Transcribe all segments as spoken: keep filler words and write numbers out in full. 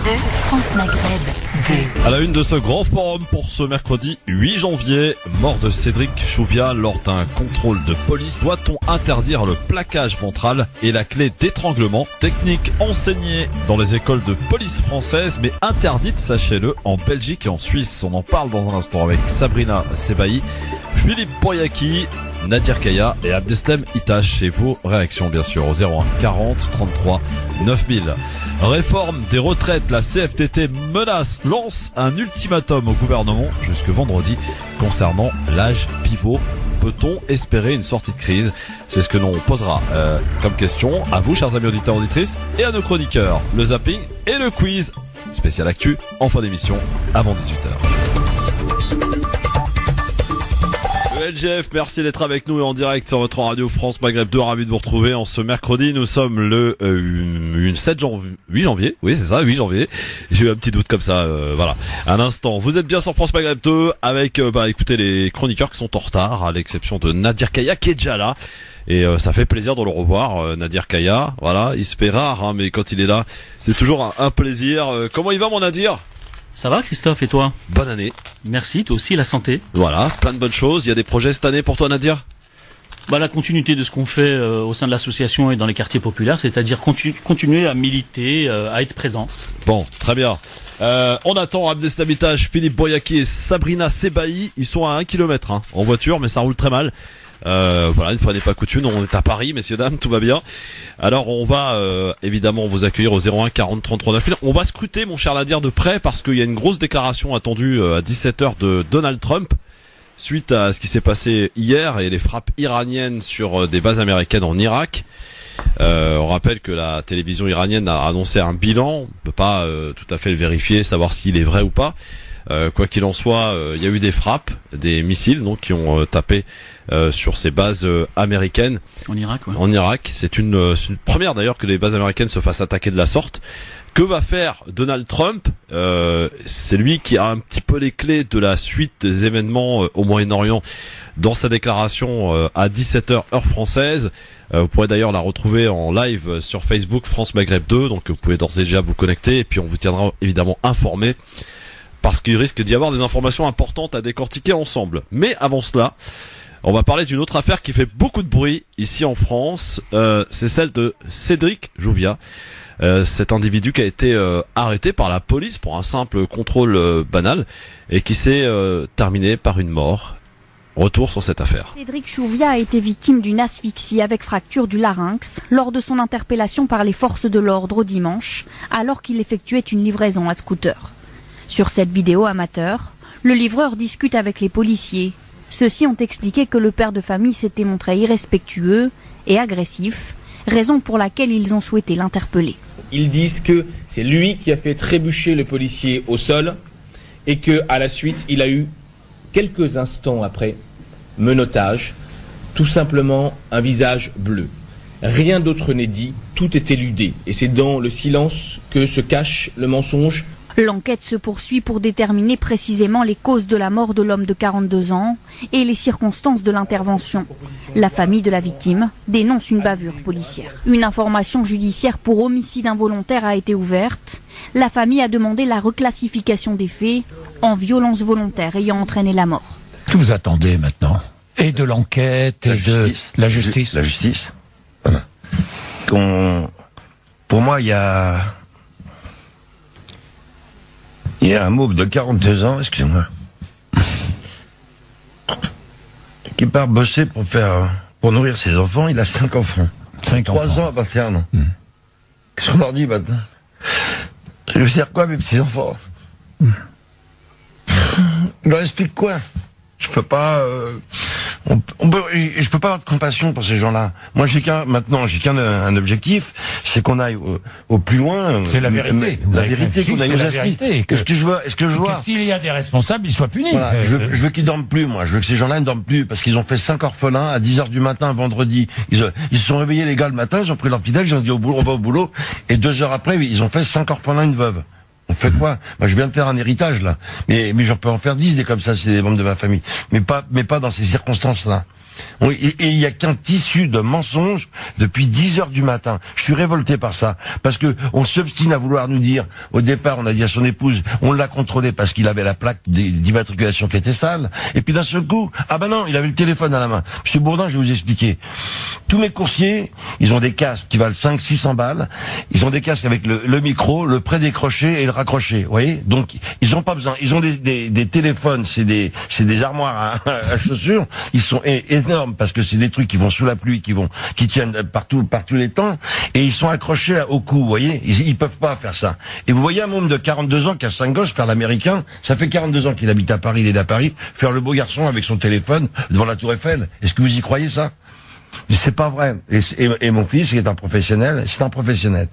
deux, France Maghreb deux. À la une de ce grand forum pour ce mercredi huit janvier, mort de Cédric Chouviat lors d'un contrôle de police. Doit-on interdire le plaquage ventral et la clé d'étranglement? Technique enseignée dans les écoles de police françaises, mais interdite, sachez-le, en Belgique et en Suisse. On en parle dans un instant avec Sabrina Sebaï, Philippe Boyaki, Nadir Kaya et Abdeslam Itache. Et vos réactions bien sûr au zéro un quarante trente-trois neuf mille. Réforme des retraites, la C F T T menace, lance un ultimatum au gouvernement jusque vendredi concernant l'âge pivot. Peut-on espérer une sortie de crise? C'est ce que l'on posera euh, comme question à vous, chers amis auditeurs auditrices, et à nos chroniqueurs. Le zapping et le quiz spécial actu en fin d'émission avant dix-huit heures. Le L G F, merci d'être avec nous et en direct sur votre radio France Maghreb deux. Ravi de vous retrouver en ce mercredi. Nous sommes le euh, sept janvier, huit janvier. Oui, c'est ça, huit janvier. J'ai eu un petit doute comme ça. Euh, voilà. Un instant. Vous êtes bien sur France Maghreb deux avec, euh, bah, écoutez, les chroniqueurs qui sont en retard, à l'exception de Nadir Kaya qui est déjà là. Et euh, ça fait plaisir de le revoir, euh, Nadir Kaya. Voilà, il se fait rare, hein, mais quand il est là, c'est toujours un, un plaisir. Euh, comment il va, mon Nadir? Ça va, Christophe, et toi? Bonne année. Merci, toi aussi, la santé. Voilà, plein de bonnes choses. Il y a des projets cette année pour toi, Nadir? Bah, la continuité de ce qu'on fait euh, au sein de l'association et dans les quartiers populaires, c'est-à-dire continu- continuer à militer, euh, à être présent. Bon, très bien. Euh, on attend Abdeslam Itache, Philippe Boyaki et Sabrina Sebaï. Ils sont à un kilomètre hein, en voiture, mais ça roule très mal. Euh, voilà, une fois n'est pas coutume, on est à Paris, messieurs dames, tout va bien. Alors on va euh, évidemment vous accueillir au zéro un quarante trente-trois neuf mille. On va scruter, mon cher Nadir, de près parce qu'il y a une grosse déclaration attendue euh, à dix-sept heures de Donald Trump suite à ce qui s'est passé hier et les frappes iraniennes sur euh, des bases américaines en Irak. Euh, on rappelle que la télévision iranienne a annoncé un bilan. On peut pas euh, tout à fait le vérifier, savoir s'il est vrai ou pas. Euh, quoi qu'il en soit, il euh, y a eu des frappes, des missiles donc qui ont euh, tapé euh, sur ces bases euh, américaines en Irak. Ouais. En Irak, c'est une, euh, c'est une première d'ailleurs que les bases américaines se fassent attaquer de la sorte. Que va faire Donald Trump? euh, C'est lui qui a un petit peu les clés de la suite des événements euh, au Moyen-Orient dans sa déclaration euh, à dix-sept heures heure française. Euh, vous pourrez d'ailleurs la retrouver en live sur Facebook France Maghreb deux, donc vous pouvez d'ores et déjà vous connecter et puis on vous tiendra évidemment informé. Parce qu'il risque d'y avoir des informations importantes à décortiquer ensemble. Mais avant cela, on va parler d'une autre affaire qui fait beaucoup de bruit ici en France. Euh, c'est celle de Cédric Chouviat. Euh, cet individu qui a été euh, arrêté par la police pour un simple contrôle euh, banal et qui s'est euh, terminé par une mort. Retour sur cette affaire. Cédric Chouviat a été victime d'une asphyxie avec fracture du larynx lors de son interpellation par les forces de l'ordre au dimanche, alors qu'il effectuait une livraison à scooter. Sur cette vidéo amateur, le livreur discute avec les policiers. Ceux-ci ont expliqué que le père de famille s'était montré irrespectueux et agressif, raison pour laquelle ils ont souhaité l'interpeller. Ils disent que c'est lui qui a fait trébucher le policier au sol et que, à la suite, il a eu, quelques instants après, menottage, tout simplement un visage bleu. Rien d'autre n'est dit, tout est éludé. Et c'est dans le silence que se cache le mensonge. L'enquête se poursuit pour déterminer précisément les causes de la mort de l'homme de quarante-deux ans et les circonstances de l'intervention. La famille de la victime dénonce une bavure policière. Une information judiciaire pour homicide involontaire a été ouverte. La famille a demandé la reclassification des faits en violence volontaire ayant entraîné la mort. Que vous attendez maintenant? Et de l'enquête, et de la justice. La justice. Voilà. On... Pour moi, il y a... Il y a un môme de quarante-deux ans, excusez-moi, qui part bosser pour faire, pour nourrir ses enfants. Il a cinq enfants. Cinq Trois enfants. ans à vingt et un ans. Mmh. Qu'est-ce qu'on leur dit maintenant? Je vais faire quoi, mes petits enfants? mmh. Je leur explique quoi? Je peux pas, euh, on, on peut, je peux pas avoir de compassion pour ces gens-là. Moi, j'ai qu'un, maintenant, j'ai qu'un un objectif, c'est qu'on aille au, au plus loin. C'est la vérité. La vérité, qu'on aille aux assises. Qu'est-ce que je vois? Est-ce que je vois? S'il y a des responsables, ils soient punis. Voilà, euh, je, je veux qu'ils dorment plus, moi. Je veux que ces gens-là ne dorment plus, parce qu'ils ont fait cinq orphelins à dix heures du matin, vendredi. Ils, ils se sont réveillés, les gars, le matin, ils ont pris leur petit-déj, ils ont dit au boulot, on va au boulot, et deux heures après, ils ont fait cinq orphelins, une veuve. On fait quoi? Moi, je viens de faire un héritage, là. Mais, mais j'en peux en faire dix, des comme ça, c'est des membres de ma famille. Mais pas, mais pas dans ces circonstances-là. Et il y a qu'un tissu de mensonges depuis dix heures du matin. Je suis révolté par ça. Parce que on s'obstine à vouloir nous dire, au départ, on a dit à son épouse, on l'a contrôlé parce qu'il avait la plaque d'immatriculation qui était sale. Et puis d'un seul coup, ah ben non, il avait le téléphone à la main. Monsieur Bourdin, je vais vous expliquer. Tous mes coursiers, ils ont des casques qui valent cinq, six cents balles. Ils ont des casques avec le, le micro, le prédécroché et le raccroché. Vous voyez? Donc, ils n'ont pas besoin. Ils ont des, des, des téléphones, c'est des, c'est des armoires à, à chaussures. Ils sont é énormes parce que c'est des trucs qui vont sous la pluie, qui vont, qui tiennent partout, par tous les temps. Et ils sont accrochés au cou, vous voyez? Ils, ils peuvent pas faire ça. Et vous voyez un homme de quarante-deux ans qui a cinq gosses faire l'américain. Ça fait quarante-deux ans qu'il habite à Paris, il est à Paris, faire le beau garçon avec son téléphone devant la Tour Eiffel. Est-ce que vous y croyez ça? Mais c'est pas vrai. Et, et, et mon fils, qui est un professionnel, c'est un professionnel.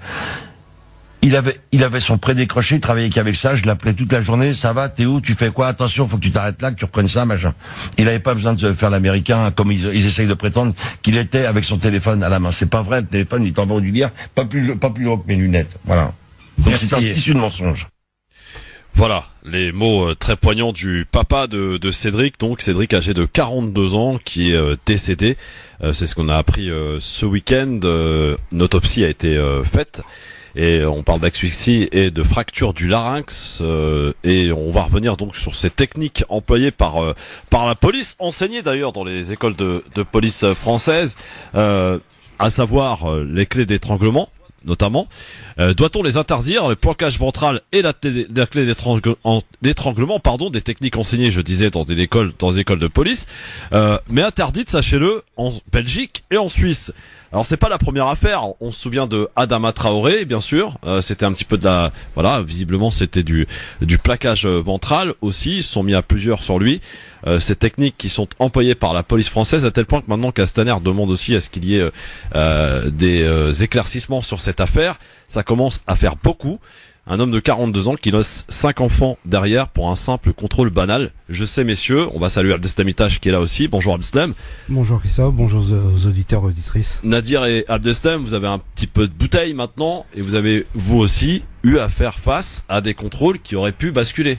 Il avait, il avait son prédécroché, il travaillait qu'avec ça, je l'appelais toute la journée, ça va, t'es où, tu fais quoi, attention, faut que tu t'arrêtes là, que tu reprennes ça, machin. Il avait pas besoin de faire l'américain, comme ils, ils essayent de prétendre qu'il était avec son téléphone à la main. C'est pas vrai, le téléphone, il est en bas du lire, pas plus, pas plus haut que mes lunettes. Voilà. Donc c'est un tissu de mensonge. Voilà, les mots euh, très poignants du papa de, de Cédric, donc Cédric âgé de quarante-deux ans, qui est euh, décédé. Euh, c'est ce qu'on a appris euh, ce week-end. Euh, une autopsie a été euh, faite. Et on parle d'asphyxie et de fracture du larynx, euh, et on va revenir donc sur ces techniques employées par euh, par la police, enseignées d'ailleurs dans les écoles de, de police françaises, euh, à savoir euh, les clés d'étranglement notamment. Euh, doit-on les interdire, le plaquage ventral et la, la clé d'étranglement, pardon, des techniques enseignées, je disais, dans des écoles, dans des écoles de police, euh, mais interdites, sachez-le, en Belgique et en Suisse. Alors c'est pas la première affaire. On se souvient de Adama Traoré, bien sûr. Euh, c'était un petit peu de la, voilà, visiblement c'était du du plaquage ventral aussi. Ils se sont mis à plusieurs sur lui. Euh, ces techniques qui sont employées par la police française, à tel point que maintenant Castaner demande aussi à ce qu'il y ait euh, des euh, éclaircissements sur cette affaire. Ça commence à faire beaucoup. Un homme de quarante-deux ans qui laisse cinq enfants derrière pour un simple contrôle banal. Je sais, messieurs, on va saluer Abdeslam Itache qui est là aussi. Bonjour Abdeslam. Bonjour Christophe, bonjour aux auditeurs et auditrices. Nadir et Abdeslam, vous avez un petit peu de bouteille maintenant et vous avez, vous aussi, eu à faire face à des contrôles qui auraient pu basculer.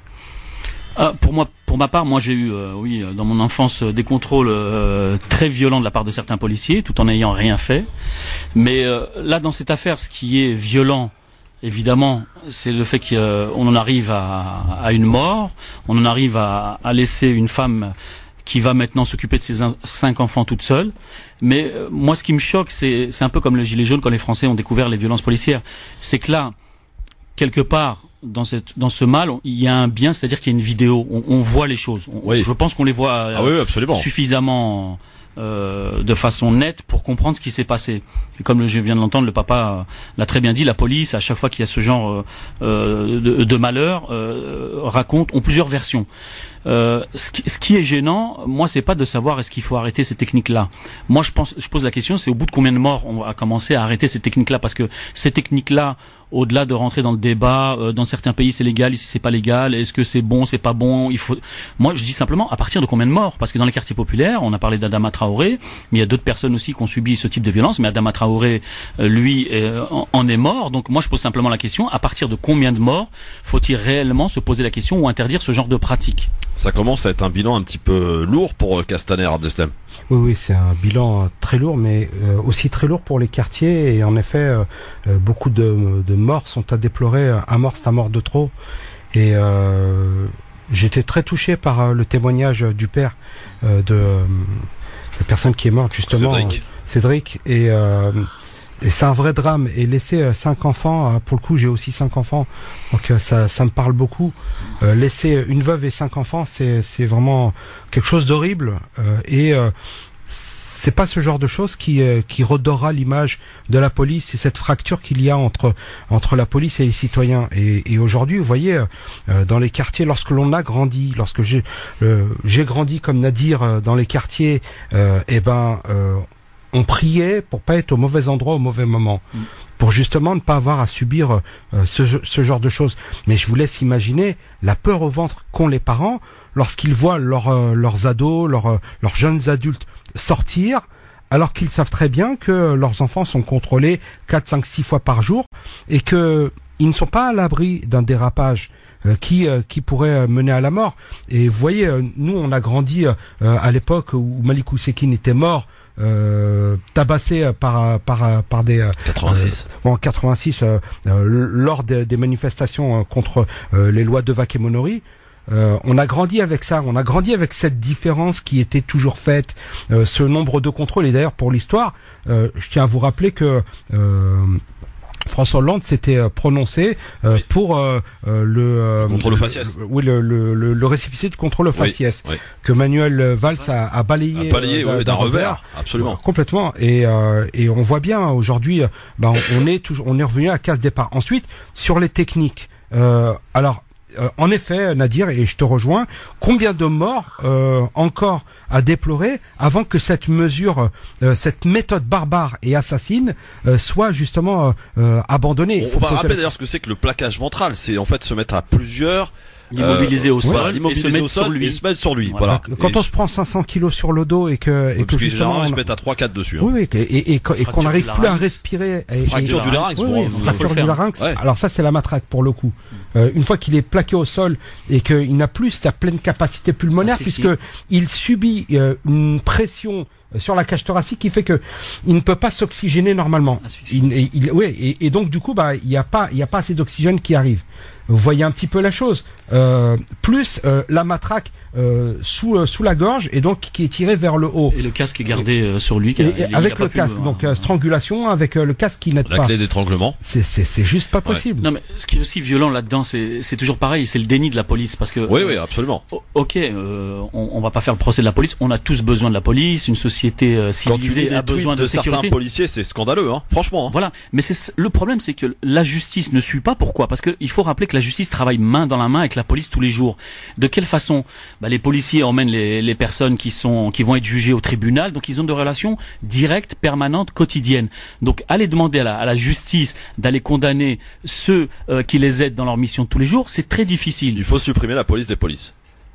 Euh, pour moi, pour ma part, moi j'ai eu, euh, oui, dans mon enfance, euh, des contrôles euh, très violents de la part de certains policiers, tout en n'ayant rien fait. Mais euh, là, dans cette affaire, ce qui est violent, évidemment, c'est le fait qu'on en arrive à, à une mort, on en arrive à, à laisser une femme qui va maintenant s'occuper de ses un, cinq enfants toute seule. Mais euh, moi, ce qui me choque, c'est c'est un peu comme le gilet jaune quand les Français ont découvert les violences policières. C'est que là, quelque part, dans cette, dans ce mal, il y a un bien, c'est-à-dire qu'il y a une vidéo, on, on voit les choses. On, oui. Je pense qu'on les voit euh, ah oui, absolument. suffisamment euh, de façon nette pour comprendre ce qui s'est passé. Et comme je viens de l'entendre, le papa euh, l'a très bien dit, la police, à chaque fois qu'il y a ce genre euh, de, de malheur, euh, raconte, ont plusieurs versions. Euh, ce, qui, ce qui est gênant, moi, c'est pas de savoir est-ce qu'il faut arrêter ces techniques-là. Moi, je pense, je pose la question, c'est au bout de combien de morts on va commencer à arrêter ces techniques-là, parce que ces techniques-là, au-delà de rentrer dans le débat, euh, dans certains pays c'est légal, ici c'est pas légal, est-ce que c'est bon, c'est pas bon, il faut. Moi, je dis simplement à partir de combien de morts, parce que dans les quartiers populaires, on a parlé d'Adama Traoré, mais il y a d'autres personnes aussi qui ont subi ce type de violence, mais Adama Traoré, euh, lui, euh, en, en est mort. Donc moi, je pose simplement la question, à partir de combien de morts faut-il réellement se poser la question ou interdire ce genre de pratique? Ça commence à être un bilan un petit peu lourd pour Castaner, Abdeslam. Oui, oui, c'est un bilan très lourd, mais euh, aussi très lourd pour les quartiers. Et en effet, euh, euh, beaucoup de, de morts sont à déplorer. Un mort, c'est un mort de trop. Et euh, j'étais très touché par euh, le témoignage du père euh, de euh, la personne qui est morte, justement, Cédric. Euh, Cédric. Et euh, Et c'est un vrai drame. Et laisser euh, cinq enfants, euh, pour le coup j'ai aussi cinq enfants, donc euh, ça, ça me parle beaucoup. Euh, laisser une veuve et cinq enfants, c'est, c'est vraiment quelque chose d'horrible. Euh, et euh, c'est pas ce genre de choses qui, euh, qui redorera l'image de la police. C'est cette fracture qu'il y a entre, entre la police et les citoyens. Et, et aujourd'hui, vous voyez, euh, dans les quartiers, lorsque l'on a grandi, lorsque j'ai, euh, j'ai grandi comme Nadir euh, dans les quartiers, euh, et ben... Euh, on priait pour pas être au mauvais endroit au mauvais moment, mmh. pour justement ne pas avoir à subir euh, ce, ce genre de choses. Mais je vous laisse imaginer la peur au ventre qu'ont les parents lorsqu'ils voient leur, euh, leurs ados, leurs, euh, leurs jeunes adultes sortir, alors qu'ils savent très bien que leurs enfants sont contrôlés quatre, cinq, six fois par jour, et que ils ne sont pas à l'abri d'un dérapage euh, qui euh, qui pourrait mener à la mort. Et vous voyez, euh, nous on a grandi euh, à l'époque où Malik Oussekine était mort, euh, tabassé par par par des euh, quatre-vingt-six. Euh, en quatre-vingt-six euh, euh, lors des, des manifestations euh, contre euh, les lois de Vaque et Monori. Euh, on a grandi avec ça, on a grandi avec cette différence qui était toujours faite, euh, ce nombre de contrôles. Et d'ailleurs, pour l'histoire, euh, je tiens à vous rappeler que euh, François Hollande s'était prononcé euh, oui. pour euh, le, euh, le contrôle au faciès. Le, oui, le, le, le, le récépissé de contrôle au faciès, oui, oui. que Manuel Valls a, a balayé, a balayé euh, oui, d'un revers, absolument, euh, complètement. Et, euh, et on voit bien aujourd'hui, bah, on, on est toujours, on est revenu à case départ. Ensuite, sur les techniques, euh, alors. Euh, en effet, Nadir, et je te rejoins, combien de morts euh, encore à déplorer avant que cette mesure, euh, cette méthode barbare et assassine euh, soit justement euh, abandonnée. On, on va rappeler d'ailleurs ce que c'est que le plaquage ventral, c'est en fait se mettre à plusieurs, l'immobiliser euh, au sol, voilà, l'immobiliser et se mettre au sol sur lui. et se mettre sur lui. Voilà. voilà. Quand et on se prend cinq cents kilos sur le dos et que, et oui, que justement, on... ils se mettent à trois quatre dessus. Hein. Oui, oui, et, et, et, et qu'on n'arrive plus à respirer. Et, fracture du larynx. Oui, oui, fracture du larynx. Ouais. Alors ça, c'est la matraque pour le coup. Euh, une fois qu'il est plaqué au sol et qu'il n'a plus sa pleine capacité pulmonaire, puisque il subit euh, une pression sur la cage thoracique qui fait que il ne peut pas s'oxygéner normalement. Il, il, il, ouais, et, et donc du coup, bah, il n'y a pas, il y a pas assez d'oxygène qui arrive. Vous voyez un petit peu la chose. Euh, plus euh, la matraque euh, sous euh, sous la gorge et donc qui est tirée vers le haut. Et le casque est gardé euh, sur lui. Et, et, et avec le casque, donc euh, strangulation avec euh, le casque qui n'aide pas. La clé d'étranglement. C'est c'est c'est juste pas possible. Ouais. Non mais ce qui est aussi violent là-dedans, c'est c'est toujours pareil, c'est le déni de la police parce que. Oui euh, oui absolument. Ok, euh, on, on va pas faire le procès de la police. On a tous besoin de la police. Une société euh, civilisée a besoin de, de sécurité. Certains policiers, c'est scandaleux, hein, franchement. Hein. Voilà, mais c'est le problème, c'est que la justice ne suit pas. Pourquoi? Parce que il faut rappeler que la justice travaille main dans la main avec la police tous les jours. De quelle façon? Bah, les policiers emmènent les, les personnes qui sont qui vont être jugées au tribunal, donc ils ont des relations directes, permanentes, quotidiennes. Donc aller demander à la, à la justice d'aller condamner ceux euh, qui les aident dans leur mission de tous les jours, c'est très difficile. Il faut supprimer la police des polices.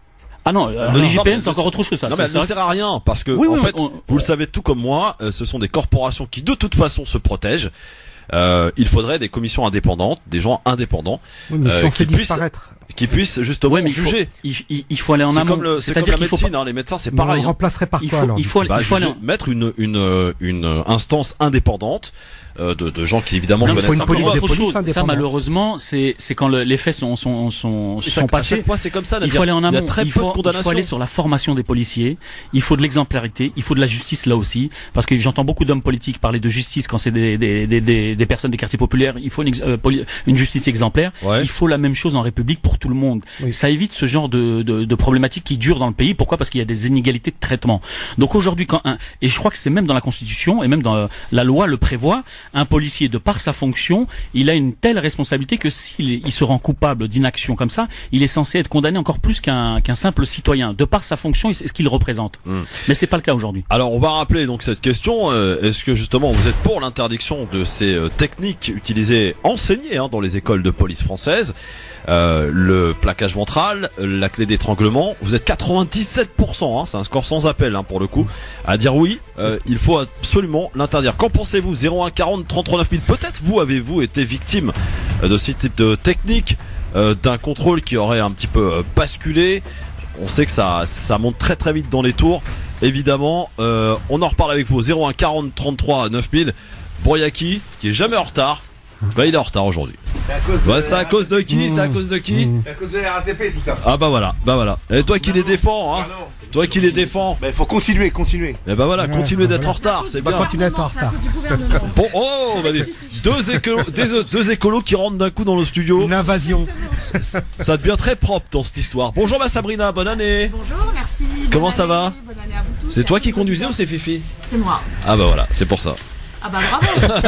Ah non, euh, l'I G P N c'est encore autre chose que ça. Non mais elle ne sert à rien parce que oui, en oui, fait, on, vous le savez tout comme moi, euh, ce sont des corporations qui de toute façon se protègent. Euh, il faudrait des commissions indépendantes, des gens indépendants oui, mais si euh, on fait qui puissent disparaître. qui puissent justement ouais, mais juger. Il faut, il, il faut aller en amont. Comme le, c'est comme la médecine, hein, les médecins c'est pareil. On remplacerait par il quoi faut, alors il faut, bah, il faut juger, aller... mettre une une une instance indépendante. Euh, de, de gens qui évidemment non, connaissent une police, un peu. autre chose. Ça malheureusement c'est c'est quand le, les faits sont sont sont sont passés. À chaque fois c'est comme ça. Il faut aller en amont. Il y a très il, peu faut, de condamnations. il faut aller sur la formation des policiers. Il faut de l'exemplarité. Il faut de la justice là aussi, parce que j'entends beaucoup d'hommes politiques parler de justice quand c'est des des des des, des personnes des quartiers populaires. Il faut une, euh, une justice exemplaire. Ouais. Il faut la même chose en République pour tout le monde. Oui. Ça évite ce genre de, de de problématiques qui durent dans le pays. Pourquoi? Parce qu'il y a des inégalités de traitement. Donc aujourd'hui quand un et je crois que c'est même dans la Constitution et même dans la loi le prévoit, un policier de par sa fonction, il a une telle responsabilité que s'il il se rend coupable d'inaction comme ça, il est censé être condamné encore plus qu'un qu'un simple citoyen, de par sa fonction et ce qu'il représente. Mmh. Mais c'est pas le cas aujourd'hui. Alors on va rappeler donc cette question, euh, est-ce que justement vous êtes pour l'interdiction de ces euh, techniques utilisées, enseignées hein, dans les écoles de police françaises, euh, le plaquage ventral, la clé d'étranglement, vous êtes quatre-vingt-dix-sept pour cent, hein, c'est un score sans appel hein, pour le coup, à dire oui, euh, il faut absolument l'interdire. Qu'en pensez-vous? Zéro un quarante trente-neuf mille. Peut-être vous avez-vous été victime de ce type de technique, euh, d'un contrôle qui aurait un petit peu euh, basculé. On sait que ça ça monte très très vite dans les tours. Évidemment, euh, on en reparle avec vous. Zéro un quarante trente-trois neuf mille. Boyaki, qui est jamais en retard. Bah il est en retard aujourd'hui. C'est à cause de, bah, c'est à cause de qui mmh. C'est à cause de qui mmh. C'est à cause de la R A T P tout ça. Ah bah voilà, bah voilà. Et toi qui les défends, hein. Toi qui les défends. Bah il faut continuer, continuer. Et bah voilà, ouais, continuer d'être en retard, c'est bien. Continuer d'être en retard. Bon, oh, bah, des, deux écolos, des, deux écolos qui rentrent d'un coup dans le studio. Une invasion. Ça, ça devient très propre dans cette histoire. Bonjour ma Sabrina, bonne année. Bonjour, merci. Comment bonne ça année, va? Bonne année à vous tous. C'est toi qui conduisais ou c'est Fifi? C'est moi. Ah bah voilà, c'est pour ça. Ah bah bravo.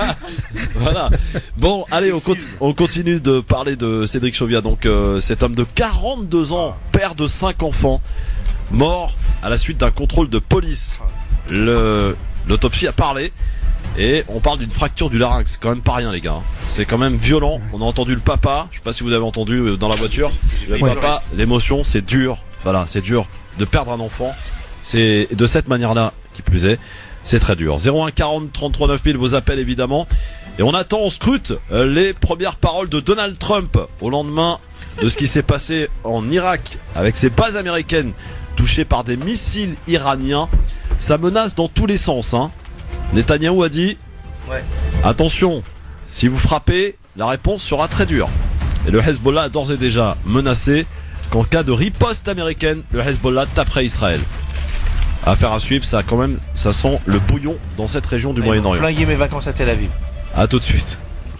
Voilà. Bon, allez, on, con- on continue de parler de Cédric Chauviat. Donc, euh, cet homme de quarante-deux ans, père de cinq enfants, mort à la suite d'un contrôle de police. Le, l'autopsie a parlé et on parle d'une fracture du larynx. C'est quand même pas rien, les gars. C'est quand même violent. On a entendu le papa. Je sais pas si vous avez entendu dans la voiture. Le papa, l'émotion, c'est dur. Voilà, c'est dur de perdre un enfant. C'est de cette manière-là, qui plus est. C'est très dur. zéro un quarante trente-trois neuf mille, vos appels évidemment. Et on attend, on scrute euh, les premières paroles de Donald Trump au lendemain de ce qui s'est passé en Irak avec ses bases américaines touchées par des missiles iraniens. Ça menace dans tous les sens, hein. Netanyahou a dit Ouais. attention, si vous frappez, la réponse sera très dure. Et le Hezbollah a d'ores et déjà menacé qu'en cas de riposte américaine, le Hezbollah taperait Israël. Affaire à suivre, ça quand même, ça sent le bouillon dans cette région du Ouais, Moyen-Orient. Flinguer mes vacances à Tel Aviv. A tout de suite.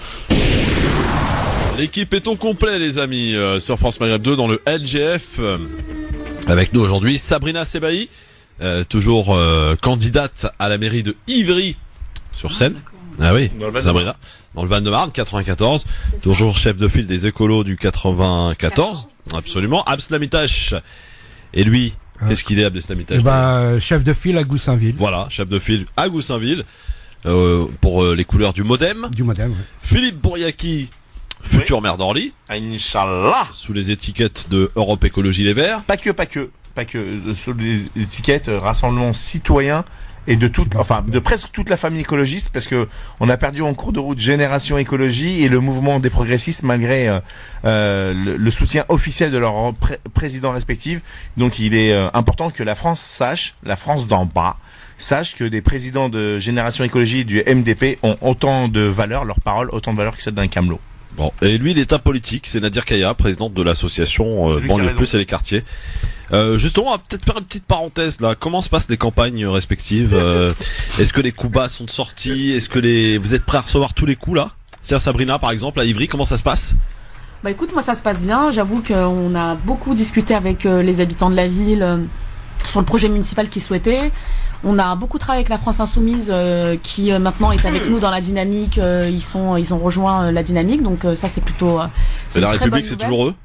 L'équipe est au complet les amis euh, sur France Maghreb deux dans le L G F. Euh, avec nous aujourd'hui Sabrina Sebaï, euh, toujours euh, candidate à la mairie de Ivry sur Seine. Ah oui, Dans le Val-de-Marne. Sabrina, dans le Val-de-Marne, quatre-vingt-quatorze. Toujours chef de file des écolos du quatre-vingt-quatorze. Absolument. Abslamitash. Et lui, Euh, qu'est-ce qu'il est Abslamitash? Eh ben, euh, chef de file à Goussainville. Voilà, chef de file à Goussainville. Euh, pour euh, les couleurs du Modem. Du Modem, ouais. Philippe Bouriaki, futur maire d'Orly, Inch'Allah. sous les étiquettes de Europe Écologie Les Verts. Pas que, pas que, pas que. euh, Sur les étiquettes euh, Rassemblement Citoyen et de toute, enfin, de presque toute la famille écologiste, parce que on a perdu en cours de route Génération Écologie et le mouvement des progressistes, malgré euh, euh, le, le soutien officiel de leurs pré- présidents respectifs. Donc, il est euh, important que la France sache, la France d'en bas, sache que des présidents de Génération Écologie du M D P ont autant de valeur, leurs paroles, autant de valeur que celle d'un camelot. Bon, et lui, il est apolitique, c'est Nadir Kaya, présidente de l'association C'est euh, lui qui a Banlieue raison. Plus et les quartiers. Euh, justement, on va peut-être faire une petite parenthèse là. Comment se passent les campagnes respectives euh, Est-ce que les coups bas sont sortis? Est-ce que les vous êtes prêts à recevoir tous les coups là? C'est à Sabrina par exemple à Ivry, comment ça se passe? Bah écoute, moi ça se passe bien. J'avoue qu'on a beaucoup discuté avec euh, les habitants de la ville euh, sur le projet municipal qu'ils souhaitaient. On a beaucoup travaillé avec la France Insoumise euh, qui euh, maintenant est avec nous dans la dynamique. Euh, ils sont, ils ont rejoint euh, la dynamique, donc euh, ça c'est plutôt. Euh, Et la une très République, c'est bonne toujours eux?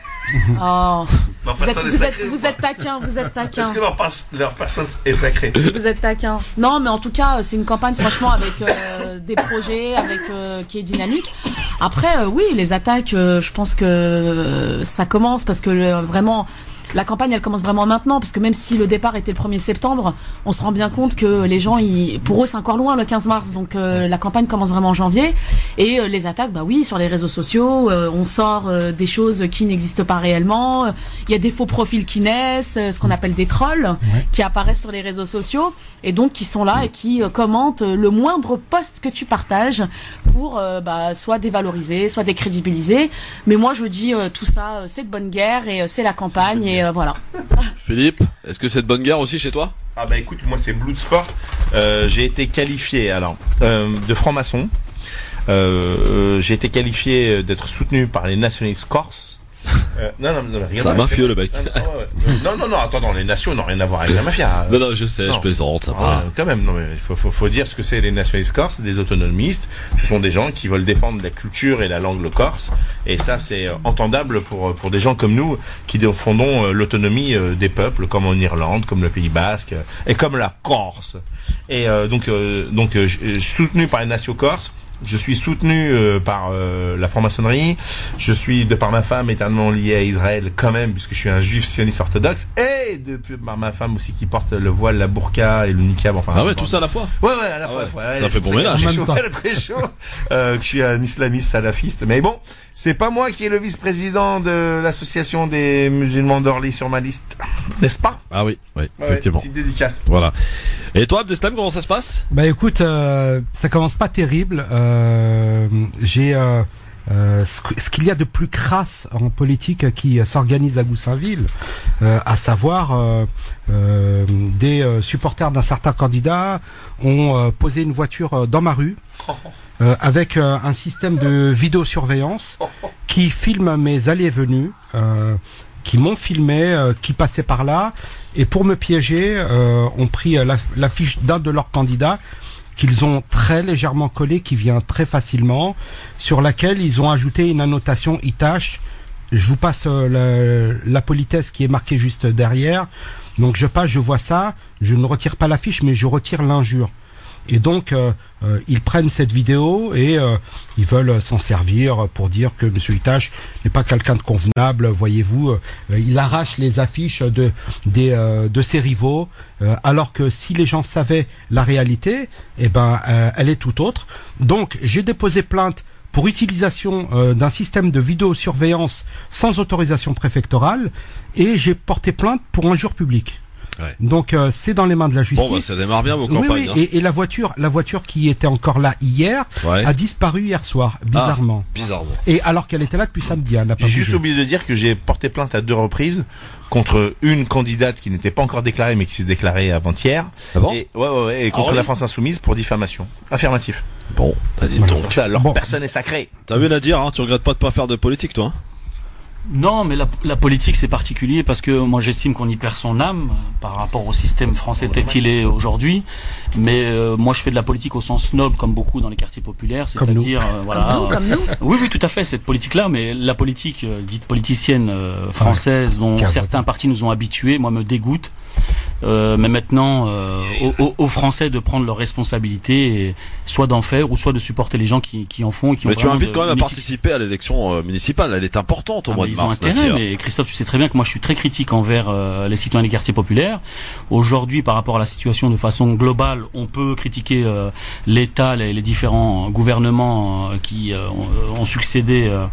Oh, Leur vous êtes, personne est vous êtes, sacrée, vous quoi. êtes taquin, vous êtes taquin. Est-ce que leur, pers- leur personne est sacrée? Vous êtes taquin. Non, mais en tout cas, c'est une campagne franchement avec euh, des projets, avec euh, qui est dynamique. Après, euh, oui, les attaques, euh, je pense que euh, ça commence parce que euh, vraiment. La campagne, elle commence vraiment maintenant, parce que même si le départ était le premier septembre, on se rend bien compte que les gens, ils, pour eux, c'est encore loin le quinze mars. Donc euh, la campagne commence vraiment en janvier. Et euh, les attaques, bah oui, sur les réseaux sociaux, euh, on sort euh, des choses qui n'existent pas réellement. Il y a des faux profils qui naissent, euh, ce qu'on appelle des trolls, Ouais. qui apparaissent sur les réseaux sociaux et donc qui sont là et qui euh, commentent euh, le moindre post que tu partages pour euh, bah, soit dévaloriser, soit décrédibiliser. Mais moi, je dis euh, tout ça, euh, c'est de bonne guerre et euh, c'est la campagne et euh, voilà. Philippe, est-ce que c'est de bonne guerre aussi chez toi? Ah bah écoute, moi c'est Bloodsport. Euh, j'ai été qualifié alors euh, de franc-maçon. Euh, euh, j'ai été qualifié d'être soutenu par les nationalistes corses. Euh, non, non, non, regarde, C'est un ouais, mafieux, le mec. Non, non, ouais, ouais. non, non, non, attends, non, les nations n'ont rien à voir avec la mafia. Non, non, je sais, Non. je plaisante, ça Ah, va. quand même, non, mais il faut, faut, faut dire ce que c'est les nationalistes corses, des autonomistes. Ce sont des gens qui veulent défendre la culture et la langue corse. Et ça, c'est euh, entendable pour, pour des gens comme nous qui défendons euh, l'autonomie euh, des peuples, comme en Irlande, comme le Pays Basque, euh, et comme la Corse. Et euh, donc, euh, donc euh, je je suis soutenu par les nations corses. Je suis soutenu euh, par euh, la franc-maçonnerie. Je suis, de par ma femme, éternellement lié à Israël quand même, puisque je suis un juif sioniste orthodoxe. Et de par ma femme aussi qui porte le voile, la burqa et le niqab. Enfin, Ah ouais, bon. tout ça à la fois. Ouais, ouais, à la Ah fois. ouais. à la fois. Ça Elle, fait c'est bon très- ménage. elle est En même chaud, temps. elle est très chaud. Euh, que je suis un islamiste salafiste. Mais bon, c'est pas moi qui est le vice-président de l'association des musulmans d'Orly sur ma liste. N'est-ce pas? Ah oui, oui, Ouais, effectivement. petite dédicace. Voilà. Et toi, Abdeslam, comment ça se passe? Bah écoute, euh, ça commence pas terrible. Euh, j'ai euh, euh, ce que- ce qu'il y a de plus crasse en politique qui euh, s'organise à Goussainville, euh, à savoir euh, euh, des euh, supporters d'un certain candidat ont euh, posé une voiture euh, dans ma rue. Euh, avec euh, un système de vidéosurveillance qui filme mes allées et venues, euh, qui m'ont filmé, euh, qui passaient par là, et pour me piéger, euh, ont pris euh, la- l'affiche d'un de leurs candidats qu'ils ont très légèrement collé, qui vient très facilement, sur laquelle ils ont ajouté une annotation Itache. Je vous passe euh, la, la politesse qui est marquée juste derrière. Donc je passe, je vois ça, je ne retire pas l'affiche, mais je retire l'injure. Et donc, euh, euh, ils prennent cette vidéo et euh, ils veulent s'en servir pour dire que M. Itache n'est pas quelqu'un de convenable. Voyez-vous, euh, il arrache les affiches de des euh, de ses rivaux, euh, alors que si les gens savaient la réalité, eh ben, euh, elle est tout autre. Donc, j'ai déposé plainte pour utilisation euh, d'un système de vidéosurveillance sans autorisation préfectorale et j'ai porté plainte pour injure publique. Ouais. Donc euh, c'est dans les mains de la justice. Bon, bah, ça démarre bien vos oui, campagnes. oui, hein. et, et la voiture, la voiture qui était encore là hier, ouais. a disparu hier soir, bizarrement. Ah, bizarrement. Et alors qu'elle était là depuis samedi, elle n'a pas J'ai bougé. juste oublié de dire que j'ai porté plainte à deux reprises contre une candidate qui n'était pas encore déclarée mais qui s'est déclarée avant-hier. Ah bon et, ouais, ouais, ouais, et contre ah, oui. la France Insoumise pour diffamation. Affirmatif. Bon, vas-y Voilà. donc. Tu vois, leur Bon. personne est sacrée. T'as vu Nadir, hein, tu regrettes pas de pas faire de politique, toi hein? Non, mais la, la politique c'est particulier parce que moi j'estime qu'on y perd son âme par rapport au système français tel qu'il est aujourd'hui. Mais euh, moi je fais de la politique au sens noble comme beaucoup dans les quartiers populaires, c'est-à-dire euh, voilà. Comme nous, comme nous. Oui, oui, tout à fait cette politique-là, mais la politique euh, dite politicienne euh, française dont Car- certains partis nous ont habitués, moi me dégoûte. Euh, mais maintenant, euh, aux, aux- aux Français de prendre leurs responsabilités, et soit d'en faire ou soit de supporter les gens qui, qui en font et qui ont Mais tu vraiment invites de- quand même à une éthique. participer à l'élection euh, municipale, elle est importante au Ah, mois mais de ils ont mars, intérêt, Nadir. mais Christophe, tu sais très bien que moi je suis très critique envers euh, les citoyens des quartiers populaires. Aujourd'hui, par rapport à la situation de façon globale, on peut critiquer euh, l'État, les, les différents gouvernements euh, qui euh, ont, ont succédé, euh,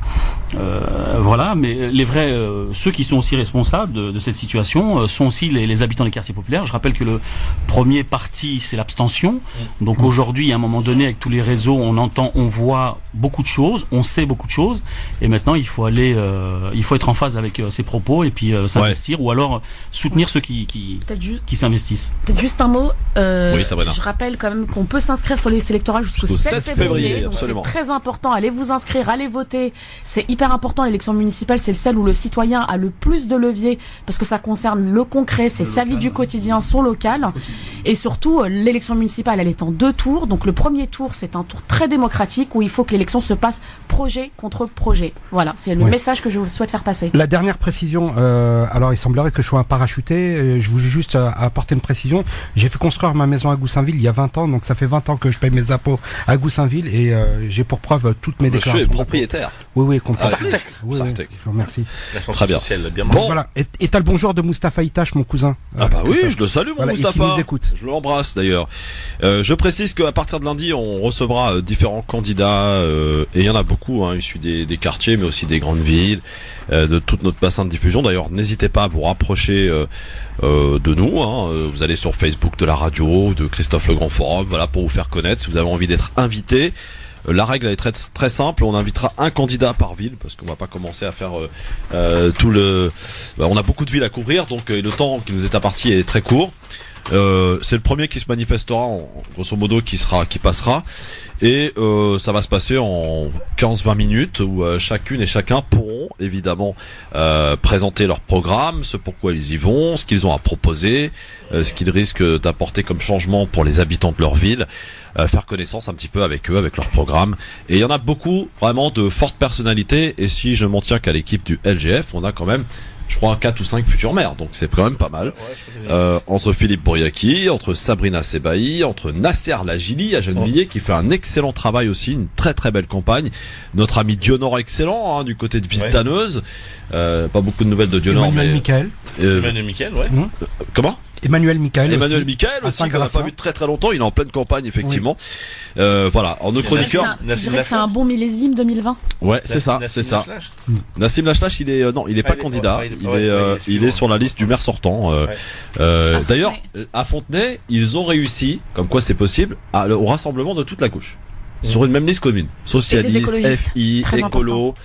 euh, voilà. Mais les vrais, euh, ceux qui sont aussi responsables de, de cette situation euh, sont aussi les, les habitants des quartiers populaires. Je rappelle que le premier parti, c'est l'abstention. Donc aujourd'hui, à un moment donné, avec tous les réseaux, on entend, on voit beaucoup de choses, on sait beaucoup de choses, et maintenant il faut aller, euh, il faut être en phase avec euh, ses propos et puis euh, s'investir, ou alors euh, soutenir ceux qui qui, Peut-être juste, qui s'investissent. peut-être juste un mot. Euh, Oui, Sabrina. je rappelle quand même qu'on peut s'inscrire sur les listes électorales jusqu'au Jusqu'au sept sept février. février, Donc c'est absolument. très important. Allez vous inscrire, allez voter. C'est hyper important. L'élection municipale, c'est celle où le citoyen a le plus de levier parce que ça concerne le concret, c'est sa vie du quotidien, son local. Et surtout, euh, l'élection municipale, elle est en deux tours. Donc le premier tour, c'est un tour très démocratique où il faut que l'élection se passe projet contre projet. Voilà, c'est le Ouais. message que je souhaite faire passer. La dernière précision, euh, alors il semblerait que je sois un parachuté, euh, je voulais juste euh, apporter une précision. J'ai fait construire ma maison à Goussainville il y a vingt ans, donc ça fait vingt ans que je paye mes impôts à Goussainville et euh, j'ai pour preuve euh, toutes mes Monsieur déclarations. est propriétaire. Oui, oui, complètement. Ah, Sartec. Oui, oui, Sartec. je vous remercie. L'ascension Très bien. sociale, bien Bon. Voilà. Et et t'as le bonjour de Moustapha Itache, mon cousin. Ah bah Euh, oui, c'est ça. je le salue mon Voilà, et qui Moustapha. nous écoute. Je l'embrasse d'ailleurs. Euh, je précise qu'à partir de lundi, on recevra euh, différents candidats euh, et il y en a beaucoup, hein, issus des, des quartiers, mais aussi des grandes villes, euh, de tout notre bassin de diffusion. D'ailleurs, n'hésitez pas à vous rapprocher euh, euh, de nous. Hein. Euh, Vous allez sur Facebook de la radio, de Christophe Le Grand Forum, voilà, pour vous faire connaître. Si vous avez envie d'être invité. Euh, La règle elle est très très simple. On invitera un candidat par ville parce qu'on va pas commencer à faire euh, euh, tout le. Bah, on a beaucoup de villes à couvrir, donc euh, le temps qui nous est imparti est très court. Euh, c'est le premier qui se manifestera, en, grosso modo, qui sera, qui passera, et euh, ça va se passer en quinze vingt minutes où euh, chacune et chacun pourront évidemment euh, présenter leur programme, ce pourquoi ils y vont, ce qu'ils ont à proposer, euh, ce qu'ils risquent d'apporter comme changement pour les habitants de leur ville. Euh, faire connaissance un petit peu avec eux, avec leur programme. Et il y en a beaucoup, vraiment, de fortes personnalités. Et si je m'en tiens qu'à l'équipe du L G F, on a quand même, je crois, quatre ou cinq futurs maires. Donc c'est quand même pas mal. Euh, entre Philippe Bouriaki, entre Sabrina Sebaï, entre Nasser Lagili à Gennevilliers, qui fait un excellent travail aussi, une très très belle campagne. Notre ami Dionor excellent, hein, du côté de Villetaneuse. Euh, pas beaucoup de nouvelles de Dionor, Emmanuel mais... Michael. Euh, Emmanuel Michael, ouais. Hum. comment Emmanuel Michael. Emmanuel aussi, Michael à aussi, qu'on n'a Saint-Gratien. pas vu de très très longtemps. Il est en pleine campagne, effectivement. Euh, voilà. En nos Je dirais que c'est chroniqueurs. un- je Nassim dirais que c'est un bon millésime deux mille vingt. Ouais, c'est ça, c'est ça. Nassim Lachlache, il est euh, non, il est Ah, pas il est candidat. pas- Il il est- est, ouais, euh, ouais, il est il est suivant. sur la liste du maire sortant. Euh, Ouais. euh, À D'ailleurs, Fontenay. à Fontenay, ils ont réussi, comme quoi c'est possible, à, au rassemblement de toute la gauche sur une même liste commune. Socialiste, écologistes. F I, Très écolo.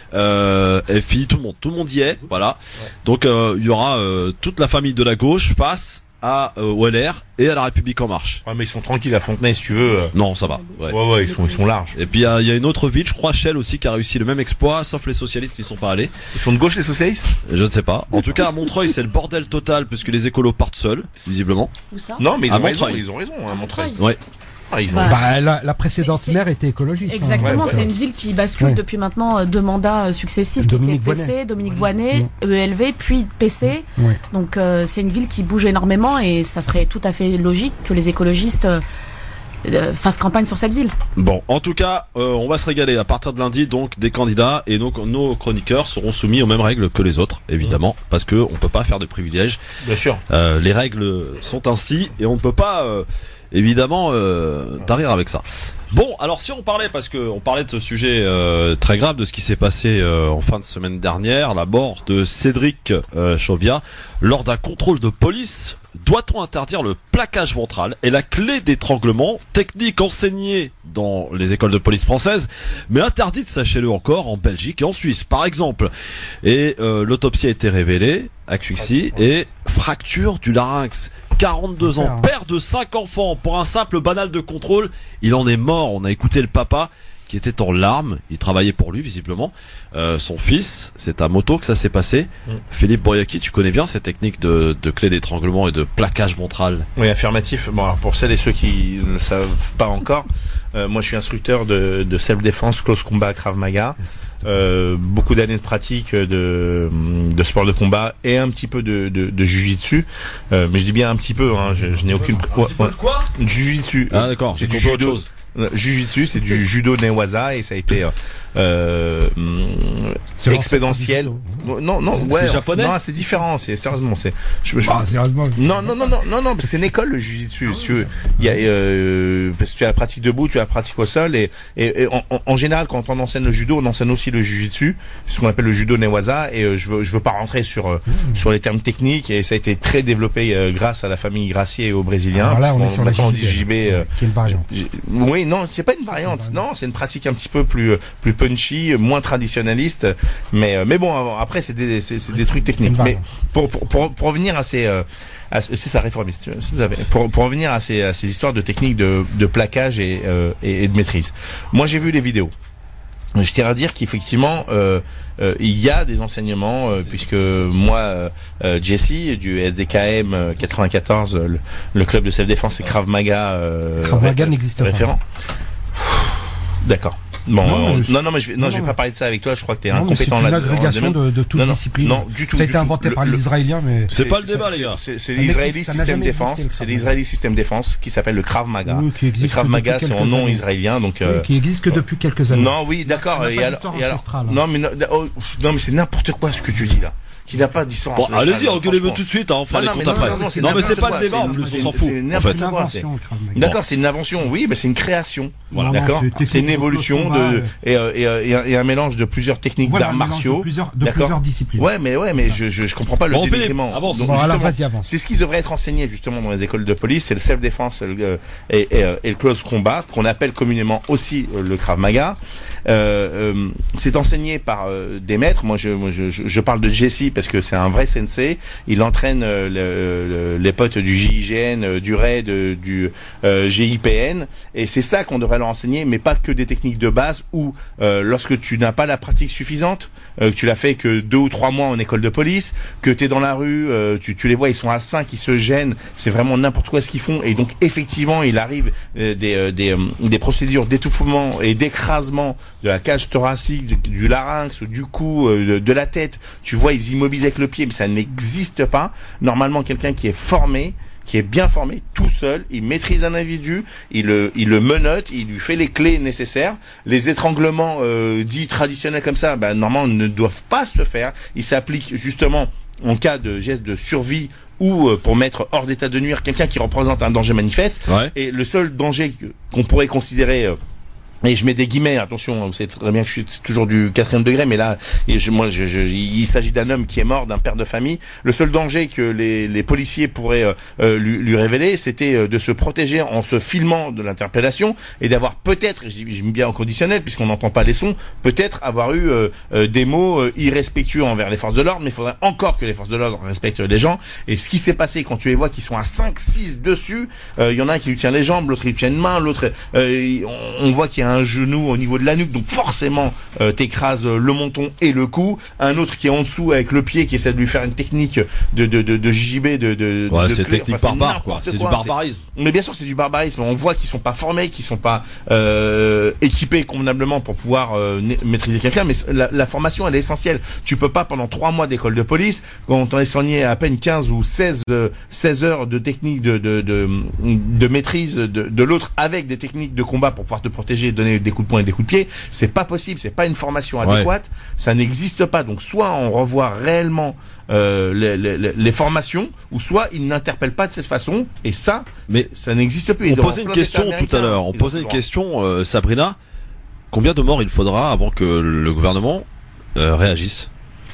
Euh, F I, tout le monde, tout le monde y est, voilà. Donc euh, il y aura euh, toute la famille de la gauche face à euh, au L R et à la République en marche. Ouais, mais ils sont tranquilles à Fontenay, si tu veux. euh. Non, ça va. Ouais. Ouais, ouais, ils sont, ils sont larges. Et puis il y, a- il y a une autre ville, je crois, Chelles aussi, qui a réussi le même exploit, sauf les socialistes qui ne sont pas allés. Ils sont de gauche, les socialistes? Je ne sais pas. En tout cas, à Montreuil, c'est le bordel total, puisque les écolos partent seuls, visiblement. Où ça? Non, mais ils À ont raison, Montreuil. ils ont raison, à Montreuil. Ouais. Ah, ils ont- Bah, Bah, la, la précédente C'est- c'est- maire était écologiste. hein. Exactement, Ouais, c'est ouais. une ville qui bascule Ouais. depuis maintenant euh, deux mandats euh, successifs, Dominique qui était P C, Voynet. Dominique Voynet, E L V, puis P C. Ouais. Donc euh, c'est une ville qui bouge énormément et ça serait tout à fait logique que les écologistes euh, euh, fasse campagne sur cette ville. Bon, en tout cas, euh, on va se régaler à partir de lundi, donc des candidats et nos, nos chroniqueurs seront soumis aux mêmes règles que les autres, évidemment, mmh. parce que on peut pas faire de privilèges. Bien sûr. Euh, les règles sont ainsi et on ne peut pas, euh, évidemment, euh, tarir avec ça. Bon, alors si on parlait, parce que on parlait de ce sujet euh, très grave, de ce qui s'est passé euh, en fin de semaine dernière, la mort de Cédric euh, Chauviat lors d'un contrôle de police. Doit-on interdire le plaquage ventral et la clé d'étranglement, technique enseignée dans les écoles de police françaises, mais interdite, sachez-le encore, en Belgique et en Suisse, par exemple. Et euh, l'autopsie a été révélée, asphyxie et fracture du larynx. quarante-deux ans, père de cinq enfants, pour un simple banal de contrôle, il en est mort. On a écouté le papa qui était en larmes, il travaillait pour lui visiblement. Euh, son fils, c'est à moto que ça s'est passé. Mm. Philippe Boyaki, tu connais bien cette technique de, de clé d'étranglement et de plaquage ventral? Oui, affirmatif. Bon, alors pour celles et ceux qui ne le savent pas encore, euh, moi je suis instructeur de, de self-défense, close combat, Krav Maga. Euh, beaucoup d'années de pratique de, de sport de combat et un petit peu de, de, de jiu-jitsu. Euh, mais je dis bien un petit peu, hein, je, je n'ai aucune... Un petit peu de quoi? Jiu-jitsu. Ah d'accord, c'est du judo. Jiu-jitsu, c'est du judo newaza et ça a été euh, euh, expédentiel. Non, non, c'est, ouais, c'est japonais. Non, c'est différent. C'est sérieusement, c'est. Je, je, ah, sérieusement. Non, non, non, non, non, non, parce que c'est une école le jiu-jitsu. Ah, oui. Il y a, euh, parce que tu as la pratique debout, tu as la pratique au sol et, et, et en, en général, quand on enseigne le judo, on enseigne aussi le jiu-jitsu, ce qu'on appelle le judo newaza. Et euh, je veux, je veux pas rentrer sur euh, mmh. sur les termes techniques et ça a été très développé euh, grâce à la famille Gracier et aux Brésiliens. Alors là, on, on est sur la J B. Euh, qui est une variante. Oui. Non, c'est pas une variante. Non, c'est une pratique un petit peu plus plus punchy, moins traditionnaliste. Mais mais bon, après c'est des c'est, c'est des trucs techniques. Mais pour pour pour, pour revenir à ces euh, à, c'est ça réformiste. Si vous avez pour pour revenir à ces à ces histoires de techniques de de plaquage et euh, et, et de maîtrise. Moi, j'ai vu les vidéos. Je tiens à dire qu'effectivement, euh, euh, il y a des enseignements, euh, puisque moi, euh, Jesse, du S D K M quatre-vingt-quatorze, le, le club de self-défense et Krav Maga, euh, Krav Maga n'existe pas. Référent. D'accord. Bon, non, euh, non, non, mais je vais, non, non, je vais pas parler de ça avec toi. Je crois que t'es incompétent là. C'est une agrégation de, de toute non, discipline. Non, du tout. Ça a été inventé le, par les Israéliens, mais c'est, c'est pas le débat, les gars. C'est, c'est l'Israéli système défense. C'est l'Israéli système défense qui s'appelle le Krav Maga. Oui, le Krav Maga, c'est en nom israélien, donc. Oui, qui existe que depuis quelques années. Non, oui, d'accord. Et alors, non, mais non, mais c'est n'importe quoi ce que tu dis là. Qui n'a pas d'histoire. Bon, allez-y, engueulez-vous tout de suite, hein, on fera les comptes après. Non, non, mais c'est pas le débat, en plus, on s'en fout. C'est n'importe quoi. D'accord, c'est une invention, oui, mais c'est une création. Voilà. D'accord. C'est une évolution de, et, et, et un mélange de plusieurs techniques d'arts martiaux. De plusieurs, de plusieurs disciplines. Ouais, mais ouais, mais je, je, je comprends pas le bon, dénigrement. Avance. Donc, bon, alors, vas-y, avance. C'est ce qui devrait être enseigné, justement, dans les écoles de police, c'est le self-défense et, et, et le close combat, qu'on appelle communément aussi le Krav Maga. Euh, euh, c'est enseigné par euh, des maîtres. Moi, je, moi je, je, je parle de Jesse parce que c'est un vrai sensei. Il entraîne euh, le, le, les potes du J I G N, euh, du R A I D, du euh, G I P N, et c'est ça qu'on devrait leur enseigner, mais pas que des techniques de base où euh, lorsque tu n'as pas la pratique suffisante, euh, que tu l'as fait que deux ou trois mois en école de police, que t'es dans la rue, euh, tu, tu les vois, ils sont à cinq, ils se gênent, c'est vraiment n'importe quoi ce qu'ils font, et donc effectivement, il arrive euh, des, euh, des, euh, des procédures d'étouffement et d'écrasement de la cage thoracique, du, du larynx, du cou, euh, de, de la tête. Tu vois, ils immobilisent avec le pied, mais ça n'existe pas. Normalement, quelqu'un qui est formé, qui est bien formé, tout seul, il maîtrise un individu, il le, il le menotte, il lui fait les clés nécessaires. Les étranglements euh, dits traditionnels comme ça, ben, normalement, ne doivent pas se faire. Ils s'appliquent justement en cas de geste de survie ou euh, pour mettre hors d'état de nuire quelqu'un qui représente un danger manifeste. Ouais. Et le seul danger qu'on pourrait considérer... Euh, et je mets des guillemets, attention, vous savez très bien que je suis toujours du quatrième degré, mais là, et je, moi, je, je, il s'agit d'un homme qui est mort, d'un père de famille. Le seul danger que les, les policiers pourraient euh, lui, lui révéler, c'était de se protéger en se filmant de l'interpellation et d'avoir peut-être, je dis bien en conditionnel, puisqu'on n'entend pas les sons, peut-être avoir eu euh, euh, des mots euh, irrespectueux envers les forces de l'ordre, mais il faudrait encore que les forces de l'ordre respectent les gens. Et ce qui s'est passé quand tu les vois qui sont à cinq, six dessus, il euh, y en a un qui lui tient les jambes, l'autre il lui tient une main, l'autre, euh, on, on voit qu'il y a un un genou au niveau de la nuque, donc forcément euh, t'écrases le menton et le cou. Un autre qui est en dessous avec le pied qui essaie de lui faire une technique de de de, de J J B de de. Ouais, de c'est clé. technique Enfin, barbare quoi. C'est du barbarisme. Mais bien sûr, c'est du barbarisme. On voit qu'ils sont pas formés, qu'ils sont pas euh, équipés convenablement pour pouvoir euh, maîtriser quelqu'un. Mais la, la formation, elle est essentielle. Tu peux pas pendant trois mois d'école de police, quand on est enseigné à peine quinze ou seize, euh, seize heures de technique de de de, de maîtrise de, de l'autre avec des techniques de combat pour pouvoir te protéger, donner des coups de poing et des coups de pied. C'est pas possible. C'est pas une formation adéquate. Ouais. Ça n'existe pas. Donc soit on revoit réellement Euh, les, les, les formations, ou soit ils n'interpellent pas de cette façon, et ça, mais ça n'existe plus. On posait une question tout à l'heure, on posait une question, euh, Sabrina, combien de morts il faudra avant que le gouvernement euh, réagisse?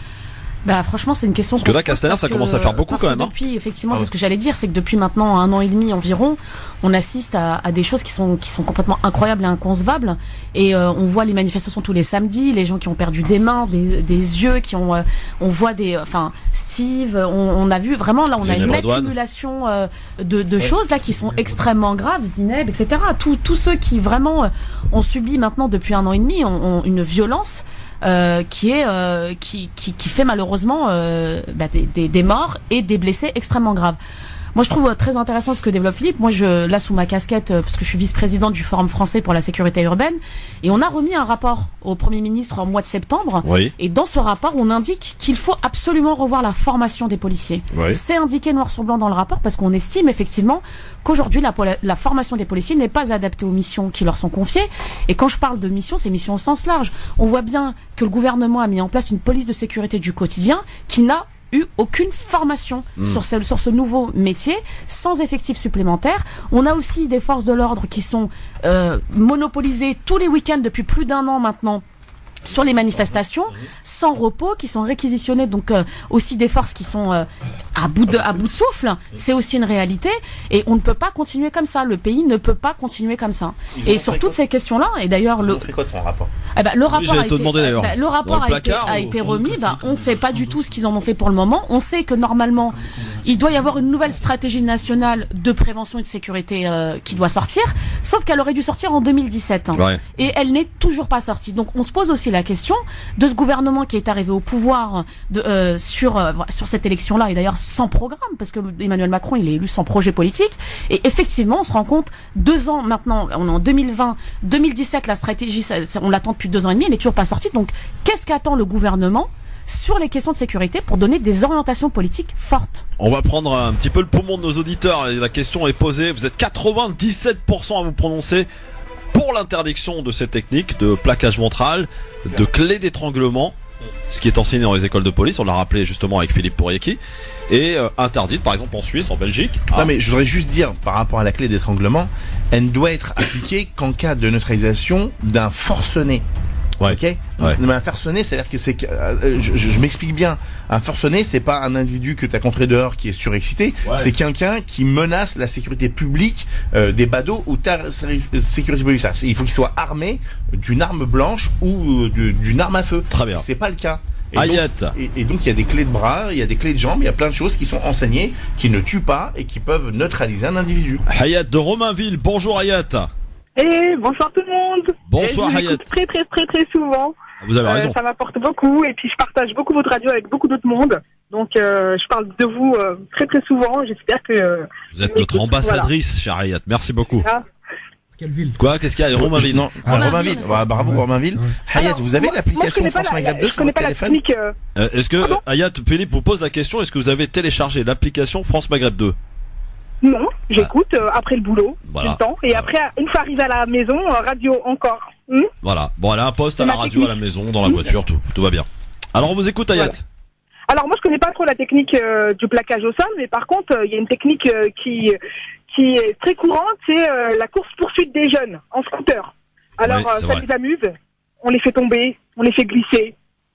Bah franchement c'est une question. Parce que là Castaner ça commence à faire beaucoup quand même. Depuis hein. effectivement ah c'est ce que j'allais dire, c'est que depuis maintenant un an et demi environ, on assiste à, à des choses qui sont qui sont complètement incroyables et inconcevables. Et euh, on voit les manifestations tous les samedis, les gens qui ont perdu des mains, des, des yeux, qui ont, euh, on voit des, enfin Steve, on, on a vu vraiment là on a une accumulation euh, de, de ouais. choses là qui sont extrêmement graves, Zineb, et cetera. Tous tous ceux qui vraiment euh, ont subi maintenant depuis un an et demi ont, ont une violence. Euh, qui est euh, qui, qui qui fait malheureusement euh, bah, des, des, des morts et des blessés extrêmement graves. Moi, je trouve très intéressant ce que développe Philippe. Moi, je, là, sous ma casquette, parce que je suis vice-présidente du Forum français pour la sécurité urbaine, et on a remis un rapport au Premier ministre en mois de septembre. Oui. Et dans ce rapport, on indique qu'il faut absolument revoir la formation des policiers. Oui. C'est indiqué noir sur blanc dans le rapport parce qu'on estime effectivement qu'aujourd'hui, la, la formation des policiers n'est pas adaptée aux missions qui leur sont confiées. Et quand je parle de missions, c'est missions au sens large. On voit bien que le gouvernement a mis en place une police de sécurité du quotidien qui n'a eu aucune formation mmh. sur ce, sur ce nouveau métier, sans effectifs supplémentaires. On a aussi des forces de l'ordre qui sont euh, monopolisées tous les week-ends depuis plus d'un an maintenant sur les manifestations, sans repos, qui sont réquisitionnées, donc euh, aussi des forces qui sont euh, à bout de à bout de souffle. C'est aussi une réalité, et on ne peut pas continuer comme ça. Le pays ne peut pas continuer comme ça. Ils et sur toutes ces questions-là, et d'ailleurs le fait quoi ton rapport eh ben, le rapport oui, a été, demander, eh ben, le rapport le a été, a ou... été remis. Ben, on ne sait pas du tout ce qu'ils en ont fait pour le moment. On sait que normalement, il doit y avoir une nouvelle stratégie nationale de prévention et de sécurité euh, qui doit sortir, sauf qu'elle aurait dû sortir en deux mille dix-sept, hein, ouais. et elle n'est toujours pas sortie. Donc on se pose aussi la question de ce gouvernement qui est arrivé au pouvoir de, euh, sur euh, sur cette élection-là, et d'ailleurs sans programme, parce que Emmanuel Macron il est élu sans projet politique. Et effectivement, on se rend compte deux ans maintenant, on est en deux mille vingt, deux mille dix-sept, la stratégie, ça, on l'attend depuis deux ans et demi, elle n'est toujours pas sortie. Donc qu'est-ce qu'attend le gouvernement sur les questions de sécurité pour donner des orientations politiques fortes? On va prendre un petit peu le poumon de nos auditeurs. La question est posée. Vous êtes quatre-vingt-dix-sept pour cent à vous prononcer pour l'interdiction de cette technique de plaquage ventral, de clé d'étranglement, ce qui est enseigné dans les écoles de police, on l'a rappelé justement avec Philippe Pourriecki, et euh, interdite par exemple en Suisse, en Belgique. Non ah. mais je voudrais juste dire, par rapport à la clé d'étranglement, elle ne doit être appliquée qu'en cas de neutralisation d'un forcené. Ouais. Ok. Ouais. Mais un forcené, c'est-à-dire que c'est que euh, je, je, je m'explique bien. Un forcené, c'est pas un individu que t'as contré dehors qui est surexcité. Ouais. C'est quelqu'un qui menace la sécurité publique euh, des badauds ou ta sécurité publique. Ça, il faut qu'il soit armé d'une arme blanche ou euh, d'une arme à feu. Très bien. C'est pas le cas. Et Hayat. donc, et, et donc il y a des clés de bras, il y a des clés de jambes, il y a plein de choses qui sont enseignées, qui ne tuent pas et qui peuvent neutraliser un individu. Hayat de Romainville. Bonjour Hayat. Et bonsoir tout le monde. Bonsoir Hayat. Très très très très souvent. Vous avez raison. Euh, ça m'apporte beaucoup et puis je partage beaucoup votre radio avec beaucoup d'autres mondes. Donc euh, je parle de vous euh, très très souvent. J'espère que euh, vous êtes notre ambassadrice, voilà. Chère Hayat. Merci beaucoup. Ah. Quelle ville? Quoi? Qu'est-ce qu'il y a? Romainville. Non, ah, Romainville. Bah, bravo, ouais. Romainville. Ouais. Hayat, Alors, vous avez moi, l'application moi, France Maghreb deux sur votre téléphone? Technique, euh... Euh, Est-ce que, ah Hayat, Philippe vous pose la question, est-ce que vous avez téléchargé l'application France Maghreb deux? Non, j'écoute ah. euh, après le boulot, voilà. tout le temps. Et voilà. après, une fois arrivé à la maison, euh, radio encore. Hmm voilà. Bon, elle a un poste à la radio, technique. À la maison, dans la voiture, tout, tout va bien. Alors, on vous écoute, Hayat. Voilà. Alors, moi, je connais pas trop la technique euh, du plaquage au sol, mais par contre, il euh, y a une technique euh, qui... qui est très courante, c'est euh, la course-poursuite des jeunes en scooter. Alors, oui, euh, ça vrai. les amuse, on les fait tomber, on les fait glisser.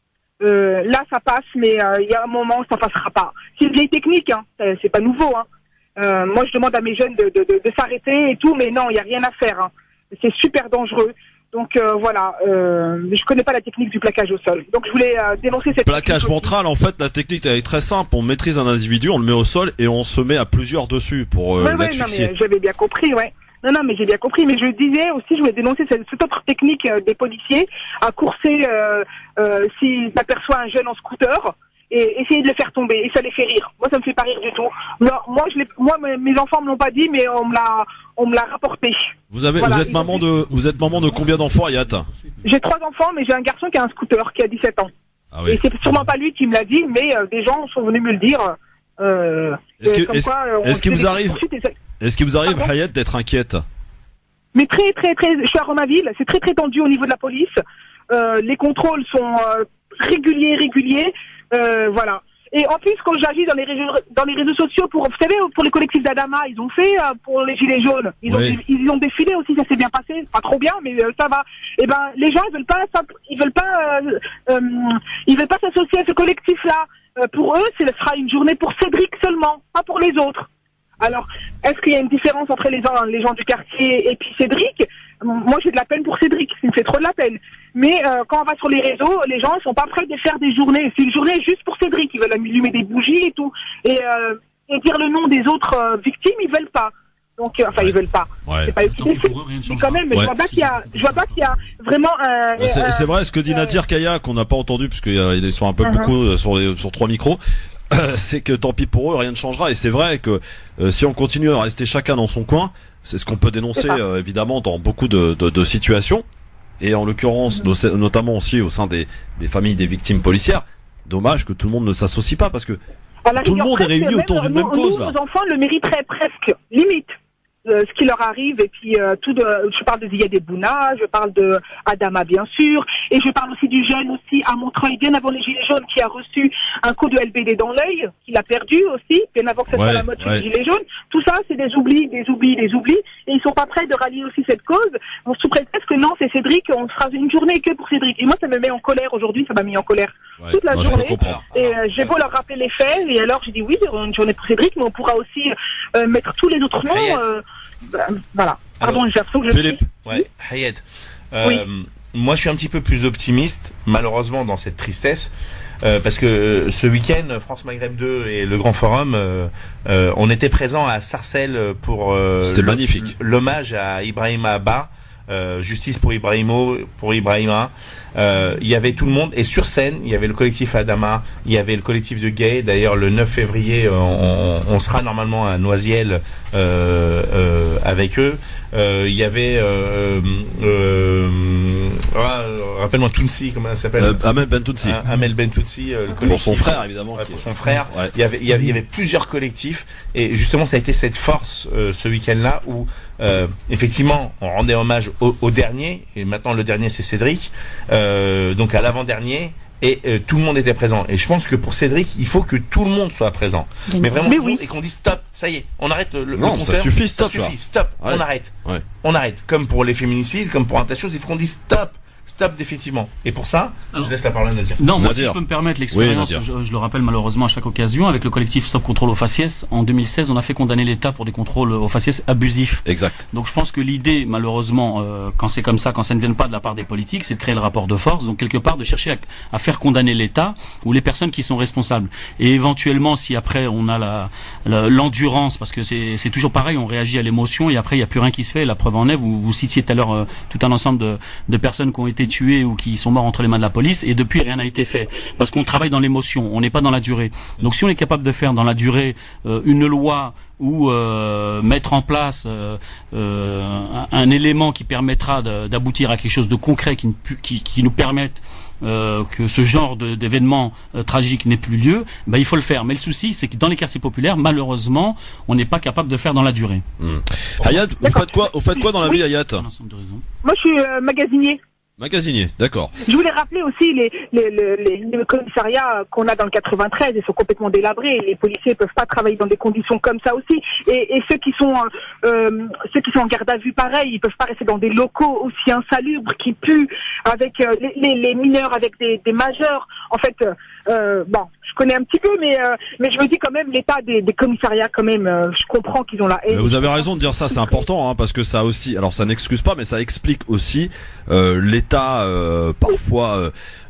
Euh, là, ça passe, mais il euh, y a un moment où ça passera pas. C'est une vieille technique, hein, c'est pas nouveau. Hein. Euh, moi, je demande à mes jeunes de, de, de, de s'arrêter et tout, mais non, il y a rien à faire. Hein. C'est super dangereux. Donc euh, voilà, euh, je connais pas la technique du plaquage au sol. Donc je voulais euh, dénoncer cette plaquage ventral. En fait, la technique elle est très simple. On maîtrise un individu, on le met au sol et on se met à plusieurs dessus pour euh, ouais, l'asphyxier. Ouais, non mais j'avais bien compris, ouais. Non, non, mais j'ai bien compris. Mais je disais aussi, je voulais dénoncer cette, cette autre technique euh, des policiers à courser euh, euh, s'ils aperçoivent un jeune en scooter et essayer de le faire tomber. Et ça les fait rire. Moi, ça me fait pas rire du tout. Non, moi, je l'ai, moi, mes enfants me l'ont pas dit, mais on me l'a, on me l'a rapporté. Vous avez, voilà, vous êtes maman de, vous êtes maman de combien d'enfants, Hayat? J'ai trois enfants, mais j'ai un garçon qui a un scooter, qui a dix-sept ans. Ah oui. Et c'est sûrement pas lui qui me l'a dit, mais euh, des gens sont venus me le dire. Euh, Est-ce euh, que, est-ce, quoi, est-ce qu'il vous arrive, ça... est-ce qu'il vous arrive, Pardon Hayat, d'être inquiète? Mais très, très, très, je suis à Romainville, c'est très, très tendu au niveau de la police. Euh, les contrôles sont euh, réguliers, réguliers, euh, voilà. Et en plus, quand j'agis dans les réseaux, dans les réseaux sociaux, pour, vous savez, pour les collectifs d'Adama, ils ont fait euh, pour les gilets jaunes, ils oui. ont, ils ont défilé aussi, ça s'est bien passé, pas trop bien, mais euh, ça va. Et ben, les gens, ils veulent pas, ils veulent pas, euh, euh, ils veulent pas s'associer à ce collectif-là. Euh, pour eux, ce sera une journée pour Cédric seulement, pas pour les autres. Alors, est-ce qu'il y a une différence entre les gens, les gens du quartier et puis Cédric? Moi, j'ai de la peine pour Cédric, il me fait trop de la peine. Mais euh, quand on va sur les réseaux, les gens sont pas prêts de faire des journées. C'est une journée juste pour Cédric, ils veulent allumer des bougies et tout. Et, euh, et dire le nom des autres euh, victimes, ils veulent pas. Donc, euh, enfin, ouais. ils veulent pas. Ouais. C'est pas eux qui décident. Mais quand même, ouais. je vois pas qu'il y a, je vois pas qu'il y a vraiment un. C'est, euh, c'est vrai ce que dit Nadir Kaya, qu'on n'a pas entendu parce qu'ils sont un peu uh-huh. beaucoup sur les, sur trois micros. C'est que tant pis pour eux, rien ne changera. Et c'est vrai que euh, si on continue à rester chacun dans son coin, c'est ce qu'on peut dénoncer euh, évidemment dans beaucoup de, de, de situations. Et en l'occurrence, mm-hmm. no, notamment aussi au sein des, des familles des victimes policières. Dommage que tout le monde ne s'associe pas parce que tout le monde est réuni autour d'une même cause. Nos enfants le mériteraient presque, limite. Euh, ce qui leur arrive et puis euh, tout de, je parle de Ziyad Bouna, je parle de Adama bien sûr et je parle aussi du jeune aussi à Montreuil bien avant les gilets jaunes qui a reçu un coup de L B D dans l'œil, qu'il a perdu aussi bien avant que ce ouais, soit la mode sur ouais. les gilets jaunes. Tout ça c'est des oublis, des oublis, des oublis et ils sont pas prêts de rallier aussi cette cause. Bon, sous prétexte que non c'est Cédric, on fera une journée que pour Cédric et moi ça me met en colère aujourd'hui, ça m'a mis en colère ouais, toute la moi, journée et euh, j'ai beau leur rappeler les faits et alors j'ai dit oui une journée pour Cédric mais on pourra aussi euh, mettre tous les autres noms. Euh, Voilà. Pardon, Alors, j'ai l'impression que je Philippe, suis... ouais, Hayat. Euh, oui. Moi, je suis un petit peu plus optimiste, malheureusement, dans cette tristesse, euh, parce que ce week-end, France Maghreb deux et le Grand Forum, euh, euh, on était présents à Sarcelles pour euh, C'était magnifique. L'hommage à Ibrahima Abba. Euh, justice pour Ibrahimo, pour Ibrahima. Euh, il y avait tout le monde et sur scène, il y avait le collectif Adama, il y avait le collectif de Gay. D'ailleurs, le neuf février, on, on sera normalement à Noisiel euh, euh, avec eux. Euh, il y avait, euh, euh, euh, rappelle-moi Tounsi, comment elle s'appelle euh, Amel Bentounsi. Amel Bentounsi, euh, le pour son frère évidemment. Ouais, pour son frère. Ouais. Il y avait, il y avait, il y avait plusieurs collectifs et justement, ça a été cette force euh, ce week-end-là où euh, effectivement, on rendait hommage au, au dernier et maintenant le dernier c'est Cédric. Euh, donc à l'avant-dernier et euh, tout le monde était présent et je pense que pour Cédric il faut que tout le monde soit présent mais, mais vraiment mais oui. et qu'on dise stop, ça y est, on arrête le, le non compteur, ça suffit stop, ça suffit, stop ouais. on arrête ouais. on arrête comme pour les féminicides, comme pour un tas de choses, il faut qu'on dise stop stop définitivement. Et pour ça, alors, je laisse la parole à Nadir. Non, moi Nadir. si je peux me permettre l'expérience, oui, je, je le rappelle malheureusement à chaque occasion, avec le collectif Stop Contrôle aux faciès, en deux mille seize, on a fait condamner l'État pour des contrôles aux faciès abusifs. Exact. Donc je pense que l'idée, malheureusement, euh, quand c'est comme ça, quand ça ne vient pas de la part des politiques, c'est de créer le rapport de force, donc quelque part de chercher à, à faire condamner l'État ou les personnes qui sont responsables. Et éventuellement, si après on a la, la l'endurance, parce que c'est, c'est toujours pareil, on réagit à l'émotion et après il n'y a plus rien qui se fait. La preuve en est, vous, vous citiez tout à l'heure euh, tout un ensemble de, de personnes qui ont été tuées ou qui sont morts entre les mains de la police et depuis rien n'a été fait parce qu'on travaille dans l'émotion, on n'est pas dans la durée. Donc si on est capable de faire dans la durée euh, une loi ou euh, mettre en place euh, euh, un, un élément qui permettra de, d'aboutir à quelque chose de concret qui, qui, qui nous permette euh, que ce genre de, d'événements euh, tragiques n'ait plus lieu, ben, il faut le faire. Mais le souci, c'est que dans les quartiers populaires, malheureusement, on n'est pas capable de faire dans la durée. Mmh. Hayat, vous faites quoi, vous faites quoi dans la oui. vie, Hayat? Moi, je suis euh, magasinier. Magasinier, d'accord. Je voulais rappeler aussi les, les, les, les, les commissariats qu'on a dans le quatre-vingt-treize, ils sont complètement délabrés. Les policiers peuvent pas travailler dans des conditions comme ça aussi. Et, et ceux qui sont euh, ceux qui sont en garde à vue, pareil, ils peuvent pas rester dans des locaux aussi insalubres qui puent avec euh, les, les, les mineurs, avec des, des majeurs. En fait, euh, bon, je connais un petit peu, mais euh, mais je me dis quand même l'état des, des commissariats quand même. Euh, je comprends qu'ils ont la haine. Vous avez raison de dire ça, c'est important, hein, parce que ça aussi, alors ça n'excuse pas, mais ça explique aussi euh, l'état euh, parfois euh,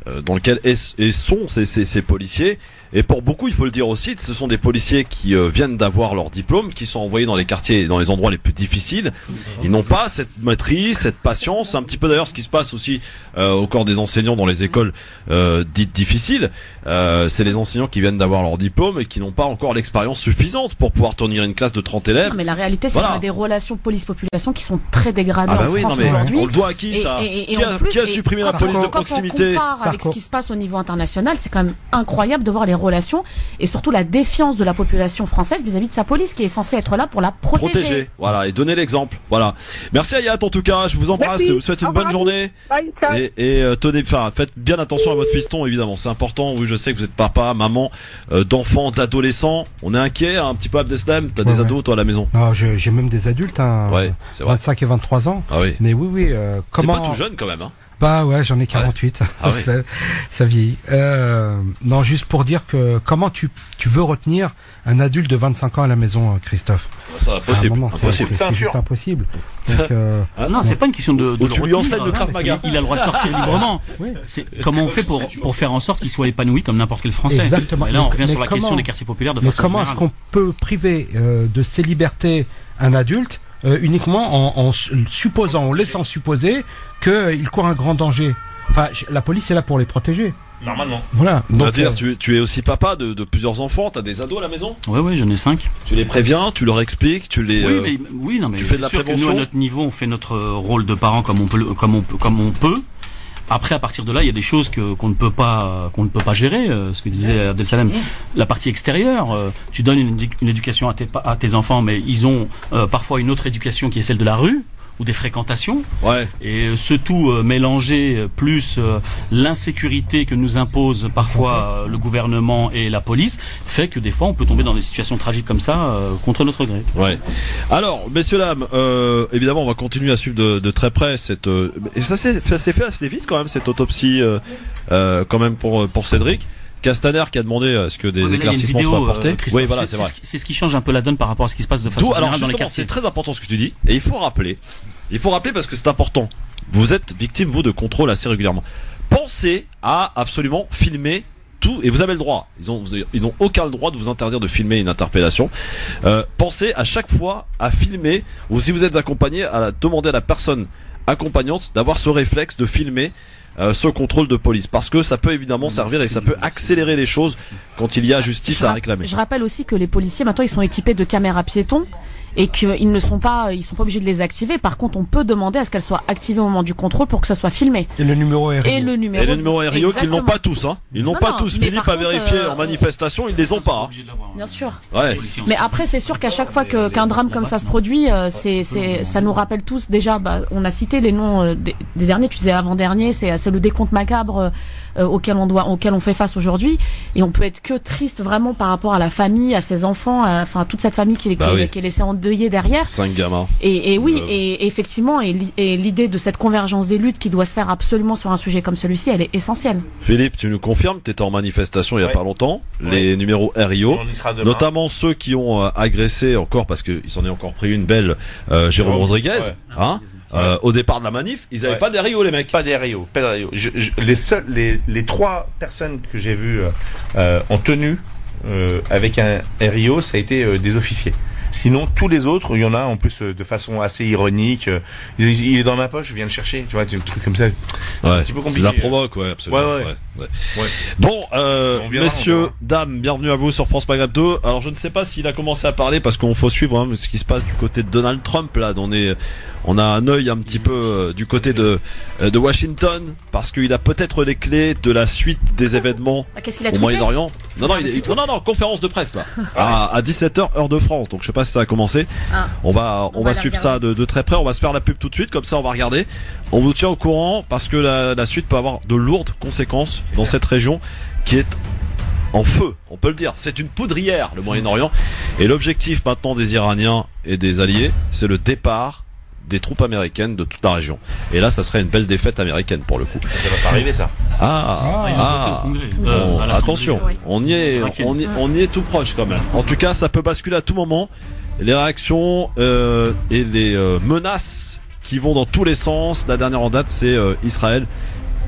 euh, dans lequel est, et sont ces, ces, ces policiers. Et pour beaucoup, il faut le dire aussi, ce sont des policiers qui euh, viennent d'avoir leur diplôme, qui sont envoyés dans les quartiers, dans les endroits les plus difficiles. Ils n'ont pas cette maîtrise, cette patience. C'est un petit peu d'ailleurs ce qui se passe aussi euh, au corps des enseignants dans les écoles euh, dites difficiles. Euh, c'est les enseignants qui viennent d'avoir leur diplôme et qui n'ont pas encore l'expérience suffisante pour pouvoir tenir une classe de trente élèves. Non, mais la réalité, c'est voilà. qu'on a des relations police-population qui sont très dégradées ah bah en oui, France non, mais aujourd'hui. On le doit à qui, ça? et, et, et qui, a, plus, qui a supprimé la police de proximité? Quand on compare avec ce qui se passe au niveau international, c'est quand même incroyable de voir les relations et surtout la défiance de la population française vis-à--vis de sa police qui est censée être là pour la protéger. Protéger, voilà, et donner l'exemple. Voilà. Merci Ayat en tout cas, je vous embrasse, Merci. je vous souhaite une bonne journée. Bye, ciao. Et, et euh, tenez, enfin, faites bien attention à votre fiston, évidemment, c'est important. Oui, je sais que vous êtes papa, maman, euh, d'enfants, d'adolescents. On est inquiet hein, un petit peu, Abdeslam. T'as Ouais, des ouais. ados toi à la maison? Non, j'ai j'ai même des adultes, hein, Ouais, c'est vrai. vingt-cinq et vingt-trois ans. Ah oui. Mais oui, oui. Euh, C'est comment pas tout jeune quand même. Hein. Bah ouais, j'en ai quarante-huit. Ouais. Ah oui. ça, ça vieillit. Euh, non, juste pour dire que comment tu tu veux retenir un adulte de vingt-cinq ans à la maison, Christophe? C'est impossible. À un moment, c'est Impossible. c'est- c'est juste impossible. Donc, euh, Ah non, c'est pas une question de. de Ou tu le lui retenir, enseignes le hein. Krav Maga. Il, il a le droit de sortir librement. Oui. C'est comment on fait pour pour faire en sorte qu'il soit épanoui comme n'importe quel Français. Exactement. Et là, on Mais- revient mais sur la comment- question des quartiers populaires de mais façon comment est-ce générale. qu'on peut priver euh, de ses libertés un adulte euh, uniquement en, en su- supposant, en laissant supposer qu'il court un grand danger? Enfin, j- la police est là pour les protéger. Normalement. Voilà. Donc, C'est-à-dire, euh, tu, tu es aussi papa de, de plusieurs enfants, t'as des ados à la maison? Ouais, ouais, j'en ai cinq. Tu les préviens, tu leur expliques, tu les. Oui, euh, mais, oui, non, mais tu fais de la c'est sûr que prévention. nous, à notre niveau, on fait notre euh, rôle de parent comme on peut, le- comme on peut, comme on peut. Après, à partir de là, il y a des choses que qu'on ne peut pas, qu'on ne peut pas gérer. euh, ce que disait Abdel Salem, la partie extérieure. euh, tu donnes une, édu- une éducation à tes, pa- à tes enfants, mais ils ont euh, parfois une autre éducation qui est celle de la rue ou des fréquentations. Ouais. Et euh, ce tout euh, mélangé euh, plus euh, l'insécurité que nous impose parfois euh, le gouvernement et la police fait que des fois on peut tomber dans des situations tragiques comme ça euh, contre notre gré. Ouais. Alors, messieurs dames, euh, évidemment, on va continuer à suivre de, de très près cette. Euh, et ça s'est ça s'est fait assez vite quand même cette autopsie, euh, euh, quand même pour pour Cédric Castaner qui a demandé à ce que des Ouais, mais là, il y a une éclaircissements vidéo, soient euh, apportés. Christophe, oui, voilà, c'est c'est c'est vrai. ce qui- c'est ce qui change un peu la donne par rapport à ce qui se passe de façon Tout, alors générale dans les justement, quartiers. c'est très important ce que tu dis, et il faut rappeler, il faut rappeler parce que c'est important. Vous êtes victime, vous, de contrôle assez régulièrement. Pensez à absolument filmer tout, et vous avez le droit. Ils ont, vous avez- ils n'ont aucun droit de vous interdire de filmer une interpellation. Euh, pensez à chaque fois à filmer, ou si vous êtes accompagné, à la- demander à la personne accompagnante d'avoir ce réflexe de filmer euh, ce contrôle de police, parce que ça peut évidemment servir et ça peut accélérer les choses quand il y a justice Je à rap- réclamer. Je rappelle aussi que les policiers maintenant ils sont équipés de caméras piétons et qu'ils ne sont pas, ils sont pas obligés de les activer. Par contre, on peut demander à ce qu'elles soient activées au moment du contrôle pour que ça soit filmé. et le numéro R I O. Et le numéro. Et les numéros R I O qu'ils n'ont Exactement. pas tous, hein. Ils n'ont Non, pas non, tous. mais Philippe par a contre, vérifié euh, en manifestation, ils les ont pas. Bien sûr. Hein. Ouais. Mais après, c'est sûr qu'à chaque fois que qu'un drame comme ça se produit, euh, c'est c'est ça nous rappelle tous déjà. Bah, on a cité les noms euh, des, des derniers. Tu disais avant dernier, c'est c'est le décompte macabre euh, euh, auquel on doit auquel on fait face aujourd'hui. Et on peut être que triste vraiment par rapport à la famille, à ses enfants, à- enfin à toute cette famille qui, est- Bah qui, est- oui. qui est laissée endeuillée derrière. Cinq gamins. Et, et oui, Euh. et, et effectivement, et, li- et l'idée de cette convergence des luttes qui doit se faire absolument sur un sujet comme celui-ci, elle est essentielle. Philippe, tu nous confirmes, tu étais en manifestation il y a Ouais. pas longtemps. Les numéros R I O, On y sera demain. notamment ceux qui ont euh, agressé encore, parce qu'il s'en est encore pris une belle, euh, Jérôme Jérôme, Rodriguez, ouais. hein, euh, au départ de la manif, ils avaient Ouais. pas d'R I O les mecs. Pas des R I O, pas des R I O. Je- je- les seuls, les, les trois personnes que j'ai vues euh, en tenue euh, avec un R I O, ça a été euh, des officiers. Sinon, tous les autres, il y en a en plus euh, de façon assez ironique. euh, il, il est dans ma poche, je viens le chercher. Tu vois, des trucs comme ça. C'est un Ouais. petit peu C'est compliqué. la provoque, ouais, absolument. Ouais, ouais. ouais, ouais. Ouais. Bon, euh, On verra, on messieurs, verra. dames, bienvenue à vous sur France Maghreb deux. Alors, je ne sais pas s'il a commencé à parler parce qu'on faut suivre hein, ce qui se passe du côté de Donald Trump. Là, on est, on a un œil un petit peu euh, du côté de euh, de Washington parce qu'il a peut-être les clés de la suite des événements Ah, Qu'est-ce qu'il a au tweeté Moyen-Orient. Non, non, Ah, il c'est est, tout. non, non, non, conférence de presse là, à, à dix-sept heures heure de France. Donc, je sais pas si ça a commencé. Ah. On va, on, On va, va la suivre regarder. ça de, de très près. On va se faire la pub tout de suite, comme ça on va regarder. On vous tient au courant parce que la, la suite peut avoir de lourdes conséquences dans cette région qui est en feu, on peut le dire. C'est une poudrière, le Moyen-Orient. Et l'objectif maintenant des Iraniens et des alliés, c'est le départ des troupes américaines de toute la région. Et là, ça serait une belle défaite américaine pour le coup. Ça va pas arriver, ça. Ah, Ah, il a ah, voté au Congrès. bon, Euh, à l'Assemblée. attention, Oui. on y est, Tranquille. on y, on y est tout proche quand même. En tout cas, ça peut basculer à tout moment. Les réactions euh, et les euh, menaces qui vont dans tous les sens. La dernière en date, c'est euh, Israël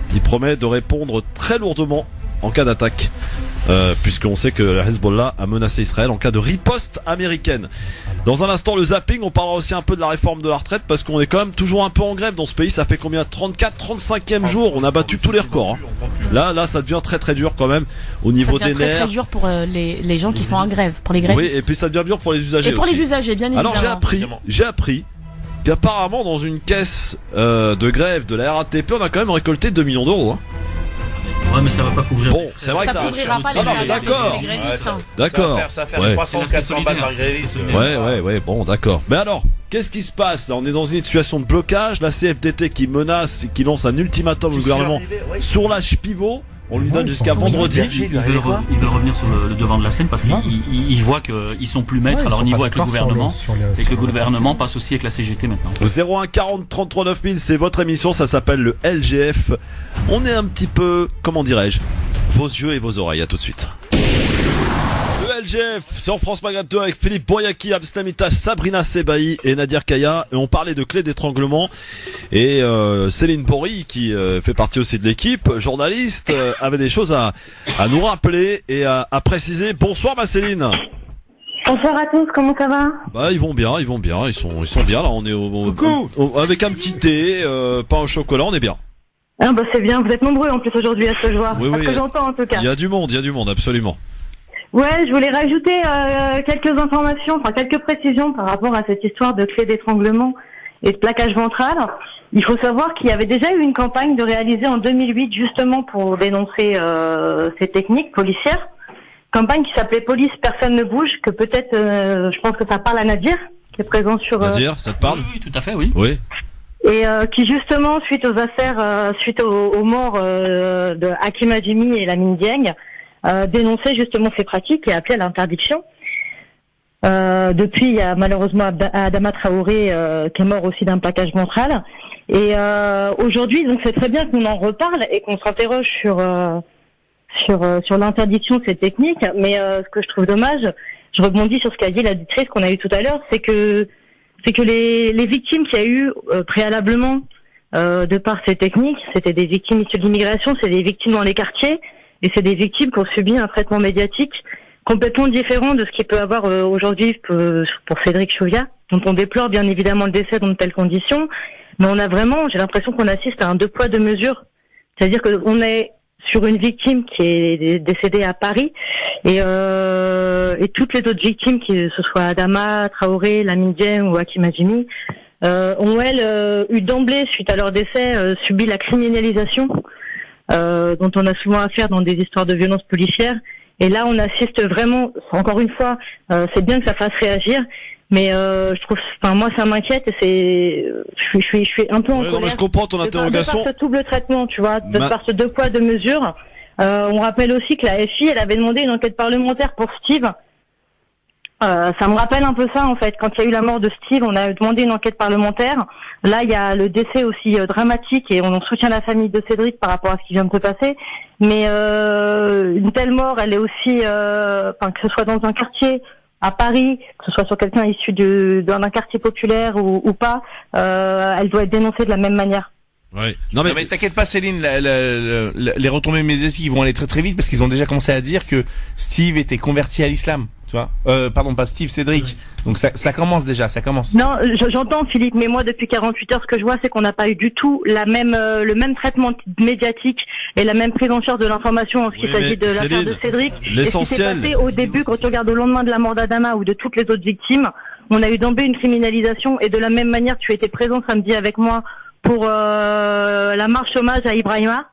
il promet de répondre très lourdement en cas d'attaque. Euh, puisqu'on sait que la Hezbollah a menacé Israël en cas de riposte américaine. Dans un instant, le zapping, on parlera aussi un peu de la réforme de la retraite, parce qu'on est quand même toujours un peu en grève dans ce pays. Ça fait combien? trente-quatre, trente-cinquième jour, on a battu tous les records. Hein. Là, là, ça devient très très dur quand même au niveau ça des devient très, nerfs. très dur pour euh, les, les gens qui sont en grève, pour les grévistes. Oui, et puis ça devient dur pour les usagers. Et pour aussi. les usagers, bien évidemment. Alors j'ai appris, j'ai appris qu'apparemment dans une caisse euh, de grève de la R A T P, on a quand même récolté deux millions d'euros. Hein. Ouais, mais ça va pas couvrir. Bon, c'est vrai ça que ça couvrira pas les salaires des grévistes. D'accord. Ça va faire Ouais. trois cents ou quatre cents balles par gréviste. Ouais, ouais, ouais, bon, d'accord. Mais alors, qu'est-ce qui se passe là? On est dans une situation de blocage. La C F D T qui menace et qui lance un ultimatum au gouvernement sur l'âge pivot. On lui donne jusqu'à vendredi. Ils veulent, re- ils veulent revenir sur le, le devant de la scène parce qu'ils ils, ils voient qu'ils sont plus maîtres Ouais, à leur ils sont niveau pas avec le d'accord sur gouvernement. le- sur le- et que sur le le- gouvernement passe aussi avec la C G T maintenant. zéro un quarante trente-trois neuf mille, c'est votre émission, ça s'appelle le L G F. On est un petit peu, comment dirais-je, vos yeux et vos oreilles, à tout de suite. Le L G F sur France Maghreb avec Philippe Boyaki, Abstamita, Sabrina Sebaï et Nadir Kaya. Et on parlait de clés d'étranglement. Et euh, Céline Bory, qui euh, fait partie aussi de l'équipe, journaliste, euh, avait des choses à, à nous rappeler et à, à préciser. Bonsoir ma Céline. Bonsoir à tous, comment ça va? Bah ils vont bien, ils vont bien, ils sont ils sont bien là. On est au, au, au- au- avec un petit thé, euh, pain au chocolat, on est bien. Ah bah c'est bien, vous êtes nombreux en plus aujourd'hui à ce que je vois. Oui, à oui, ce que j'entends en tout cas. Il y a du monde, il y a du monde, absolument. Ouais, je voulais rajouter euh, quelques informations, enfin quelques précisions par rapport à cette histoire de clé d'étranglement et de plaquage ventral. Il faut savoir qu'il y avait déjà eu une campagne de réaliser en deux mille huit justement pour dénoncer euh, ces techniques policières. Campagne qui s'appelait Police Personne ne bouge, que peut-être, euh, je pense que ça parle à Nadir, qui est présent sur... Euh, Nadir, ça te parle? Oui, tout à fait, oui. Oui. Et euh, qui justement, suite aux affaires, euh, suite aux, aux morts euh, de Hakim Hadjimi et Lamine Dieng, euh, dénonçait justement ces pratiques et appelait à l'interdiction. Euh, depuis, il y a malheureusement Abda- Adama Traoré euh, qui est mort aussi d'un plaquage ventral. Et euh, aujourd'hui, donc c'est très bien qu'on en reparle et qu'on s'interroge sur euh, sur euh, sur l'interdiction de ces techniques. Mais euh, ce que je trouve dommage, je rebondis sur ce qu'a dit la directrice qu'on a eu tout à l'heure, c'est que c'est que les, les victimes qu'il y a eu euh, préalablement euh, de par ces techniques, c'était des victimes issues de l'immigration, c'est des victimes dans les quartiers, et c'est des victimes qui ont subi un traitement médiatique complètement différent de ce qu'il peut avoir euh, aujourd'hui pour, pour Cédric Chouviat, dont on déplore bien évidemment le décès dans de telles conditions, mais on a vraiment, j'ai l'impression qu'on assiste à un deux poids deux mesures, c'est-à-dire qu'on est sur une victime qui est décédée à Paris et, euh, et toutes les autres victimes, que ce soit Adama, Traoré, Lamine Dieng ou Hakim Hadjimi, euh, ont elles euh, eu d'emblée, suite à leur décès, euh, subi la criminalisation euh, dont on a souvent affaire dans des histoires de violences policières. Et là, on assiste vraiment, encore une fois, euh, c'est bien que ça fasse réagir, mais euh, je trouve, enfin moi, ça m'inquiète et c'est, je suis, je suis, je suis un peu en Ouais, non, colère. mais je comprends ton de par- interrogation. De par ce double traitement, tu vois, de Ma- par ce deux poids deux mesures. Euh, on rappelle aussi que la F I, elle avait demandé une enquête parlementaire pour Steve. Euh, ça me rappelle un peu ça en fait. Quand il y a eu la mort de Steve, on a demandé une enquête parlementaire. Là, il y a le décès aussi euh, dramatique et on soutient la famille de Cédric par rapport à ce qui vient de se passer. Mais euh, une telle mort, elle est aussi, euh, enfin que ce soit dans un quartier à Paris, que ce soit sur quelqu'un issu de- d'un d'un quartier populaire ou, ou pas, euh, elle doit être dénoncée de la même manière. Ouais. Non mais, t'inquiète pas Céline, la- la- la- les retombées médiatiques vont aller très très vite parce qu'ils ont déjà commencé à dire que Steve était converti à l'islam, tu vois. Euh, pardon, pas Steve, Cédric. Donc ça, ça commence déjà, ça commence. Non, je- j'entends Philippe, mais moi depuis quarante-huit heures, ce que je vois, c'est qu'on n'a pas eu du tout la même, euh, le même traitement médiatique et la même prise en charge de l'information en ce qui Oui, mais s'agit de l'affaire Céline, de Cédric. Et ce qui s'est l'essentiel- passé au début, quand tu regardes au lendemain de la mort d'Adama ou de toutes les autres victimes, on a eu d'emblée une criminalisation et de la même manière, tu étais présent samedi avec moi pour euh, la marche hommage à Ibrahima.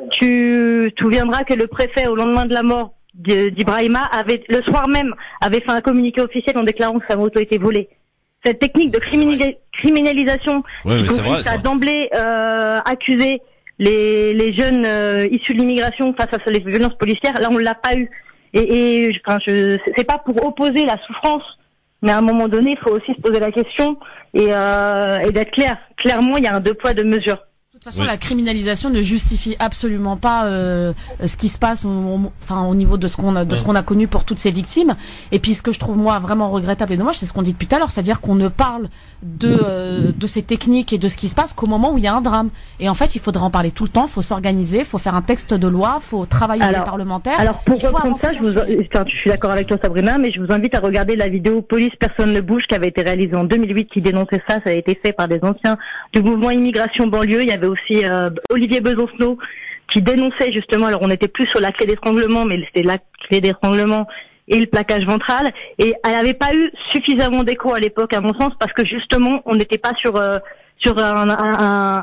Tu te souviendras que le préfet, au lendemain de la mort de- d'Ibrahima, avait le soir même avait fait un communiqué officiel en déclarant que sa moto était volée. Cette technique de criminali- criminalisation Ouais, qui mais c'est vrai, consiste à ça. d'emblée euh, accuser les, les jeunes euh, issus de l'immigration face à les violences policières, là on l'a pas eu. Et, et je- enfin, je, c'est pas pour opposer la souffrance, mais à un moment donné, il faut aussi se poser la question et, euh, et d'être clair. Clairement, il y a un deux poids deux mesures. De toute façon, oui. La criminalisation ne justifie absolument pas euh, ce qui se passe, au, au, enfin au niveau de ce qu'on a, de ce qu'on a connu pour toutes ces victimes. Et puis, ce que je trouve moi vraiment regrettable et dommage, c'est ce qu'on dit depuis tout à l'heure, c'est-à-dire qu'on ne parle de euh, de ces techniques et de ce qui se passe qu'au moment où il y a un drame. Et en fait, il faudrait en parler tout le temps. Il faut s'organiser, il faut faire un texte de loi, il faut travailler avec les parlementaires. Alors pour reprendre ça, je, vous, enfin, je suis d'accord avec toi, Sabrina, mais je vous invite à regarder la vidéo Police personne ne bouge qui avait été réalisée en deux mille huit, qui dénonçait ça. Ça a été fait par des anciens du mouvement Immigration Banlieue. Il y avait aussi euh, Olivier Besancenot qui dénonçait justement, alors on n'était plus sur la clé d'étranglement, mais c'était la clé d'étranglement et le plaquage ventral, et elle n'avait pas eu suffisamment d'écho à l'époque à mon sens, parce que justement on n'était pas sur euh, sur un, un,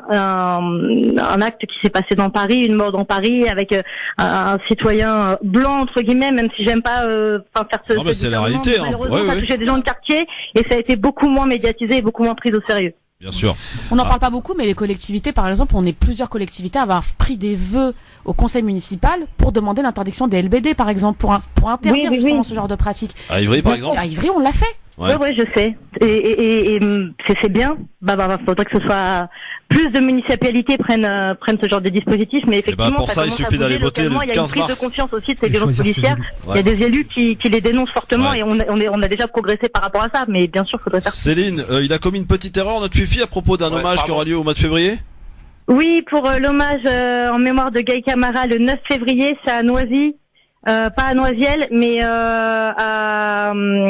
un, un acte qui s'est passé dans Paris, une mort dans Paris avec euh, un, un citoyen blanc entre guillemets, même si j'aime pas euh, faire ce, non, mais c'est la réalité, hein. Malheureusement ouais, ça ouais. touchait des gens de quartier et ça a été beaucoup moins médiatisé et beaucoup moins pris au sérieux. Bien sûr. On n'en ah. parle pas beaucoup, mais les collectivités, par exemple, on est plusieurs collectivités à avoir pris des vœux au conseil municipal pour demander l'interdiction des L B D, par exemple, pour, un, pour interdire oui, oui, justement oui. ce genre de pratique. À Ivry, par exemple. À Ivry, on l'a fait. Ouais, ouais, ouais je sais. Et, et, et, et c'est, c'est bien. Bah, bah, bah, faudrait que ce soit plus de municipalités prennent euh, prennent ce genre de dispositif, mais effectivement, bah pour ça, ça il suffit d'aller voter le quinze mars. Il y a une prise de conscience aussi de ces violences policières. Ouais. Il y a des élus qui, qui les dénoncent fortement ouais. et on, on, est, on a déjà progressé par rapport à ça, mais bien sûr, il faudrait faire. Céline, euh, il a commis une petite erreur, notre Fifi, à propos d'un ouais, hommage pardon. qui aura lieu au mois de février. Oui, pour euh, l'hommage euh, en mémoire de Gaï Camara le neuf février, c'est à Noisy. Euh, pas à Noisiel, mais euh, à, à,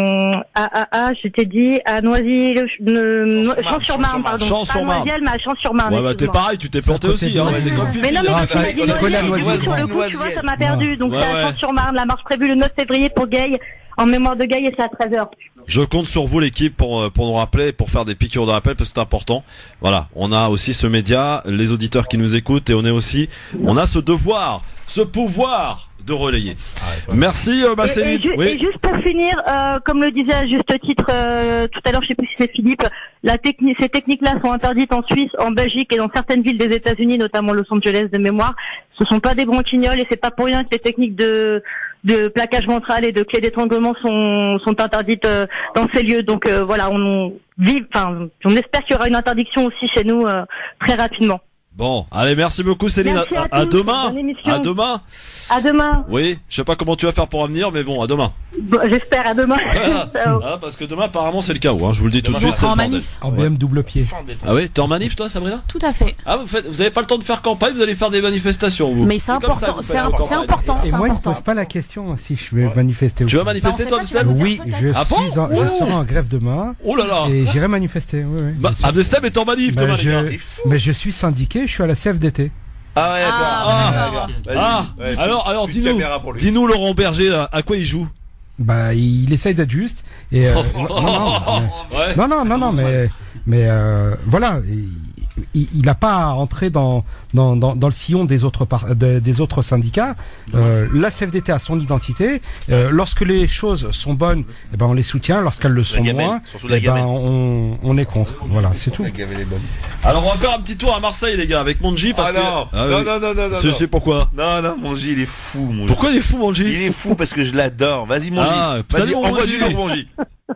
à, à, je t'ai dit, à Noisy, le, Champs-sur-Marne, pardon. Champs-sur-Marne. Pas à Noisiel, mais à Champs-sur-Marne. Ouais, bah, t'es pareil, tu t'es planté aussi, hein. Mais non, mais ah, tu m'as dit Noisy, sur le coup, tu vois, ça m'a perdu. Donc, c'est à Champs-sur-Marne, la marche prévue le neuf février pour Gaï, en mémoire de Gaï, et c'est à treize heures. Je compte sur vous, l'équipe, pour, pour nous rappeler, pour faire des piqûres de rappel, parce que c'est important. Voilà. On a aussi ce média, les auditeurs qui nous écoutent, et on est aussi, on a ce devoir, ce pouvoir de relayer. Ah, ouais. Merci, euh, bah, Céline. Et, et, oui. et juste pour finir, euh, comme le disait à juste titre euh, tout à l'heure, je sais plus si c'est Philippe, la technique, ces techniques-là sont interdites en Suisse, en Belgique et dans certaines villes des États-Unis, notamment Los Angeles de mémoire. Ce sont pas des branquignoles et c'est pas pour rien que les techniques de de plaquage ventral et de clé d'étranglement sont sont interdites euh, dans ces lieux. Donc euh, voilà, on vive, enfin, on espère qu'il y aura une interdiction aussi chez nous euh, très rapidement. Bon, allez, merci beaucoup Céline. Merci à, à, à tous, demain. À demain. À demain. Oui, je sais pas comment tu vas faire pour revenir, mais bon, à demain. Bon, j'espère à demain. Voilà. Ah, parce que demain, apparemment, c'est le chaos. Hein. Je vous le dis demain, tout de suite. C'est en manif. En B M double pied. Ah oui, t'es en manif, toi, Sabrina? Tout à fait. Ah, vous faites, vous avez pas le temps de faire campagne, vous allez faire des manifestations, vous. Mais c'est important. C'est important. Et moi, je pose pas la question si je vais manifester. Tu vas manifester, toi, Amstel? Oui, je ah bon suis, en, je serai en grève demain. Oh là là. Et j'irai manifester. Oui, oui. Bah, Amstel est en manif, bah, demain, je, les gars. Mais je suis syndiqué, je suis à la C F D T. Ah ouais, ah, d'accord. Ah, ah, ouais, alors, alors, dis-nous, dis-nous, Laurent Berger, là, à quoi il joue? Bah, il essaye d'être juste. Et euh, non, non, mais, ouais, non, non, non, non, mais, mais euh, voilà. Il n'a pas à entrer dans, dans, dans, dans le sillon des autres, par, de, des autres syndicats. Euh, la C F D T a son identité. Euh, lorsque les choses sont bonnes, eh ben on les soutient. Lorsqu'elles le sont moins, eh ben on, on est contre. Voilà, c'est tout. Alors on va faire un petit tour à Marseille, les gars, avec Monji, parce ah non. que ah, non, oui. non, non, non, non, je sais pourquoi. Non, non, Monji, il est fou, Monji. Pourquoi il est fou, Monji? Il est fou parce que je l'adore. Vas-y, Monji. Ah, vas-y, envoie du lourd, Monji.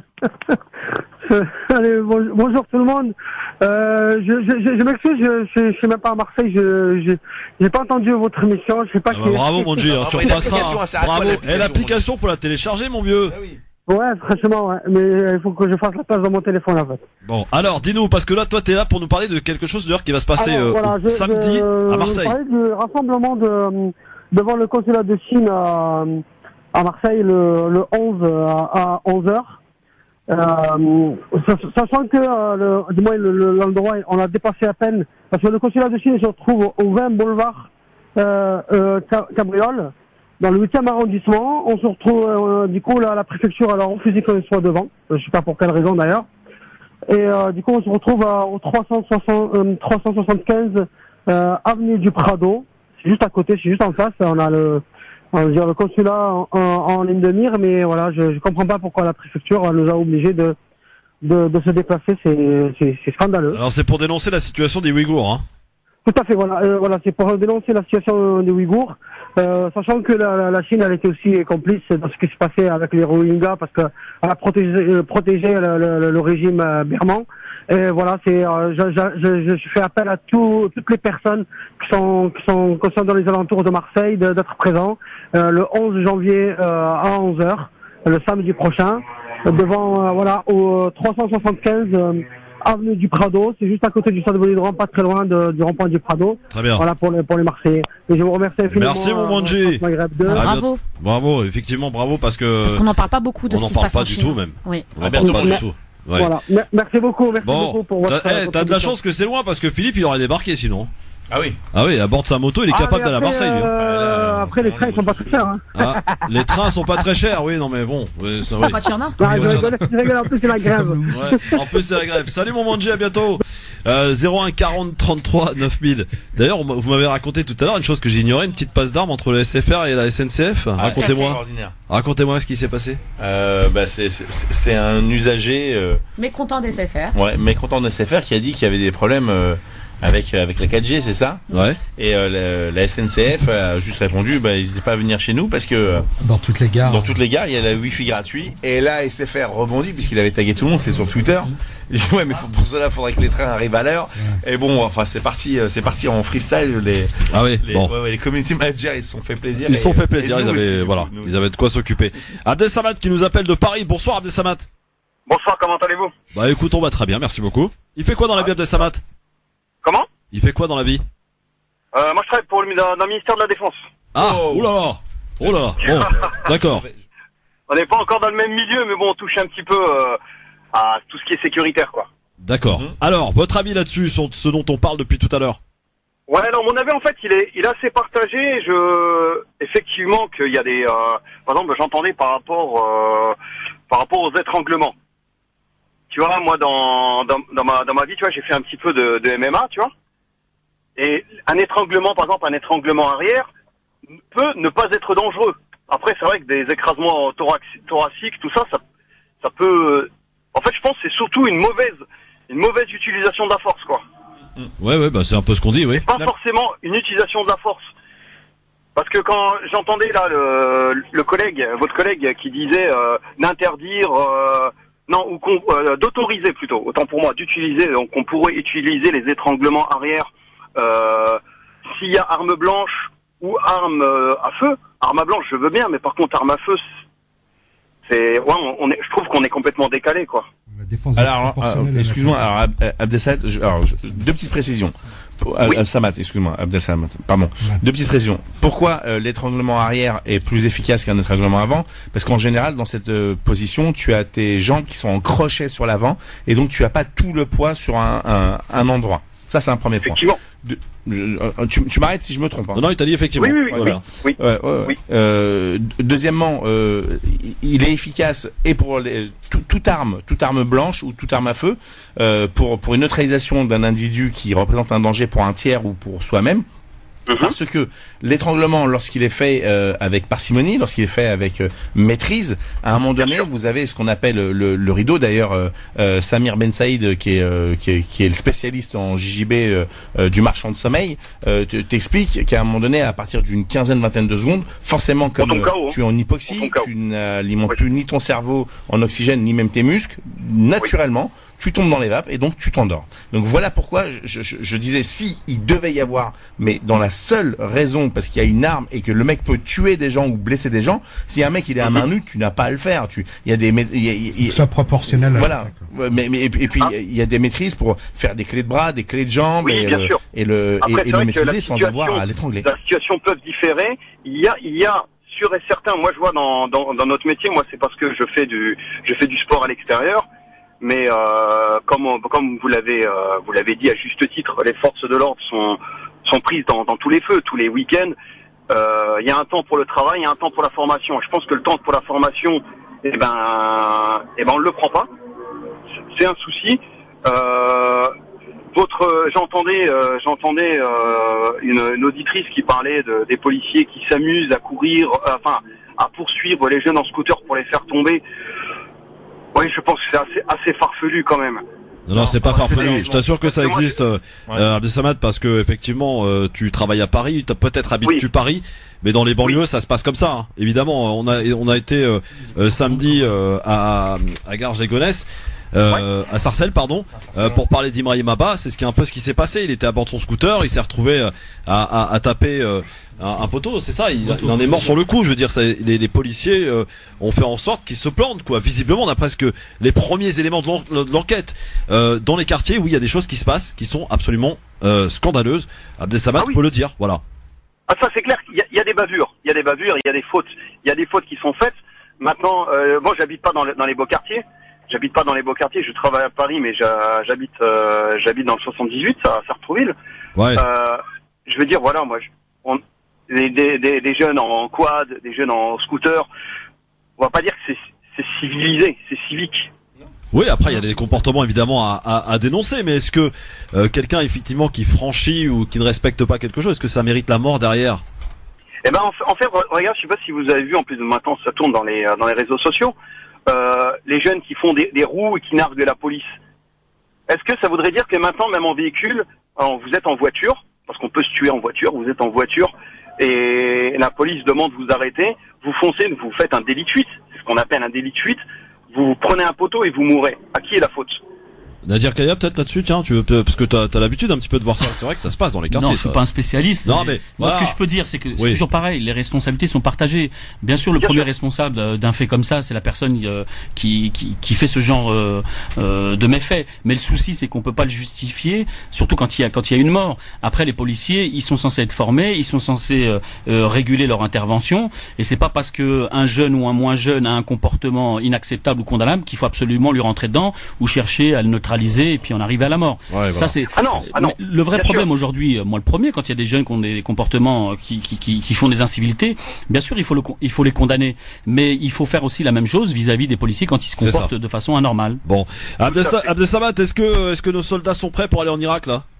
Allez, bon, bonjour tout le monde. Euh, je, je, je, je m'excuse, je, je, je suis même pas à Marseille, je, je, j'ai pas entendu votre émission, je sais pas ah qui. Bah, bravo, mon Dieu, hein, tu repasseras. Bravo. Et l'application pour la télécharger, mon vieux. Ah oui. Ouais, franchement, ouais. Mais il faut que je fasse la place dans mon téléphone, en fait. Bon, alors, dis-nous, parce que là, toi, t'es là pour nous parler de quelque chose d'ailleurs qui va se passer alors, euh, voilà, je, samedi je, à Marseille. Je parlais du rassemblement de, devant le consulat de Chine à, à Marseille le, le onze à, à onze heures. Euh, sachant que euh, le, du moins le, le, l'endroit on a dépassé à peine parce que le consulat de Chine se retrouve au vingt boulevard euh, euh, Cabriole dans le huitième arrondissement. On se retrouve euh, du coup là, la préfecture elle a refusé qu'on soit devant, je sais pas pour quelle raison d'ailleurs, et euh, du coup on se retrouve à, au trois cent soixante-quinze euh, avenue du Prado, c'est juste à côté, c'est juste en face, on a le on va dire le consulat en, en, en ligne de mire, mais voilà, je, je comprends pas pourquoi la préfecture nous a obligés de, de, de se déplacer, c'est, c'est, c'est scandaleux. Alors c'est pour dénoncer la situation des Ouïghours, hein. Tout à fait, voilà, euh, voilà, c'est pour dénoncer la situation des Ouïghours, euh, sachant que la, la, la Chine, elle était aussi complice dans ce qui se passait avec les Rohingyas, parce qu'elle a protégé, euh, protégé le, le, le régime euh, birman. Et voilà, c'est, euh, je, je, je, je fais appel à tout, toutes les personnes qui sont, qui sont, qui sont dans les alentours de Marseille d'être présents euh, le onze janvier euh, à onze heures, le samedi prochain, devant, euh, voilà, au trois cent soixante-quinze euh, avenue du Prado, c'est juste à côté du stade Vélodrome, pas très loin de, du rond-point du Prado. Très bien. Voilà pour les, pour les Marseillais. Et je vous remercie infiniment. Merci mon Manji. Bravo. Bravo, effectivement, bravo parce que. Parce qu'on n'en parle pas beaucoup de on ce n'en qui se parle passe en pas du Chine. tout même. Oui. On n'en parle pas du tout. Ouais. Voilà. Merci beaucoup, merci bon, beaucoup pour votre. T'as eh, t'as de la chance que c'est loin parce que Philippe il aurait débarqué sinon. Ah oui. Ah oui, à bord de sa moto, il est Ah, capable mais d'aller à après, Marseille. lui, hein. euh, après, les trains, ils sont pas très chers, hein. Ah, les trains sont pas très chers, oui, non mais bon. Ouais, ça, oui. Pas qu'il y en a. Ah, je rigole, je rigole, en plus c'est la grève. Ouais, en plus c'est la grève. Salut mon Manji, à bientôt. Euh, zéro un quarante trente-trois neuf mille. D'ailleurs, vous m'avez raconté tout à l'heure une chose que j'ignorais, une petite passe d'armes entre le S F R et la S N C F. Ah, Racontez-moi. extraordinaire. Racontez-moi ce qui s'est passé. Euh, bah c'est c'est- c'est un usager euh, Mécontent des S F R. ouais, mécontent de S F R qui a dit qu'il y avait des problèmes euh, avec avec la quatre G, c'est ça? Ouais. Et euh, la, la S N C F a juste répondu, bah n'hésitez pas à venir chez nous parce que euh, Dans toutes les gares. dans toutes les gares il y a la Wi-Fi gratuit. Et là S F R rebondit puisqu'il avait tagué tout le monde, c'est sur Twitter. Il dit ouais mais faut- pour cela il faudrait que les trains arrivent à l'heure. Et bon enfin c'est parti euh, c'est parti en freestyle. Les Ah oui. les, Bon. ouais, ouais, les community managers ils se sont fait plaisir. Ils se sont Et, fait euh, plaisir, et ils nous avaient aussi, voilà, nous ils avaient de quoi s'occuper. Abdel Samad qui nous appelle de Paris. Bonsoir Abdel Samad. Bonsoir, comment allez-vous? Bah écoute, on va très bien, merci beaucoup. Il fait quoi dans la vie Abdel Samad? Comment? Il fait quoi dans la vie? euh, Moi je travaille pour le, dans, dans le ministère de la Défense. Ah, oulala. Oh là là. Bon, d'accord. On n'est pas encore dans le même milieu, mais bon, on touche un petit peu euh, à tout ce qui est sécuritaire, quoi. D'accord. Alors, votre avis là-dessus sur ce dont on parle depuis tout à l'heure? Ouais, non, mon avis en fait, il est, il est assez partagé. Je, effectivement, qu'il y a des, euh, par exemple, j'entendais par rapport, euh, par rapport aux étranglements. Tu vois, moi, dans, dans, dans ma, dans ma vie, tu vois, j'ai fait un petit peu de, de M M A, tu vois. Et un étranglement, par exemple, un étranglement arrière peut ne pas être dangereux. Après, c'est vrai que des écrasements thorax, thoraciques, tout ça, ça, ça peut. En fait, je pense que c'est surtout une mauvaise, une mauvaise utilisation de la force, quoi. Ouais, ouais, bah c'est un peu ce qu'on dit, oui. Pas forcément une utilisation de la force. Parce que quand j'entendais là le, le collègue, votre collègue qui disait euh, d'interdire, euh, non, ou qu'on, euh, d'autoriser plutôt, autant pour moi, d'utiliser, donc on pourrait utiliser les étranglements arrière euh, s'il y a arme blanche ou arme euh, à feu. Arme à blanche, je veux bien, mais par contre arme à feu, c'est, ouais, on, on est, je trouve qu'on est complètement décalé, quoi. Alors, euh, excuse-moi, alors Ab- Abdel Samad, je- alors je- deux petites précisions. Pour- Ab- Abdel Samad, excuse-moi, Abdel Samad, pardon. Deux petites précisions. Pourquoi euh, l'étranglement arrière est plus efficace qu'un étranglement avant? Parce qu'en général, dans cette euh, position, tu as tes jambes qui sont en crochet sur l'avant, et donc tu as pas tout le poids sur un, un, un endroit. Ça, c'est un premier point. Effectivement. De- je- euh, tu tu m'arrêtes si je me trompe. Hein. Non, non, il t'a dit effectivement. Oui, oui, oui, Voilà. oui, oui. Ouais, ouais, ouais. Euh, deuxièmement, euh, il est efficace et pour les, tout, toute arme, toute arme blanche ou toute arme à feu, euh, pour pour une neutralisation d'un individu qui représente un danger pour un tiers ou pour soi-même. Parce que l'étranglement, lorsqu'il est fait euh, avec parcimonie, lorsqu'il est fait avec euh, maîtrise, à un moment donné, vous avez ce qu'on appelle le, le rideau. D'ailleurs, euh, euh, Samir Ben Saïd, qui est, euh, qui est qui est le spécialiste en J J B euh, euh, du marchand de sommeil, euh, te- t'explique qu'à un moment donné, à partir d'une quinzaine, vingtaine de secondes, forcément, comme tombe euh, K O, hein. tu es en hypoxie, tu n'alimentes plus ni ton cerveau en oxygène, ni même tes muscles, naturellement. Tu tombes dans les vapes et donc tu t'endors. Donc voilà pourquoi je, je, je disais si il devait y avoir, mais dans la seule raison parce qu'il y a une arme et que le mec peut tuer des gens ou blesser des gens, si un mec il est à main nue, tu n'as pas à le faire. Tu, il y a des, mé- il y a- il y a- Soit proportionnel. à voilà. Ouais, Mais, mais et puis, et puis, il y a des maîtrises pour faire des clés de bras, des clés de jambes Oui, et, bien le, sûr. et le Après, et, c'est et le vrai que la maîtriser sans situation- avoir à l'étrangler. La situation peut différer. Il y a, il y a sûr et certain. Moi, je vois dans, dans, dans notre métier, moi, c'est parce que je fais du, je fais du sport à l'extérieur. Mais euh, comme on- comme vous l'avez euh, vous l'avez dit à juste titre, les forces de l'ordre sont sont prises dans, dans tous les feux, tous les week-ends. Euh, Il y a un temps pour le travail, il y a un temps pour la formation. Je pense que le temps pour la formation, eh ben, eh ben, on le prend pas. C'est un souci. Euh, votre, j'entendais, euh, j'entendais euh, une, une auditrice qui parlait de, des policiers qui s'amusent à courir, euh, enfin, à poursuivre les jeunes en scooter pour les faire tomber. Oui, je pense que c'est assez, assez farfelu quand même. Non, non, c'est pas farfelu. Je t'assure que ça existe, euh, euh, Abdesamad, parce que effectivement, euh, tu travailles à Paris, tu as peut-être habitué Oui. Paris, mais dans les banlieues, ça se passe comme ça. Hein. Évidemment, on a on a été euh, euh, samedi euh, à à Garges-les-Gonesse. Euh, à Sarcelles, pardon, euh, pour parler d'Ibrahim Abba, c'est ce qui est un peu ce qui s'est passé. Il était à bord de son scooter, il s'est retrouvé euh, à, à, à taper euh, un, un poteau, c'est ça. Il, il en est mort sur le coup. Je veux dire, ça, les, les policiers euh, ont fait en sorte qu'il se plante, quoi. Visiblement, d'après ce que les premiers éléments de l'en- de l'enquête euh, dans les quartiers, oui, il y a des choses qui se passent qui sont absolument euh, scandaleuses. Abdesamad, Ah oui. faut le dire, voilà. Ah ça c'est clair, il y, a, il y a des bavures, il y a des bavures, il y a des fautes, il y a des fautes qui sont faites. Maintenant, euh, moi j'habite pas dans, le, dans les beaux quartiers, j'habite pas dans les beaux quartiers, je travaille à Paris, mais j'ha- j'habite euh, j'habite dans le soixante-dix-huit, à Sartrouville. Ouais. Euh, je veux dire, voilà, moi, je, on, des, des, des, des jeunes en quad, des jeunes en scooter, on va pas dire que c'est c'est civilisé, c'est civique. Oui, après il y a des comportements évidemment à, à, à dénoncer, mais est-ce que euh, quelqu'un effectivement qui franchit ou qui ne respecte pas quelque chose, est-ce que ça mérite la mort derrière? Eh ben, en, fait- en fait, re- regarde, je sais pas si vous avez vu, en plus de maintenant, ça tourne dans les euh, dans les réseaux sociaux, euh, les jeunes qui font des, des roues et qui narguent la police. Est-ce que ça voudrait dire que maintenant, même en véhicule, alors, vous êtes en voiture, parce qu'on peut se tuer en voiture, vous êtes en voiture et la police demande de vous arrêter, vous foncez, vous faites un délit de fuite, c'est ce qu'on appelle un délit de fuite, vous prenez un poteau et vous mourrez. À qui est la faute? Nadir Kaya peut-être là-dessus, tiens, tu veux, parce que t'as as, l'habitude un petit peu de voir ça. C'est vrai que ça se passe dans les quartiers. Non, je suis ça. pas un spécialiste. Non, mais moi, voilà. ce que je peux dire, c'est que c'est Oui. toujours pareil. Les responsabilités sont partagées. Bien sûr, le Bien premier sûr. responsable euh, d'un fait comme ça, c'est la personne euh, qui, qui qui fait ce genre euh, euh, de méfaits. Mais le souci, c'est qu'on peut pas le justifier, surtout quand il y a quand il y a une mort. Après, les policiers, ils sont censés être formés, ils sont censés euh, euh, réguler leur intervention. Et c'est pas parce que un jeune ou un moins jeune a un comportement inacceptable ou condamnable qu'il faut absolument lui rentrer dedans ou chercher à le neutraliser et puis on arrive à la mort. Ouais, Ça voilà. c'est Ah non, ah non. mais le vrai Bien problème sûr. aujourd'hui, euh, moi le premier, quand il y a des jeunes qui ont des comportements euh, qui, qui, qui, qui font des incivilités, bien sûr il faut le, con- il faut les condamner, mais il faut faire aussi la même chose vis-à-vis des policiers quand ils se C'est comportent ça. de façon anormale. Bon, Abdessa- fait. Abdessamat, est-ce que est-ce que nos soldats sont prêts pour aller en Irak là?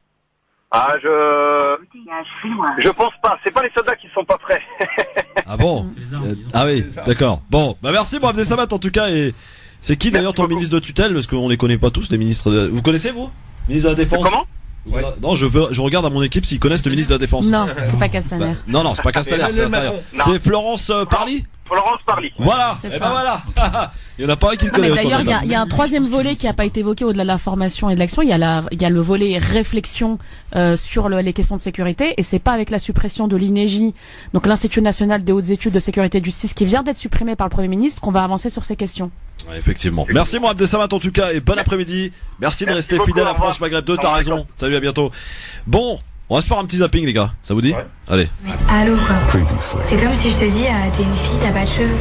Ah, je je pense pas. C'est pas les soldats qui sont pas prêts. Ah bon? Euh, Ah oui, d'accord. Bon, bah merci moi Abdessamat en tout cas. Et c'est qui d'ailleurs ton beaucoup. ministre de tutelle, parce qu'on les connaît pas tous les ministres. De... Vous connaissez vous? Ministre de la Défense? Comment? Ouais. Non, je veux, je regarde à mon équipe s'ils connaissent le ministre de la Défense. Non, c'est pas Castaner. Bah, non, non, c'est pas Castaner, c'est l'intérieur. Non. C'est Florence euh, Parly. Florence Parly. Voilà. C'est Et ça. ben voilà. Il y en a pas un qui le Ah, mais connaît. d'ailleurs, autant il y, a- que il y a un troisième volet qui n'a pas été évoqué au-delà de la formation et de l'action. Il y a, la, il y a le volet réflexion euh, sur le- les questions de sécurité, et c'est pas avec la suppression de l'I N E G I, donc l'Institut national des hautes études de sécurité et de justice, qui vient d'être supprimé par le Premier ministre, qu'on va avancer sur ces questions. Ouais, effectivement. Merci moi Abdessamat en tout cas et bon après-midi. Merci de Merci rester beaucoup, fidèle au à revoir. France Maghreb deux, Au t'as revoir, raison. Salut, à bientôt. Bon, on va se faire un petit zapping les gars. Ça vous dit? Ouais. Allez. Allô quoi. C'est comme si je te dis, ah, t'es une fille, t'as pas de cheveux.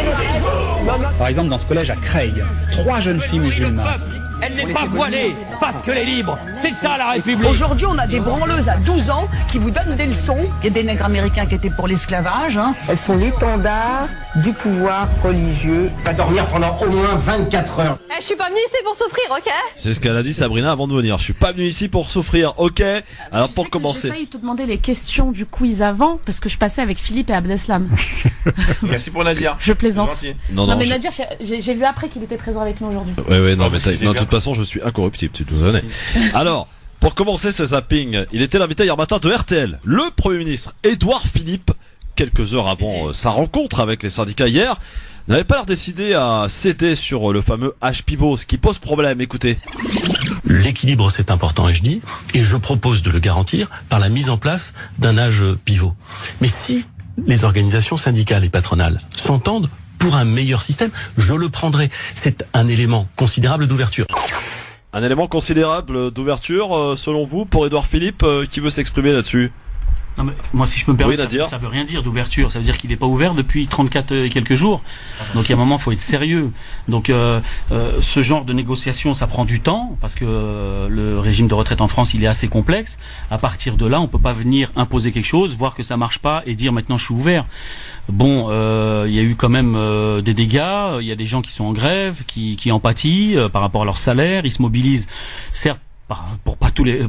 Par exemple, dans ce collège à Creil, trois jeunes filles musulmanes. Elle n'est pas voilée parce qu'elle est libre. C'est ça la République. Aujourd'hui, on a des branleuses à douze ans qui vous donnent des leçons. Il y a des nègres américains qui étaient pour l'esclavage. Hein. Elles sont l'étendard du pouvoir religieux. Va dormir pendant au moins vingt-quatre heures. Eh, je suis pas venue ici pour souffrir, ok? C'est ce qu'elle a dit Sabrina avant de venir. Je suis pas venu ici pour souffrir. Ok. Alors Tu pour sais que J'ai commencer. failli te demander les questions du quiz avant, parce que je passais avec Philippe et Abdeslam. Merci pour Nadir. Je plaisante. C'est gentil. Non non. mais je- Nadir, j'ai j'ai vu après qu'il était présent avec nous aujourd'hui. Ouais ouais non Ah, mais bah, t'as- c'était non, de bien. toute façon je suis incorruptible, tu te connais. Alors. Pour commencer ce zapping, il était l'invité hier matin de R T L. Le Premier ministre Édouard Philippe, quelques heures avant euh, sa rencontre avec les syndicats hier, n'avait pas l'air décidé à céder sur le fameux H pivot, ce qui pose problème. Écoutez. L'équilibre, c'est important, ai-je dit, et je propose de le garantir par la mise en place d'un âge pivot. Mais si les organisations syndicales et patronales s'entendent pour un meilleur système, je le prendrai. C'est un élément considérable d'ouverture. Un élément considérable d'ouverture, euh, selon vous, pour Édouard Philippe, euh, qui veut s'exprimer là-dessus? Non, mais moi, si je peux me permettre, Oui, Nadir. ça, ça veut rien dire d'ouverture. Ça veut dire qu'il n'est pas ouvert depuis trente-quatre et quelques jours. Donc, il y a un moment, il faut être sérieux. Donc, euh, euh, ce genre de négociation, ça prend du temps parce que euh, le régime de retraite en France, il est assez complexe. À partir de là, on peut pas venir imposer quelque chose, voir que ça marche pas et dire maintenant je suis ouvert. Bon, euh, il y a eu quand même euh, des dégâts. Il y a des gens qui sont en grève, qui, qui en pâtissent euh, par rapport à leur salaire. Ils se mobilisent, certes, par- pour pas tous les, pour pas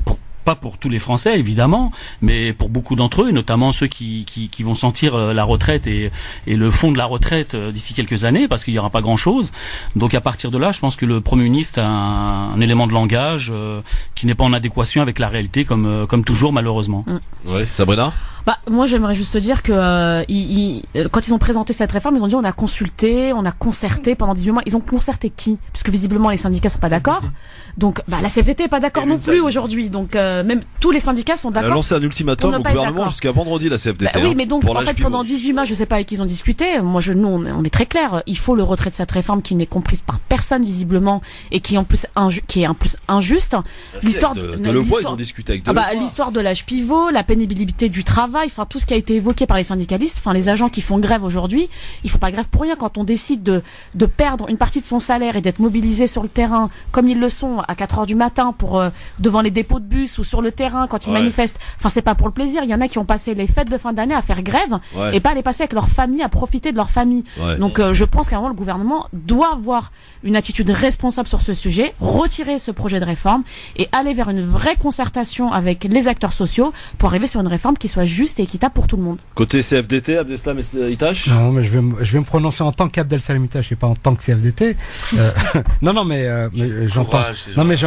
pas pour tous les Français évidemment, mais pour beaucoup d'entre eux, notamment ceux qui, qui, qui vont sentir la retraite et, et le fond de la retraite d'ici quelques années, parce qu'il n'y aura pas grand-chose. Donc à partir de là, je pense que le Premier ministre a un, un élément de langage euh, qui n'est pas en adéquation avec la réalité, comme, euh, comme toujours malheureusement. Mm. Oui, Sabrina ? Bah, moi, j'aimerais juste te dire que euh, ils, ils, quand ils ont présenté cette réforme, ils ont dit on a consulté, on a concerté pendant dix-huit mois. Ils ont concerté qui ? Puisque visiblement les syndicats sont pas d'accord. Donc, bah, la C F D T est pas d'accord non plus aujourd'hui. Donc, euh, même tous les syndicats sont d'accord. Elle a lancé un ultimatum au gouvernement jusqu'à vendredi, la C F D T. Bah, oui, mais donc hein, en fait pendant dix-huit mois, je sais pas avec qui ils ont discuté. Moi, je, nous, on, on est très clair. Il faut le retrait de cette réforme qui n'est comprise par personne visiblement et qui en plus inju- qui est en plus injuste. L'histoire de, de le voix, ils ont discuté avec. Ah bah, l'histoire de l'âge pivot, la pénibilité du travail, enfin tout ce qui a été évoqué par les syndicalistes, enfin les agents qui font grève aujourd'hui, ils font pas grève pour rien. Quand on décide de de perdre une partie de son salaire et d'être mobilisé sur le terrain comme ils le sont à quatre heures du matin pour euh, devant les dépôts de bus ou sur le terrain quand ils ouais. manifestent, enfin c'est pas pour le plaisir. Il y en a qui ont passé les fêtes de fin d'année à faire grève ouais. et pas à les passer avec leur famille, à profiter de leur famille. Ouais. Donc euh, je pense qu'à un moment le gouvernement doit avoir une attitude responsable sur ce sujet, retirer ce projet de réforme et aller vers une vraie concertation avec les acteurs sociaux pour arriver sur une réforme qui soit juste et équitable pour tout le monde. Côté C F D T, Abdeslam Itache ? Non, mais je vais, me, je vais me prononcer en tant qu'Abdeslam Itache et pas en tant que C F D T. Euh, non, non, mais, euh, mais j'entends. Courage, non, mais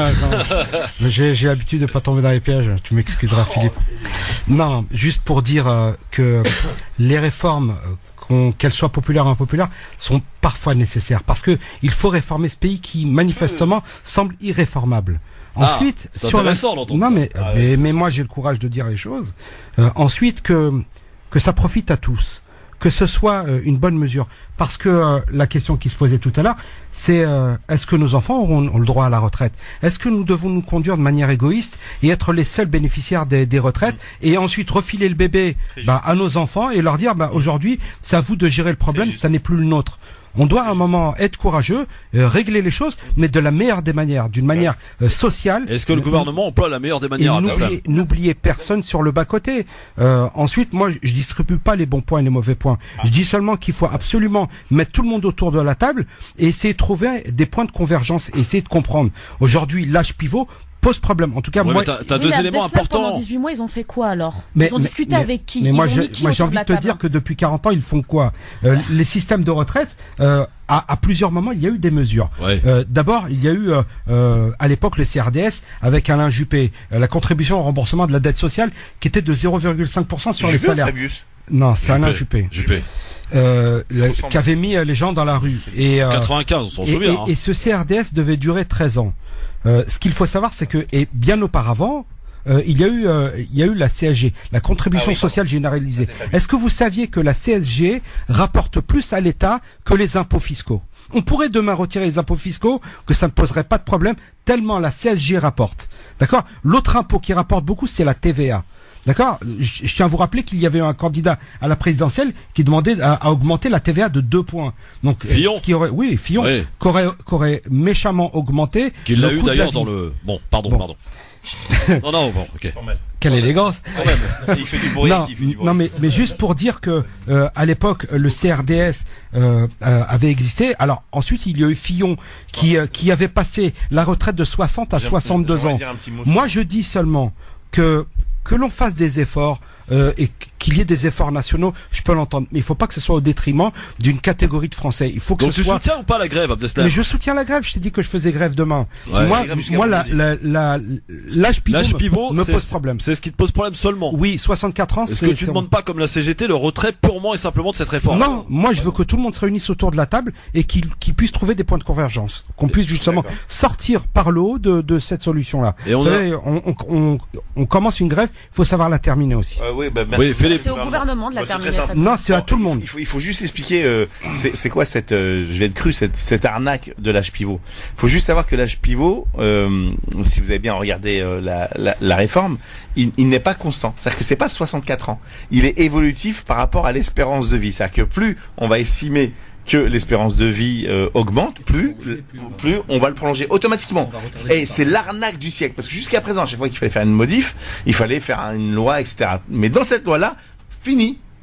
j'ai, j'ai l'habitude de pas tomber dans les pièges. Tu m'excuseras, oh, Philippe. Non, juste pour dire euh, que les réformes, euh, qu'elles soient populaires ou impopulaires, sont parfois nécessaires parce que il faut réformer ce pays qui manifestement semble irréformable. Ensuite, ah, sur la... non mais, ah, mais, ouais. mais moi j'ai le courage de dire les choses. Euh, ensuite que que ça profite à tous, que ce soit euh, une bonne mesure, parce que euh, la question qui se posait tout à l'heure, c'est euh, est-ce que nos enfants auront, auront le droit à la retraite ? Est-ce que nous devons nous conduire de manière égoïste et être les seuls bénéficiaires des, des retraites mmh. et ensuite refiler le bébé bah, à nos enfants et leur dire bah aujourd'hui c'est à vous de gérer le problème, ça n'est plus le nôtre. On doit à un moment être courageux, euh, régler les choses, mais de la meilleure des manières, d'une manière euh, sociale. Est-ce que le gouvernement emploie la meilleure des manières ? N'oubliez, n'oubliez personne sur le bas-côté. Euh, ensuite, moi, je distribue pas les bons points et les mauvais points. Je dis seulement qu'il faut absolument mettre tout le monde autour de la table et essayer de trouver des points de convergence, et essayer de comprendre. Aujourd'hui, l'âge pivot pose problème. En tout cas, ouais, moi, t'as, t'as oui, deux éléments importants. Pendant dix-huit mois, ils ont fait quoi alors ? mais, Ils ont mais, discuté mais, avec qui ? Mais ils moi, ont j'ai, mis qui moi, j'ai envie de te dire que depuis quarante ans, ils font quoi ? euh, Les systèmes de retraite, euh, à, à plusieurs moments, il y a eu des mesures. Ouais. Euh, d'abord, il y a eu euh, euh, à l'époque le C R D S avec Alain Juppé, euh, la contribution au remboursement de la dette sociale qui était de zéro virgule cinq pour cent sur Juppé les salaires. Fabius. Non, c'est Alain Juppé. Juppé. Euh, le, qui avait mis les gens dans la rue. Et, euh, quatre-vingt-quinze, on s'en et, souvient. Et, hein. et ce C R D S devait durer treize ans. Euh, ce qu'il faut savoir, c'est que, et bien auparavant, euh, il y a eu, euh, il y a eu la C S G, la contribution ah oui, sociale généralisée. Est-ce que vous saviez que la C S G rapporte plus à l'État que les impôts fiscaux ? On pourrait demain retirer les impôts fiscaux, que ça ne poserait pas de problème, tellement la C S G rapporte. D'accord ? L'autre impôt qui rapporte beaucoup, c'est la T V A. D'accord ? je, je tiens à vous rappeler qu'il y avait un candidat à la présidentielle qui demandait à, à augmenter la T V A de deux points. Donc, Fillon. Ce qui aurait, oui, Fillon, oui. Qu'aurait, qu'aurait méchamment augmenté. Qu'il l'a eu d'ailleurs dans le. Bon, pardon, bon. pardon. non, non, bon, ok. Quelle élégance. Il fait du bruit. Non, il fait du bruit. non, mais mais juste pour dire que euh, à l'époque le C R D S euh, euh, avait existé. Alors ensuite il y a eu Fillon qui euh, qui avait passé la retraite de soixante à soixante-deux ans. Moi je dis seulement que que l'on fasse des efforts euh, et qu'il y ait des efforts nationaux, je peux l'entendre, mais il faut pas que ce soit au détriment d'une catégorie de Français. Il faut que Donc ce tu soit... soutiens ou pas la grève, Abdeslam ? Mais je soutiens la grève. Je t'ai dit que je faisais grève demain. Ouais. Moi, moi, la, la, la, l'âge pivot, l'âge pivot me, me c'est, pose problème. C'est ce qui te pose problème seulement. Oui, soixante-quatre ans. Est-ce c'est, que tu c'est demandes bon. pas, comme la C G T, le retrait purement et simplement de cette réforme ? Non, moi je veux que tout le monde se réunisse autour de la table et qu'il, qu'il puisse trouver des points de convergence, qu'on puisse justement D'accord. sortir par le haut de, de cette solution-là. Et on, Vous a... savez, on, on, on, on commence une grève, il faut savoir la terminer aussi. Euh, oui, bah, oui, Philippe. C'est au gouvernement de la terminer. Non, c'est à tout le monde. Il faut, il faut juste expliquer, euh, c'est, c'est quoi cette, euh, je vais être cru, cette, cette arnaque de l'âge pivot. Il faut juste savoir que l'âge pivot, euh, si vous avez bien regardé euh, la, la, la réforme, il, il n'est pas constant. C'est-à-dire que c'est pas soixante-quatre ans. Il est évolutif par rapport à l'espérance de vie. C'est-à-dire que plus on va estimer que l'espérance de vie euh, augmente, plus, plus on va le prolonger automatiquement. Et c'est l'arnaque du siècle. Parce que jusqu'à présent, à chaque fois qu'il fallait faire une modif, il fallait faire une loi, et cetera. Mais dans cette loi-là, fini.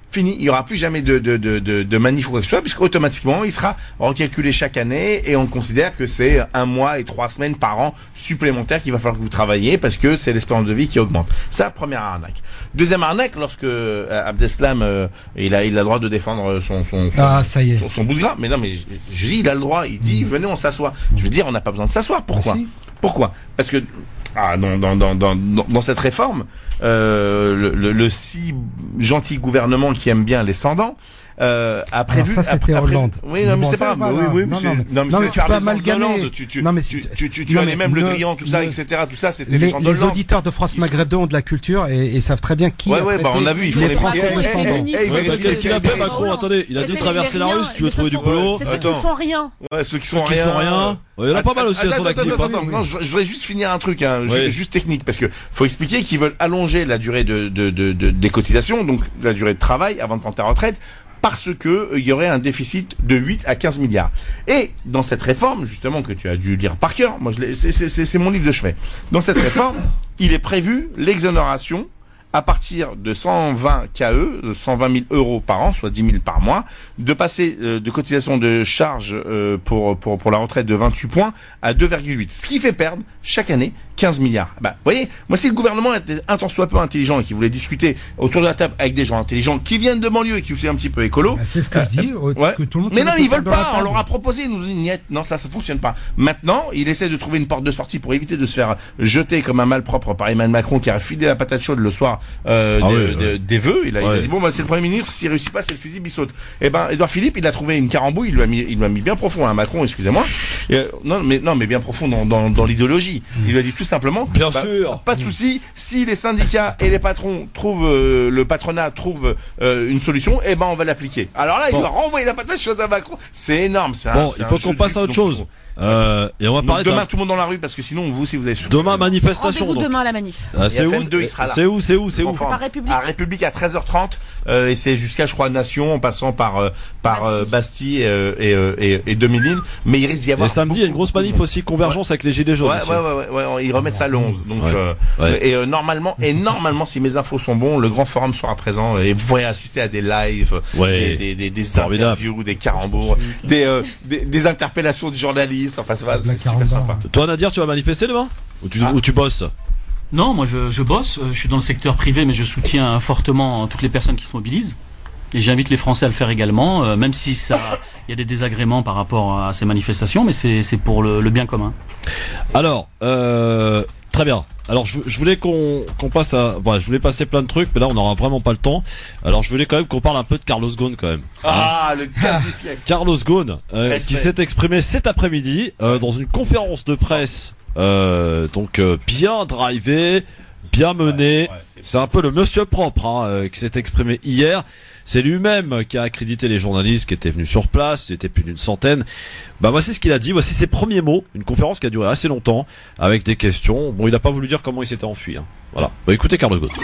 fini. Il y aura plus jamais de de de de, de manif ou quoi que ce soit, puisque automatiquement il sera recalculé chaque année et on considère que c'est un mois et trois semaines par an supplémentaires qu'il va falloir que vous travaillez parce que c'est l'espérance de vie qui augmente. Ça, première arnaque. Deuxième arnaque, lorsque euh, Abdeslam euh, il a il a le droit de défendre son son son, ah, ça y est. son, son bout de gras. Mais non, mais je, je dis il a le droit. Il dit venez on s'assoit. Je veux dire on n'a pas besoin de s'asseoir. Pourquoi? Merci. Pourquoi? Parce que ah, dans, dans, dans, dans, dans cette réforme, euh, le, le, le si gentil gouvernement qui aime bien les sans-dents euh, a prévu. Alors ça c'était après, Hollande. Oui, non, mais bon, c'est pas. pas Oui, oui, non, c'est, non, mais, non, mais non, c'est mais tu peux amalgamer. Hollande, tu, tu, non, mais tu, tu, tu, tu non, as les mêmes ne, Le Drian, tout ça, ne, et cetera. Tout ça, c'était les, les gens de Les auditeurs de France Maghreb deux ont de la culture et, et savent très bien qui. Ouais, a ouais, bah on a vu. Il faut les les Français de sans-dents. Qu'est-ce qu'il a fait Macron? Attendez, il a dit traverser la rue si tu veux trouver du boulot. C'est ceux qui sont rien. Ouais, ceux qui sont Qui sont rien. Il y en a pas mal aussi à son actif. Non, je voudrais juste finir un truc, hein, juste technique, parce que faut expliquer qu'ils veulent allonger la durée de, de, de, de, des cotisations, donc la durée de travail avant de prendre ta retraite, parce que il y aurait un déficit de huit à quinze milliards. Et dans cette réforme, justement, que tu as dû lire par cœur, moi je l'ai, c'est, c'est, c'est mon livre de chevet. Dans cette réforme, il est prévu l'exonération à partir de cent vingt K E, de cent vingt mille euros par an, soit dix mille par mois, de passer euh, de cotisation de charge euh, pour, pour, pour la retraite de vingt-huit points à deux virgule huit. Ce qui fait perdre chaque année quinze milliards. Bah, vous voyez, moi si le gouvernement était un tant soit peu intelligent et qui voulait discuter autour de la table avec des gens intelligents qui viennent de banlieue et qui aussi un petit peu écolo. Bah, c'est ce que euh, je dis. Euh, ouais. Que tout le monde mais non, ils veulent pas. On leur a proposé, ils nous disent niet, non, ça, ça fonctionne pas. Maintenant, il essaie de trouver une porte de sortie pour éviter de se faire jeter comme un malpropre par Emmanuel Macron qui a filé la patate chaude le soir euh, ah de, oui, de, ouais. des vœux. Il a, ouais. il a dit bon, bah c'est le Premier ministre. S'il réussit pas, c'est le fusil bissaute. Et ben, Édouard Philippe, il a trouvé une carambouille. Il lui a mis, il lui a mis bien profond à hein, Macron. Excusez-moi. Et, euh, non, mais non, mais bien profond dans, dans, dans l'idéologie. Mmh. Il lui a dit tout simplement. Bien bah, sûr. Pas de souci. Si les syndicats et les patrons trouvent, euh, le patronat trouve euh, une solution, eh ben on va l'appliquer. Alors là, bon. il va renvoyer la patate chaude à Macron. C'est énorme. C'est bon, un, c'est il faut qu'on passe à autre chose. Euh, et on va parler demain tout le monde dans la rue parce que sinon vous si vous avez demain manifestation. Rendez-vous demain la manif. Ah, c'est où? C'est où? C'est où? C'est où? Par République. À République à treize heures trente euh, et c'est jusqu'à je crois Nation en passant par euh, par Bastille, euh, Bastille euh, et, euh, et et Dominique. Mais il risque d'y avoir. Et samedi il y a une grosse manif aussi convergence ouais. avec les gilets jaunes. Ouais ouais, ouais ouais ouais ils remettent ça le onze. Donc ouais. Euh, ouais. et euh, normalement et normalement si mes infos sont bons le grand forum sera présent et vous pourrez assister à des lives, ouais. des des des, des interviews, des carambours, des, euh, des des interpellations de journalistes. Enfin c'est super sympa. Toi Nadir, tu vas manifester demain ou tu, ah. ou tu bosses? Non, moi je, je bosse, je suis dans le secteur privé mais je soutiens fortement toutes les personnes qui se mobilisent et j'invite les Français à le faire également, euh, même si ça il y a des désagréments par rapport à ces manifestations, mais c'est c'est pour le, le bien commun. Alors, euh, très bien. Alors je, je voulais qu'on qu'on passe à, bon, je voulais passer plein de trucs, mais là on n'aura vraiment pas le temps. Alors je voulais quand même qu'on parle un peu de Carlos Ghosn quand même. Ah, hein le casse du siècle. Carlos Ghosn, euh, qui s'est exprimé cet après-midi euh, dans une conférence de presse, euh, donc euh, bien drivé, bien mené. Ouais, ouais, c'est, c'est un peu le monsieur propre hein, euh, qui s'est exprimé hier. C'est lui-même qui a accrédité les journalistes qui étaient venus sur place, c'était plus d'une centaine. Bah voici ce qu'il a dit, voici ses premiers mots, une conférence qui a duré assez longtemps, avec des questions. Bon, il n'a pas voulu dire comment il s'était enfui. Hein. Voilà. Bah, écoutez Carlos Ghosn.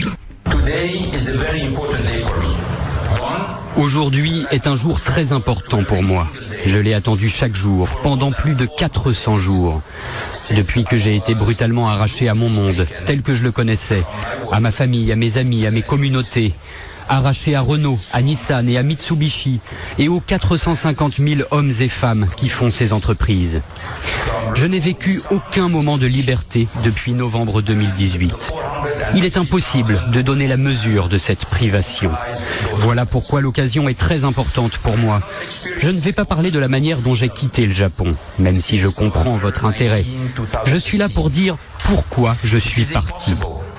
Aujourd'hui est un jour très important pour moi. Je l'ai attendu chaque jour, pendant plus de quatre cents jours. Depuis que j'ai été brutalement arraché à mon monde, tel que je le connaissais, à ma famille, à mes amis, à mes communautés, arraché à Renault, à Nissan et à Mitsubishi, et aux quatre cent cinquante mille hommes et femmes qui font ces entreprises. Je n'ai vécu aucun moment de liberté depuis novembre deux mille dix-huit. Il est impossible de donner la mesure de cette privation. Voilà pourquoi l'occasion est très importante pour moi. Je ne vais pas parler de la manière dont j'ai quitté le Japon, même si je comprends votre intérêt. Je suis là pour dire pourquoi je suis parti.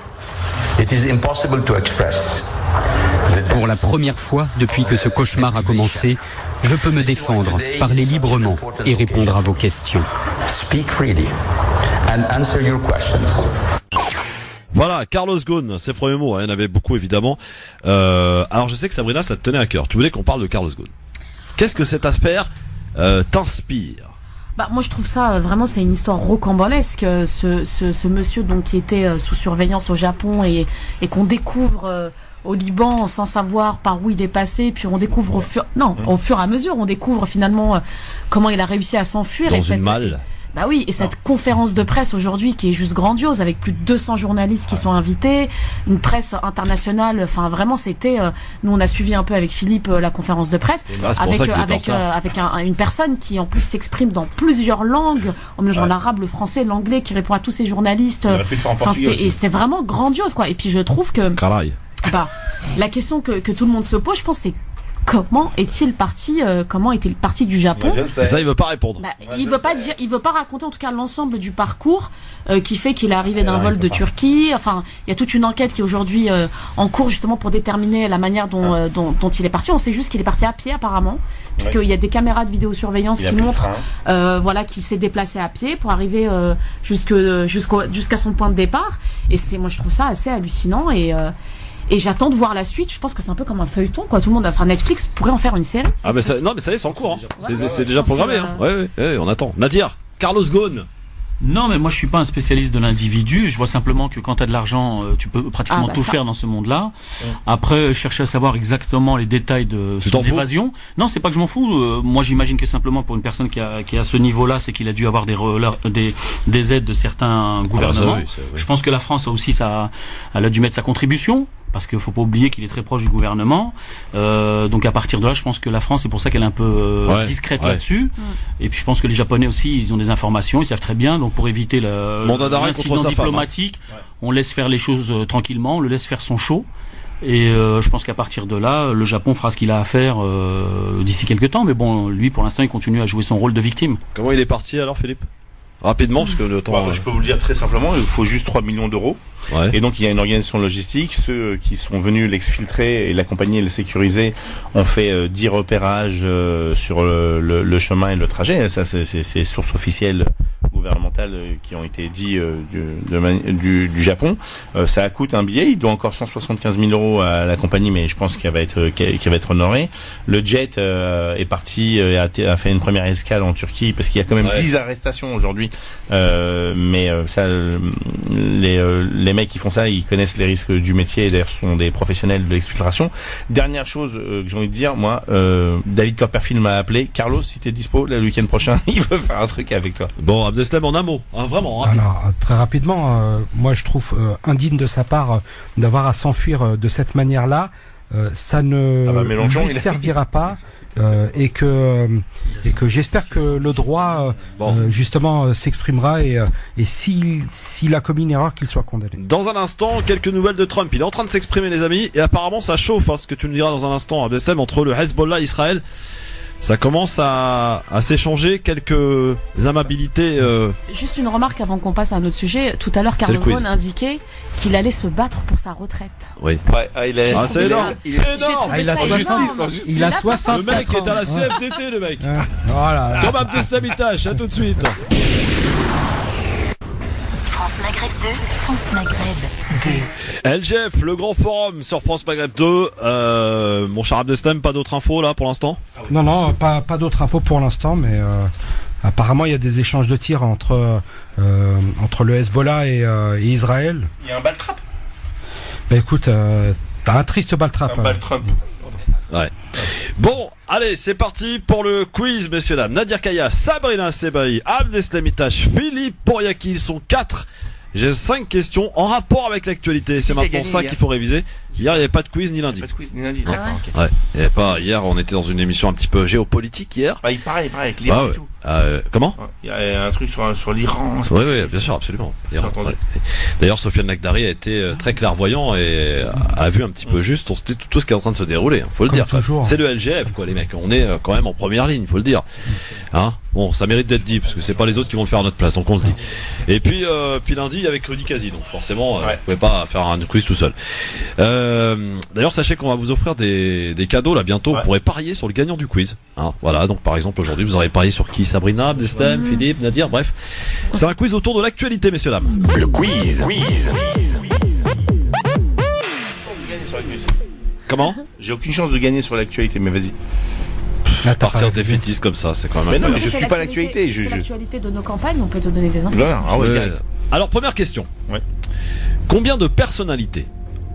Pour la première fois depuis que ce cauchemar a commencé, je peux me défendre, parler librement et répondre à vos questions. Speak freely and answer your questions. Voilà, Carlos Ghosn, ses premiers mots, hein, il y en avait beaucoup évidemment. Euh, alors je sais que Sabrina, ça te tenait à cœur. Tu voulais qu'on parle de Carlos Ghosn. Qu'est-ce que cette affaire euh, t'inspire? Bah moi je trouve ça vraiment c'est une histoire rocambolesque ce ce, ce monsieur donc qui était sous surveillance au Japon et et qu'on découvre euh, au Liban sans savoir par où il est passé, puis on découvre au fur non au fur et à mesure on découvre finalement euh, comment il a réussi à s'enfuir dans et une cette, malle. Bah oui, et cette non. conférence de presse aujourd'hui qui est juste grandiose, avec plus de deux cents journalistes qui ouais. sont invités, une presse internationale, enfin vraiment c'était, euh, nous on a suivi un peu avec Philippe euh, la conférence de presse, bah, avec euh, avec euh, avec un, une personne qui en plus s'exprime dans plusieurs langues, en mélangeant ouais. l'arabe, le français, l'anglais, qui répond à tous ces journalistes, enfin c'était, et c'était vraiment grandiose quoi. Et puis je trouve que Caray. bah la question que que tout le monde se pose, je pense, c'est comment est-il parti euh, comment était le parti du Japon? C'est ça, il veut pas répondre. Bah, ouais, il veut pas dire, il veut pas raconter en tout cas l'ensemble du parcours euh, qui fait qu'il est arrivé d'un vol de Turquie. Enfin, il y a toute une enquête qui est aujourd'hui euh, en cours justement pour déterminer la manière dont, euh, dont dont il est parti. On sait juste qu'il est parti à pied apparemment, puisqu'il ouais. y a des caméras de vidéosurveillance qui montrent euh, voilà qu'il s'est déplacé à pied pour arriver euh, jusque jusqu'au jusqu'à son point de départ. Et c'est, moi je trouve ça assez hallucinant et euh, Et j'attends de voir la suite. Je pense que c'est un peu comme un feuilleton, quoi. Tout le monde, enfin Netflix pourrait en faire une série. Ah mais ça, non mais ça y est, c'est en cours. Hein. C'est, ouais, c'est déjà programmé. Que, hein. ouais, ouais, ouais, on attend. Nadir, Carlos Ghosn. Non, mais moi je suis pas un spécialiste de l'individu. Je vois simplement que quand tu as de l'argent, tu peux pratiquement ah, bah, tout ça. faire dans ce monde-là. Ouais. Après, chercher à savoir exactement les détails de son évasion. Non, c'est pas que je m'en fous. Euh, moi, j'imagine que simplement pour une personne qui a qui a ce niveau-là, c'est qu'il a dû avoir des relais, des des aides de certains gouvernements. Ah, ça, oui, oui. Je pense que la France a aussi ça, elle a dû mettre sa contribution. Parce qu'il faut pas oublier qu'il est très proche du gouvernement. Euh, donc à partir de là, je pense que la France, c'est pour ça qu'elle est un peu euh, ouais, discrète ouais. là-dessus. Ouais. Et puis je pense que les Japonais aussi, ils ont des informations, ils savent très bien. Donc pour éviter le, l'incident diplomatique, femme, hein. on laisse faire les choses euh, tranquillement, on le laisse faire son show. Et euh, je pense qu'à partir de là, le Japon fera ce qu'il a à faire euh, d'ici quelques temps. Mais bon, lui, pour l'instant, il continue à jouer son rôle de victime. Comment il est parti alors, Philippe ? Rapidement, parce que le temps... Bah, je peux vous le dire très simplement, il faut juste trois millions d'euros. Ouais. Et donc il y a une organisation logistique, ceux qui sont venus l'exfiltrer et l'accompagner et le sécuriser ont fait euh, dix repérages euh, sur le, le, le chemin et le trajet. Ça, c'est, c'est, c'est sources officielles gouvernementales euh, qui ont été dit euh, du, de, du, du Japon. Euh, ça coûte un billet, il doit encore cent soixante-quinze mille euros à la compagnie, mais je pense qu'il va être qu'il va être honoré. Le jet euh, est parti, euh, a, a fait une première escale en Turquie parce qu'il y a quand même ouais. dix arrestations aujourd'hui. Euh, mais euh, ça, les, euh, les mecs qui font ça, ils connaissent les risques du métier et d'ailleurs sont des professionnels de l'exfiltration. Dernière chose euh, que j'ai envie de dire, moi, euh, David Copperfield m'a appelé. Carlos, si t'es dispo le week-end prochain, il veut faire un truc avec toi. Bon, Abdeslam en un mot, hein, vraiment. Hein. Alors, très rapidement, euh, moi je trouve euh, indigne de sa part euh, d'avoir à s'enfuir euh, de cette manière-là. Euh, ça ne ah bah, lui servira a... pas. Euh, et que et que j'espère que le droit euh, bon. euh, justement euh, s'exprimera et euh, et s'il s'il a commis une erreur, qu'il soit condamné. Dans un instant, quelques nouvelles de Trump. Il est en train de s'exprimer, les amis, et apparemment ça chauffe. Hein, ce que tu nous diras dans un instant, Abdeslam, entre le Hezbollah et Israël. Ça commence à, à s'échanger quelques amabilités. Euh... Juste une remarque avant qu'on passe à un autre sujet. Tout à l'heure, Carlos Ghosn indiquait qu'il allait se battre pour sa retraite. Oui. Ouais, ah, il est... ah, c'est énorme. C'est énorme. Ah, il a soixante, en justice. Il a soixante. Le mec est à la C F T T, le mec. Voilà. Comme Abdeslam Itache, à tout de suite. France Maghreb deux, France Maghreb deux. L G F, le grand forum sur France Maghreb deux. Euh, mon cher Abdeslam, pas d'autres infos là pour l'instant ? Non, non, pas, pas d'autres infos pour l'instant, mais euh, apparemment il y a des échanges de tirs entre, euh, entre le Hezbollah et, euh, et Israël. Il y a un bal-trap. Bah écoute, euh, t'as un triste bal-trap. Un bal-trap. Ouais. Bon, allez, c'est parti pour le quiz, messieurs dames. Nadir Kaya, Sabrina Sebaï, Abdeslam Itache, Philippe Pouriaki, ils sont quatre. J'ai cinq questions en rapport avec l'actualité. C'est maintenant ça qu'il faut réviser. Hier, il n'y avait pas de quiz ni lundi. Pas de quiz ni lundi. D'accord. Okay. Ouais. Il y avait pas. Hier, on était dans une émission un petit peu géopolitique hier. Bah, il paraît, il paraît avec l'Iran. Ah, ouais. Et tout. Euh, comment ? Il y a un truc sur sur l'Iran. Oui, oui, bien sûr, absolument. Ouais. D'ailleurs, Sofiane Lakhdari a été euh, très clairvoyant et a, a vu un petit peu juste tout, tout ce qui est en train de se dérouler. Faut le Comme dire. Toujours. C'est le L G F, quoi, les mecs. On est euh, quand même en première ligne, faut le dire. Hein ? Bon, ça mérite d'être dit parce que c'est pas les autres qui vont le faire à notre place, donc on le dit. Et puis, euh, puis lundi avec Rudy Kazi, donc forcément, euh, ouais. vous pouvez pas faire un quiz tout seul. Euh, D'ailleurs, sachez qu'on va vous offrir des, des cadeaux là bientôt. Ouais. Vous pourrez parier sur le gagnant du quiz. Hein, voilà, donc par exemple aujourd'hui, vous aurez parié sur qui ? Sabrina, Abdeslam, mmh. Philippe, Nadir, bref. C'est un quiz autour de l'actualité, messieurs dames. Le quiz. Quiz. Comment ? J'ai aucune chance de gagner sur l'actualité, mais vas-y. À partir défaitiste comme ça, c'est quand même. Mais non, mais je suis pas l'actualité. C'est je, l'actualité de nos campagnes, on peut te donner des infos. Ah ouais, ouais. Alors première question. Ouais. Combien de personnalités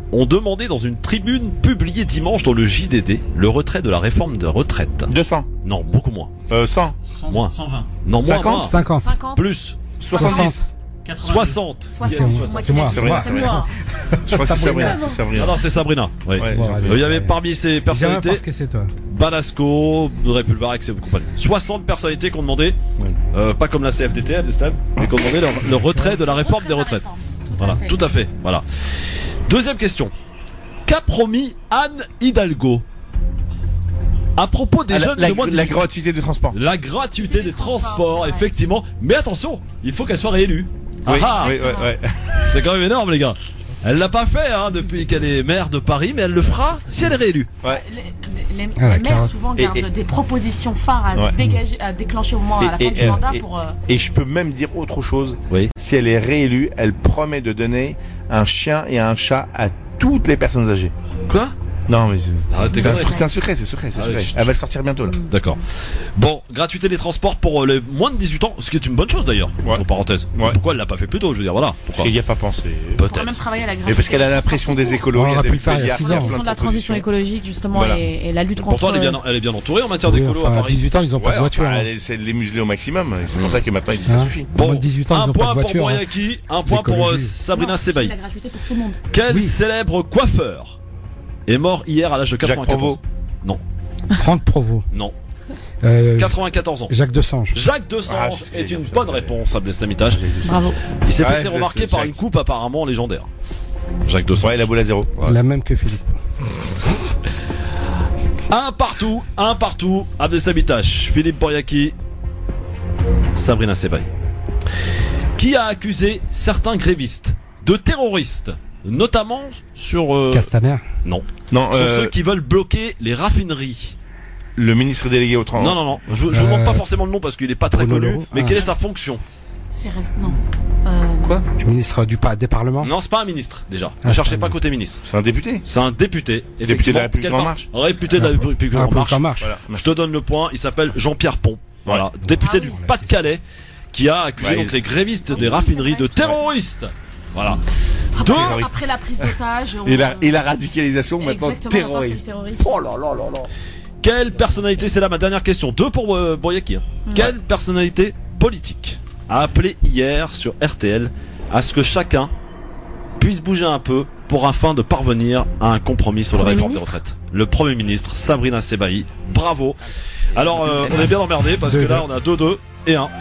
ont demandé dans une tribune publiée dimanche dans le J D D le retrait de la réforme de retraite? deux cents. Non, beaucoup moins. Euh, cent. Moins. cent vingt. Non, moins, cinquante. moins. cinquante. cinquante. Plus. soixante-dix. soixante. soixante. C'est moi, c'est moi. C'est moi. Je crois que c'est Sabrina. C'est Sabrina. Ah non, c'est Sabrina. Oui. Ouais, Bon, j'ai- allez. Euh, Il y avait parmi ces J'ai rien personnalités parce que c'est toi. Balasco, Audrey Pulvar, et compagnie. soixante personnalités qui ont demandé, euh, pas comme la C F D T, Abdeslam, mais qui ont demandé leur- le retrait de la réforme des retraites. Voilà, tout à fait. Voilà. Deuxième question. Qu'a promis Anne Hidalgo à propos des Ah, la, jeunes la, de moins de la dix-huit ans? gratuité du transport. La gratuité des transports, effectivement. Mais attention, il faut qu'elle soit réélue. Oui, Ah, oui, ouais, ouais. c'est quand même énorme, les gars. Elle l'a pas fait hein, depuis qu'elle est maire de Paris, mais elle le fera si elle est réélue. Ouais. Les, les- Ah, la les maires carotte. souvent Et- gardent et- des propositions phares à, Ouais. dégager, à déclencher au moins à la fin du et- mandat et- pour. euh, et je peux même dire autre chose. Oui. Si elle est réélue, elle promet de donner un chien et un chat à toutes les personnes âgées. Quoi? Non, mais c'est Arrête tes c'est un, conneries. c'est un secret, c'est secret, c'est Ah, secret. oui, je- Elle va le sortir bientôt là. D'accord. Bon, gratuité des transports pour euh, les moins de dix-huit ans, ce qui est une bonne chose d'ailleurs, Ouais. entre parenthèses. Ouais. Pourquoi elle l'a pas fait plus tôt, je veux dire, voilà. Parce Pourquoi qu'il n'y a pas pensé. On pourra Peut-être. même travailler à la Et gratuité. parce qu'elle a des la transports pression des tout court. écolos, On il y a aurait des pu le faire il y a milliards, six plein ans. de La question de la transition propositions. écologique justement Voilà. et, et la lutte contre. Pourtant, elle est bien, elle est bien entourée en matière Oui, d'écolo enfin, à à Paris. dix-huit ans, ils ont pas Ouais, de voiture. enfin, hein. elle essaie de les museler au maximum. Et c'est pour ça que maintenant il dit ça Hein suffit. Au moins de dix-huit ans, ils un ont pas point de pour voiture. hein. Boyaki, un point pour euh, L'écologie. Sabrina Non, Sebaï. La gratuité pour tout le monde. Quel Oui. célèbre coiffeur est mort hier à l'âge de Jacques quatre-vingt-quatorze? Provost. Non, Franck Provost. non. Euh, quatre-vingt-quatorze ans. Jacques Desange. Jacques Desange Ah, je sais est que une c'est bonne ça. réponse, Abdeslamitash. Bravo. Il s'est Ouais, fait c'est- remarquer c'est par Jacques. une coupe apparemment légendaire. Jacques Desange. Ouais, la boule à zéro. La même que Philippe. Un partout, un partout. Abdeslamitash, Philippe Boyaki, Sabrina Sebaï. Qui a accusé certains grévistes de terroristes, notamment sur... euh, Castaner. Non. Non, Sur euh, ceux qui veulent bloquer les raffineries. le ministre délégué au transport. Non, non, non. Je, je vous Euh, demande pas forcément le nom parce qu'il est pas très Bruno connu. Leroux. Mais Ah. quelle est sa fonction? C'est reste non. Euh, Quoi? Ministre du pa- des Parlements. Non, c'est pas un ministre déjà. Ne Ah, cherchez c'est pas un- côté ministre. C'est un député. C'est un député. Député de la effectivement. République Quel En par- Marche. Réputé de la République Ah, En République Marche. En Marche. Voilà. Je te donne le point. Il s'appelle Jean-Pierre Pont. Voilà, député Ah du oui. Pas-de-Calais, qui a accusé Ouais, donc il- les grévistes des Oui, raffineries c'est de vrai. terroristes. Voilà. après, Deux. après la prise d'otage. on- Et la, et la radicalisation maintenant Exactement, maintenant, c'est terroriste. le terroriste. Oh là là là là. Quelle personnalité, c'est là ma dernière question, deux pour euh, Boyaki. hein. Quelle personnalité politique a appelé hier sur R T L à ce que chacun puisse bouger un peu pour afin de parvenir à un compromis sur la Premier réforme des ministre. retraites? Le Premier ministre, Sabrina Sebaï. Bravo. Alors, euh, on est bien emmerdé parce que Deux, là, on a deux deux et un.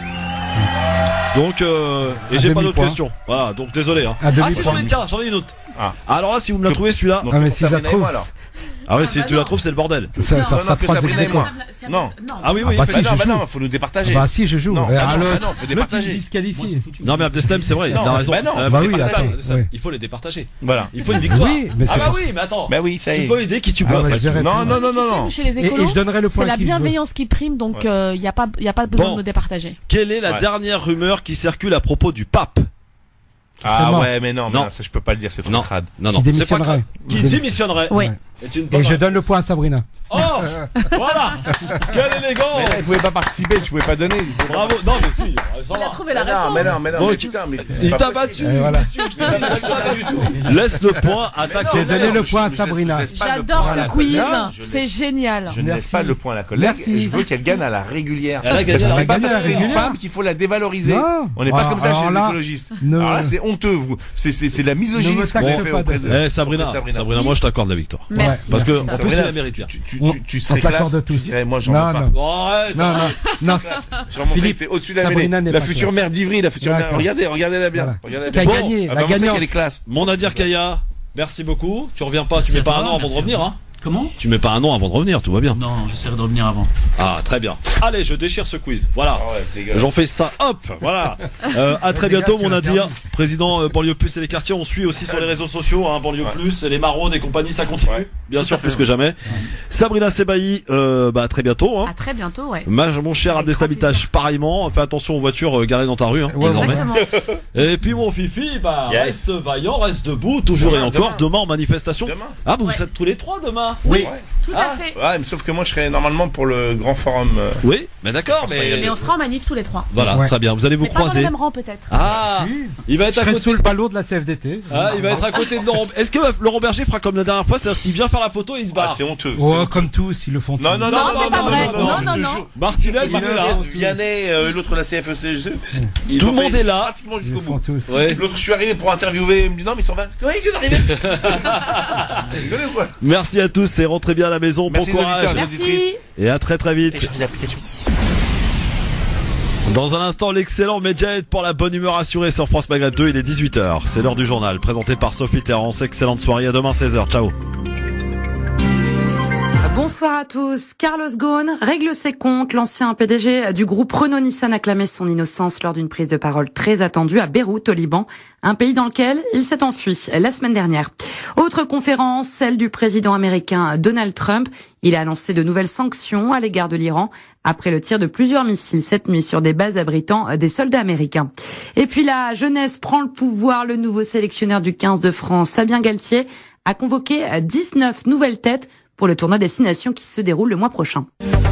Donc, euh, et Un j'ai pas d'autres demi-point. questions. Voilà, donc désolé. Hein. Un Ah si, demi-point. j'en ai, tiens, j'en ai une autre. Ah. Alors là, si vous me la trouvez, celui-là. Donc, Ah, mais pour si ça Sabrina et trouve- moi, alors. Ah ouais, si bah tu non. la trouves, c'est le bordel. Ça, Non, ça non, fera que trois Sabrina et équipes. moi. C'est- Non. non. Ah oui, oui, Ah bah Bah si, effectivement. non, je bah joue. non, faut nous départager. Bah si, je joue. Non, Et bah à non, l'autre- bah non, faut l'autre, il départager. disqualifie. Non mais Abdeslam c'est vrai, il Non, a raison. bah non. Euh, Bah oui, Abdeslam, attends, Abdeslam, ouais. il faut les départager. Voilà. Il faut une victoire. Oui, mais ah c'est bah pour- oui, mais attends. Bah oui, ça y Tu est. peux aider qui tu Ah bosses ouais, là-dessus. je verrai. Non, non, non, Tu non, sais, non. nous, chez les Et, et écolos, je donnerai le point c'est à la qui je veux. bienveillance qui prime, donc il n'y a pas, y a pas besoin Bon. de nous départager. Quelle est la Ouais. dernière rumeur qui circule à propos du pape? Ah mort. ouais, mais non, mais Non. non, ça je peux pas le dire, c'est trop Non, crade. non, non. Qui c'est pas démissionnerait. grave. Qui Dé- démissionnerait. Oui. Est une Et bonne je donne le réponse. point à Sabrina. Oh, voilà. Quelle Mais là, élégance. il pouvait pas participer, tu pouvais pas donner. Bravo. Non mais si. ça Il a va. trouvé la Mais non, réponse. mais non, mais non, Bon, mais tu- putain, mais c'est Il pas t'a possible. battu. Et voilà. Qu'est-ce que je t'ai pas battu du tout. Laisse le point à ta J'ai collègue. donné le je- point à je laisse- Sabrina. je laisse pas le J'adore point à ce la quiz, collègue. Je c'est laisse- génial. Je ne laisse Merci. pas le point à la collègue. Merci. Je veux qu'elle gagne à la régulière. Elle a gagné Parce à que la c'est pas régulière. parce que c'est une régulière. femme qu'il faut la dévaloriser. Non. On n'est pas Alors- comme ça chez alors les là, écologistes. ne- Alors là, c'est honteux. vous. C'est c'est c'est la misogynie Ne me ce qu'on taxe fait pas auprès de- de Eh Sabrina, Sabrina. Sabrina, moi je t'accorde la victoire. Merci. Parce que Merci, en ça. plus tu Sabrina, la mérites bien. Tu, tu, On- tu, tu on serais te l'accorde classe, tous. tu dirais, moi j'en Non, veux pas. non. Oh, arrête. Non, non, non. Je vais montrer Philippe, que t'es au-dessus de la Sabrina mêlée. n'est La pas future classe. mère d'Ivry, la future mère. D'accord. Regardez, regardez-la bien. Voilà. Regardez-la Qui a bien. gagné, Elle la va montrer gagnante. qu'elle est classe. Mon Nadir Kaya, merci beaucoup. Tu reviens pas, tu Merci mets à pas toi, un an avant de merci à revenir, toi. hein. Comment? Tu mets pas un an avant de revenir, tout va bien. Non, j'essaierai de revenir avant. Ah, très bien. Allez, je déchire ce quiz. Voilà. Ah ouais, c'est dégueulasse. J'en fais ça, hop, voilà. Euh, à très bientôt, mon Nadir, président euh, Banlieue Plus et les quartiers. On suit aussi sur les réseaux sociaux, hein, Banlieue Ouais. Plus, et les maraudes et compagnie, ça continue. Ouais. Bien sûr, plus que jamais. Sabrina Sebaï, euh, bah, à très bientôt, hein. À très bientôt, ouais. Ma- mon cher Avec Abdeslamitash, pareillement. Fais attention aux voitures euh, garées dans ta rue, hein, Ouais, désormais. Exactement. Et puis mon Fifi, bah, Yes. reste vaillant, reste debout, toujours Demain, et encore, demain. demain en manifestation. Demain. Ah, bah, Ouais. vous êtes tous les trois demain? Oui, Ouais. tous Tout à fait. Ouais, mais sauf que moi je serais normalement pour le grand forum. Euh... Oui, mais d'accord, mais... Mais on sera en manif tous les trois. Voilà, Ouais. très bien. Vous allez vous Mais pas dans croiser. le même rang peut-être. Ah, il va être Je à serai côté. sous le ballot de la C F D T. Ah, il va être à côté de Laurent. Est-ce que Laurent Berger fera comme la dernière fois, c'est-à-dire qu'il vient faire la photo et il se Ah, barre? c'est honteux. c'est Oh, honteux. comme tous, ils le font. Non, tous. non, non, Non, non, c'est non, pas non, vrai. non, Non, non, non, je te non. jure. Martinez, il est là. Inès, Vianney, euh, l'autre la C F E C G. Ils Tout le l'ont monde fait est là. Pratiquement Ils jusqu'au le font bout. tous. Ouais. L'autre, je suis arrivé pour interviewer, il me dit non, mais ils s'en va. Ouais, il vient d'arriver. Vous rigolez ou quoi? Merci à tous et rentrez bien à la maison. Merci bon aux courage. auditeurs, aux auditrices. Merci. Et à très très vite. Téléchargez l'application. Dans un instant, l'excellent Medjahed pour la bonne humeur assurée sur France Maghreb deux. Il est dix-huit heures. C'est l'heure du journal présenté par Sophie Terrance. Excellente soirée. À demain seize heures. Ciao. Bonsoir à tous. Carlos Ghosn règle ses comptes. L'ancien P D G du groupe Renault-Nissan a clamé son innocence lors d'une prise de parole très attendue à Beyrouth, au Liban, un pays dans lequel il s'est enfui la semaine dernière. Autre conférence, celle du président américain Donald Trump. Il a annoncé de nouvelles sanctions à l'égard de l'Iran après le tir de plusieurs missiles cette nuit sur des bases abritant des soldats américains. Et puis la jeunesse prend le pouvoir. Le nouveau sélectionneur du quinze de France, Fabien Galtier, a convoqué dix-neuf nouvelles têtes pour le tournoi Destination qui se déroule le mois prochain.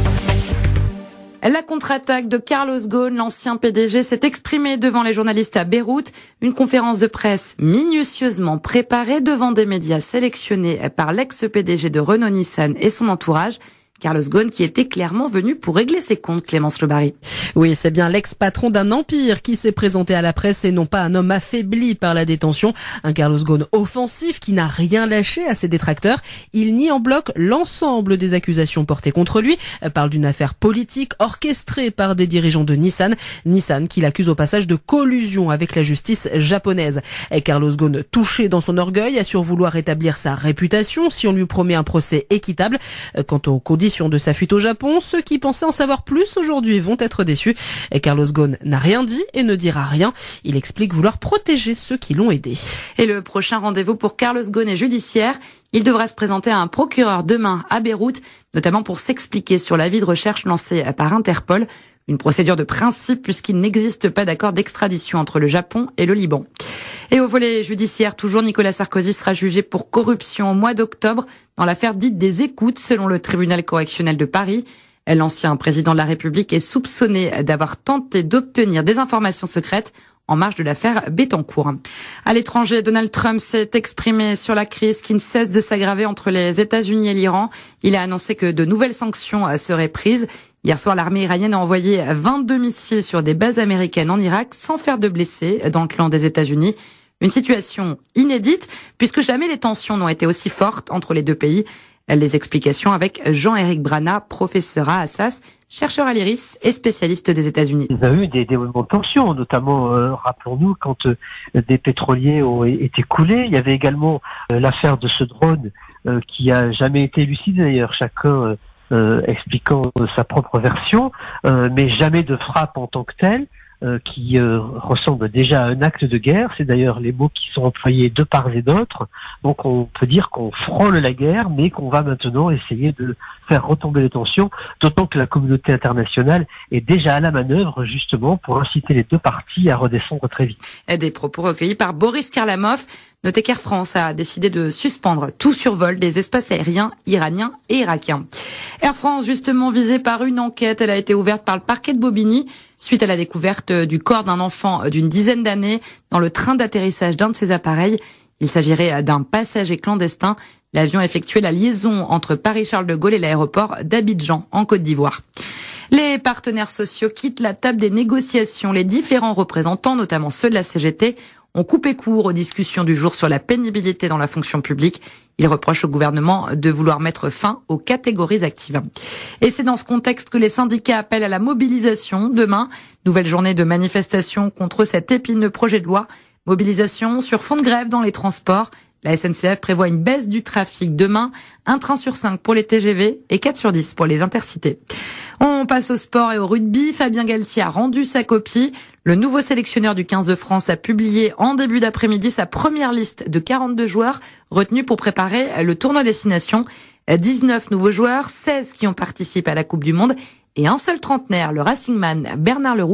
La contre-attaque de Carlos Ghosn, l'ancien P D G, s'est exprimé devant les journalistes à Beyrouth. Une conférence de presse minutieusement préparée devant des médias sélectionnés par l'ex-P D G de Renault-Nissan et son entourage. Carlos Ghosn qui était clairement venu pour régler ses comptes, Clémence Lebary. Oui, c'est bien l'ex-patron d'un empire qui s'est présenté à la presse et non pas un homme affaibli par la détention. Un Carlos Ghosn offensif qui n'a rien lâché à ses détracteurs. Il nie en bloc l'ensemble des accusations portées contre lui. Il parle d'une affaire politique orchestrée par des dirigeants de Nissan. Nissan qui l'accuse au passage de collusion avec la justice japonaise. Et Carlos Ghosn, touché dans son orgueil, assure vouloir rétablir sa réputation si on lui promet un procès équitable. Quant aux conditions de sa fuite au Japon, ceux qui pensaient en savoir plus aujourd'hui vont être déçus. Et Carlos Ghosn n'a rien dit et ne dira rien. Il explique vouloir protéger ceux qui l'ont aidé. Et le prochain rendez-vous pour Carlos Ghosn est judiciaire. Il devra se présenter à un procureur demain à Beyrouth, notamment pour s'expliquer sur l'avis de recherche lancé par Interpol. Une procédure de principe puisqu'il n'existe pas d'accord d'extradition entre le Japon et le Liban. Et au volet judiciaire, toujours Nicolas Sarkozy sera jugé pour corruption au mois d'octobre dans l'affaire dite des écoutes selon le tribunal correctionnel de Paris. L'ancien président de la République est soupçonné d'avoir tenté d'obtenir des informations secrètes en marge de l'affaire Bettencourt. À l'étranger, Donald Trump s'est exprimé sur la crise qui ne cesse de s'aggraver entre les États-Unis et l'Iran. Il a annoncé que de nouvelles sanctions seraient prises. Hier soir, l'armée iranienne a envoyé vingt-deux missiles sur des bases américaines en Irak sans faire de blessés dans le clan des États-Unis. Une situation inédite puisque jamais les tensions n'ont été aussi fortes entre les deux pays. Les explications avec Jean-Éric Brana, professeur à Assas, chercheur à l'I R I S et spécialiste des États-Unis. Il y a eu des, des moments de tension, notamment, euh, rappelons-nous, quand euh, des pétroliers ont été coulés. Il y avait également euh, l'affaire de ce drone euh, qui a jamais été élucidé d'ailleurs, chacun euh, euh, expliquant euh, sa propre version, euh, mais jamais de frappe en tant que telle. Euh, qui euh, ressemble déjà à un acte de guerre. C'est d'ailleurs les mots qui sont employés de part et d'autre. Donc on peut dire qu'on frôle la guerre, mais qu'on va maintenant essayer de faire retomber les tensions, d'autant que la communauté internationale est déjà à la manœuvre justement pour inciter les deux parties à redescendre très vite. Des propos recueillis par Boris Karlamov. Notez qu'Air France a décidé de suspendre tout survol des espaces aériens iraniens et irakiens. Air France, justement visée par une enquête, elle a été ouverte par le parquet de Bobigny suite à la découverte du corps d'un enfant d'une dizaine d'années dans le train d'atterrissage d'un de ses appareils. Il s'agirait d'un passager clandestin. L'avion effectuait la liaison entre Paris-Charles de Gaulle et l'aéroport d'Abidjan, en Côte d'Ivoire. Les partenaires sociaux quittent la table des négociations. Les différents représentants, notamment ceux de la C G T, ont coupé court aux discussions du jour sur la pénibilité dans la fonction publique. Ils reprochent au gouvernement de vouloir mettre fin aux catégories actives. Et c'est dans ce contexte que les syndicats appellent à la mobilisation demain. Nouvelle journée de manifestation contre cet épineux projet de loi. Mobilisation sur fond de grève dans les transports. La S N C F prévoit une baisse du trafic demain, un train sur cinq pour les T G V et quatre sur dix pour les intercités. On passe au sport et au rugby. Fabien Galtier a rendu sa copie. Le nouveau sélectionneur du quinze de France a publié en début d'après-midi sa première liste de quarante-deux joueurs retenus pour préparer le tournoi Destination. dix-neuf nouveaux joueurs, seize qui ont participé à la Coupe du Monde et un seul trentenaire, le Racingman Bernard Leroux,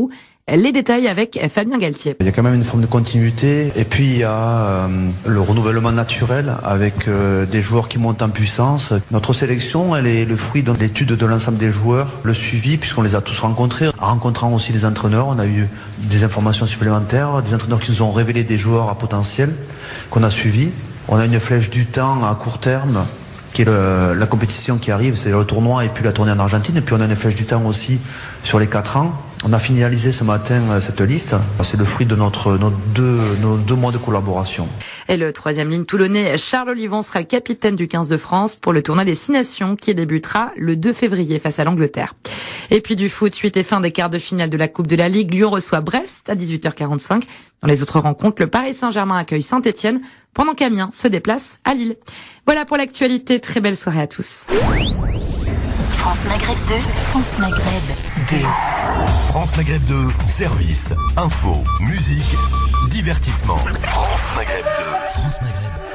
Les détails avec Fabien Galtier. Il y a quand même une forme de continuité et puis il y a euh, le renouvellement naturel avec euh, des joueurs qui montent en puissance. Notre sélection, elle est le fruit de l'étude de l'ensemble des joueurs, le suivi puisqu'on les a tous rencontrés, en rencontrant aussi les entraîneurs. On a eu des informations supplémentaires, des entraîneurs qui nous ont révélé des joueurs à potentiel qu'on a suivis. On a une flèche du temps à court terme qui est le, la compétition qui arrive, c'est le tournoi et puis la tournée en Argentine. Et puis on a une flèche du temps aussi sur les quatre ans. On a finalisé ce matin cette liste. C'est le fruit de notre, nos, deux, nos deux mois de collaboration. Et le troisième ligne toulonnais, Charles Olivon, sera le capitaine du quinze de France pour le tournoi des Six Nations qui débutera le deux février face à l'Angleterre. Et puis du foot, suite et fin des quarts de finale de la Coupe de la Ligue. Lyon reçoit Brest à dix-huit heures quarante-cinq. Dans les autres rencontres, le Paris Saint-Germain accueille Saint-Etienne, pendant qu'Amiens se déplace à Lille. Voilà pour l'actualité. Très belle soirée à tous. France Maghreb deux, France Maghreb deux. France Maghreb deux, service, info, musique, divertissement. France Maghreb deux. France Maghreb.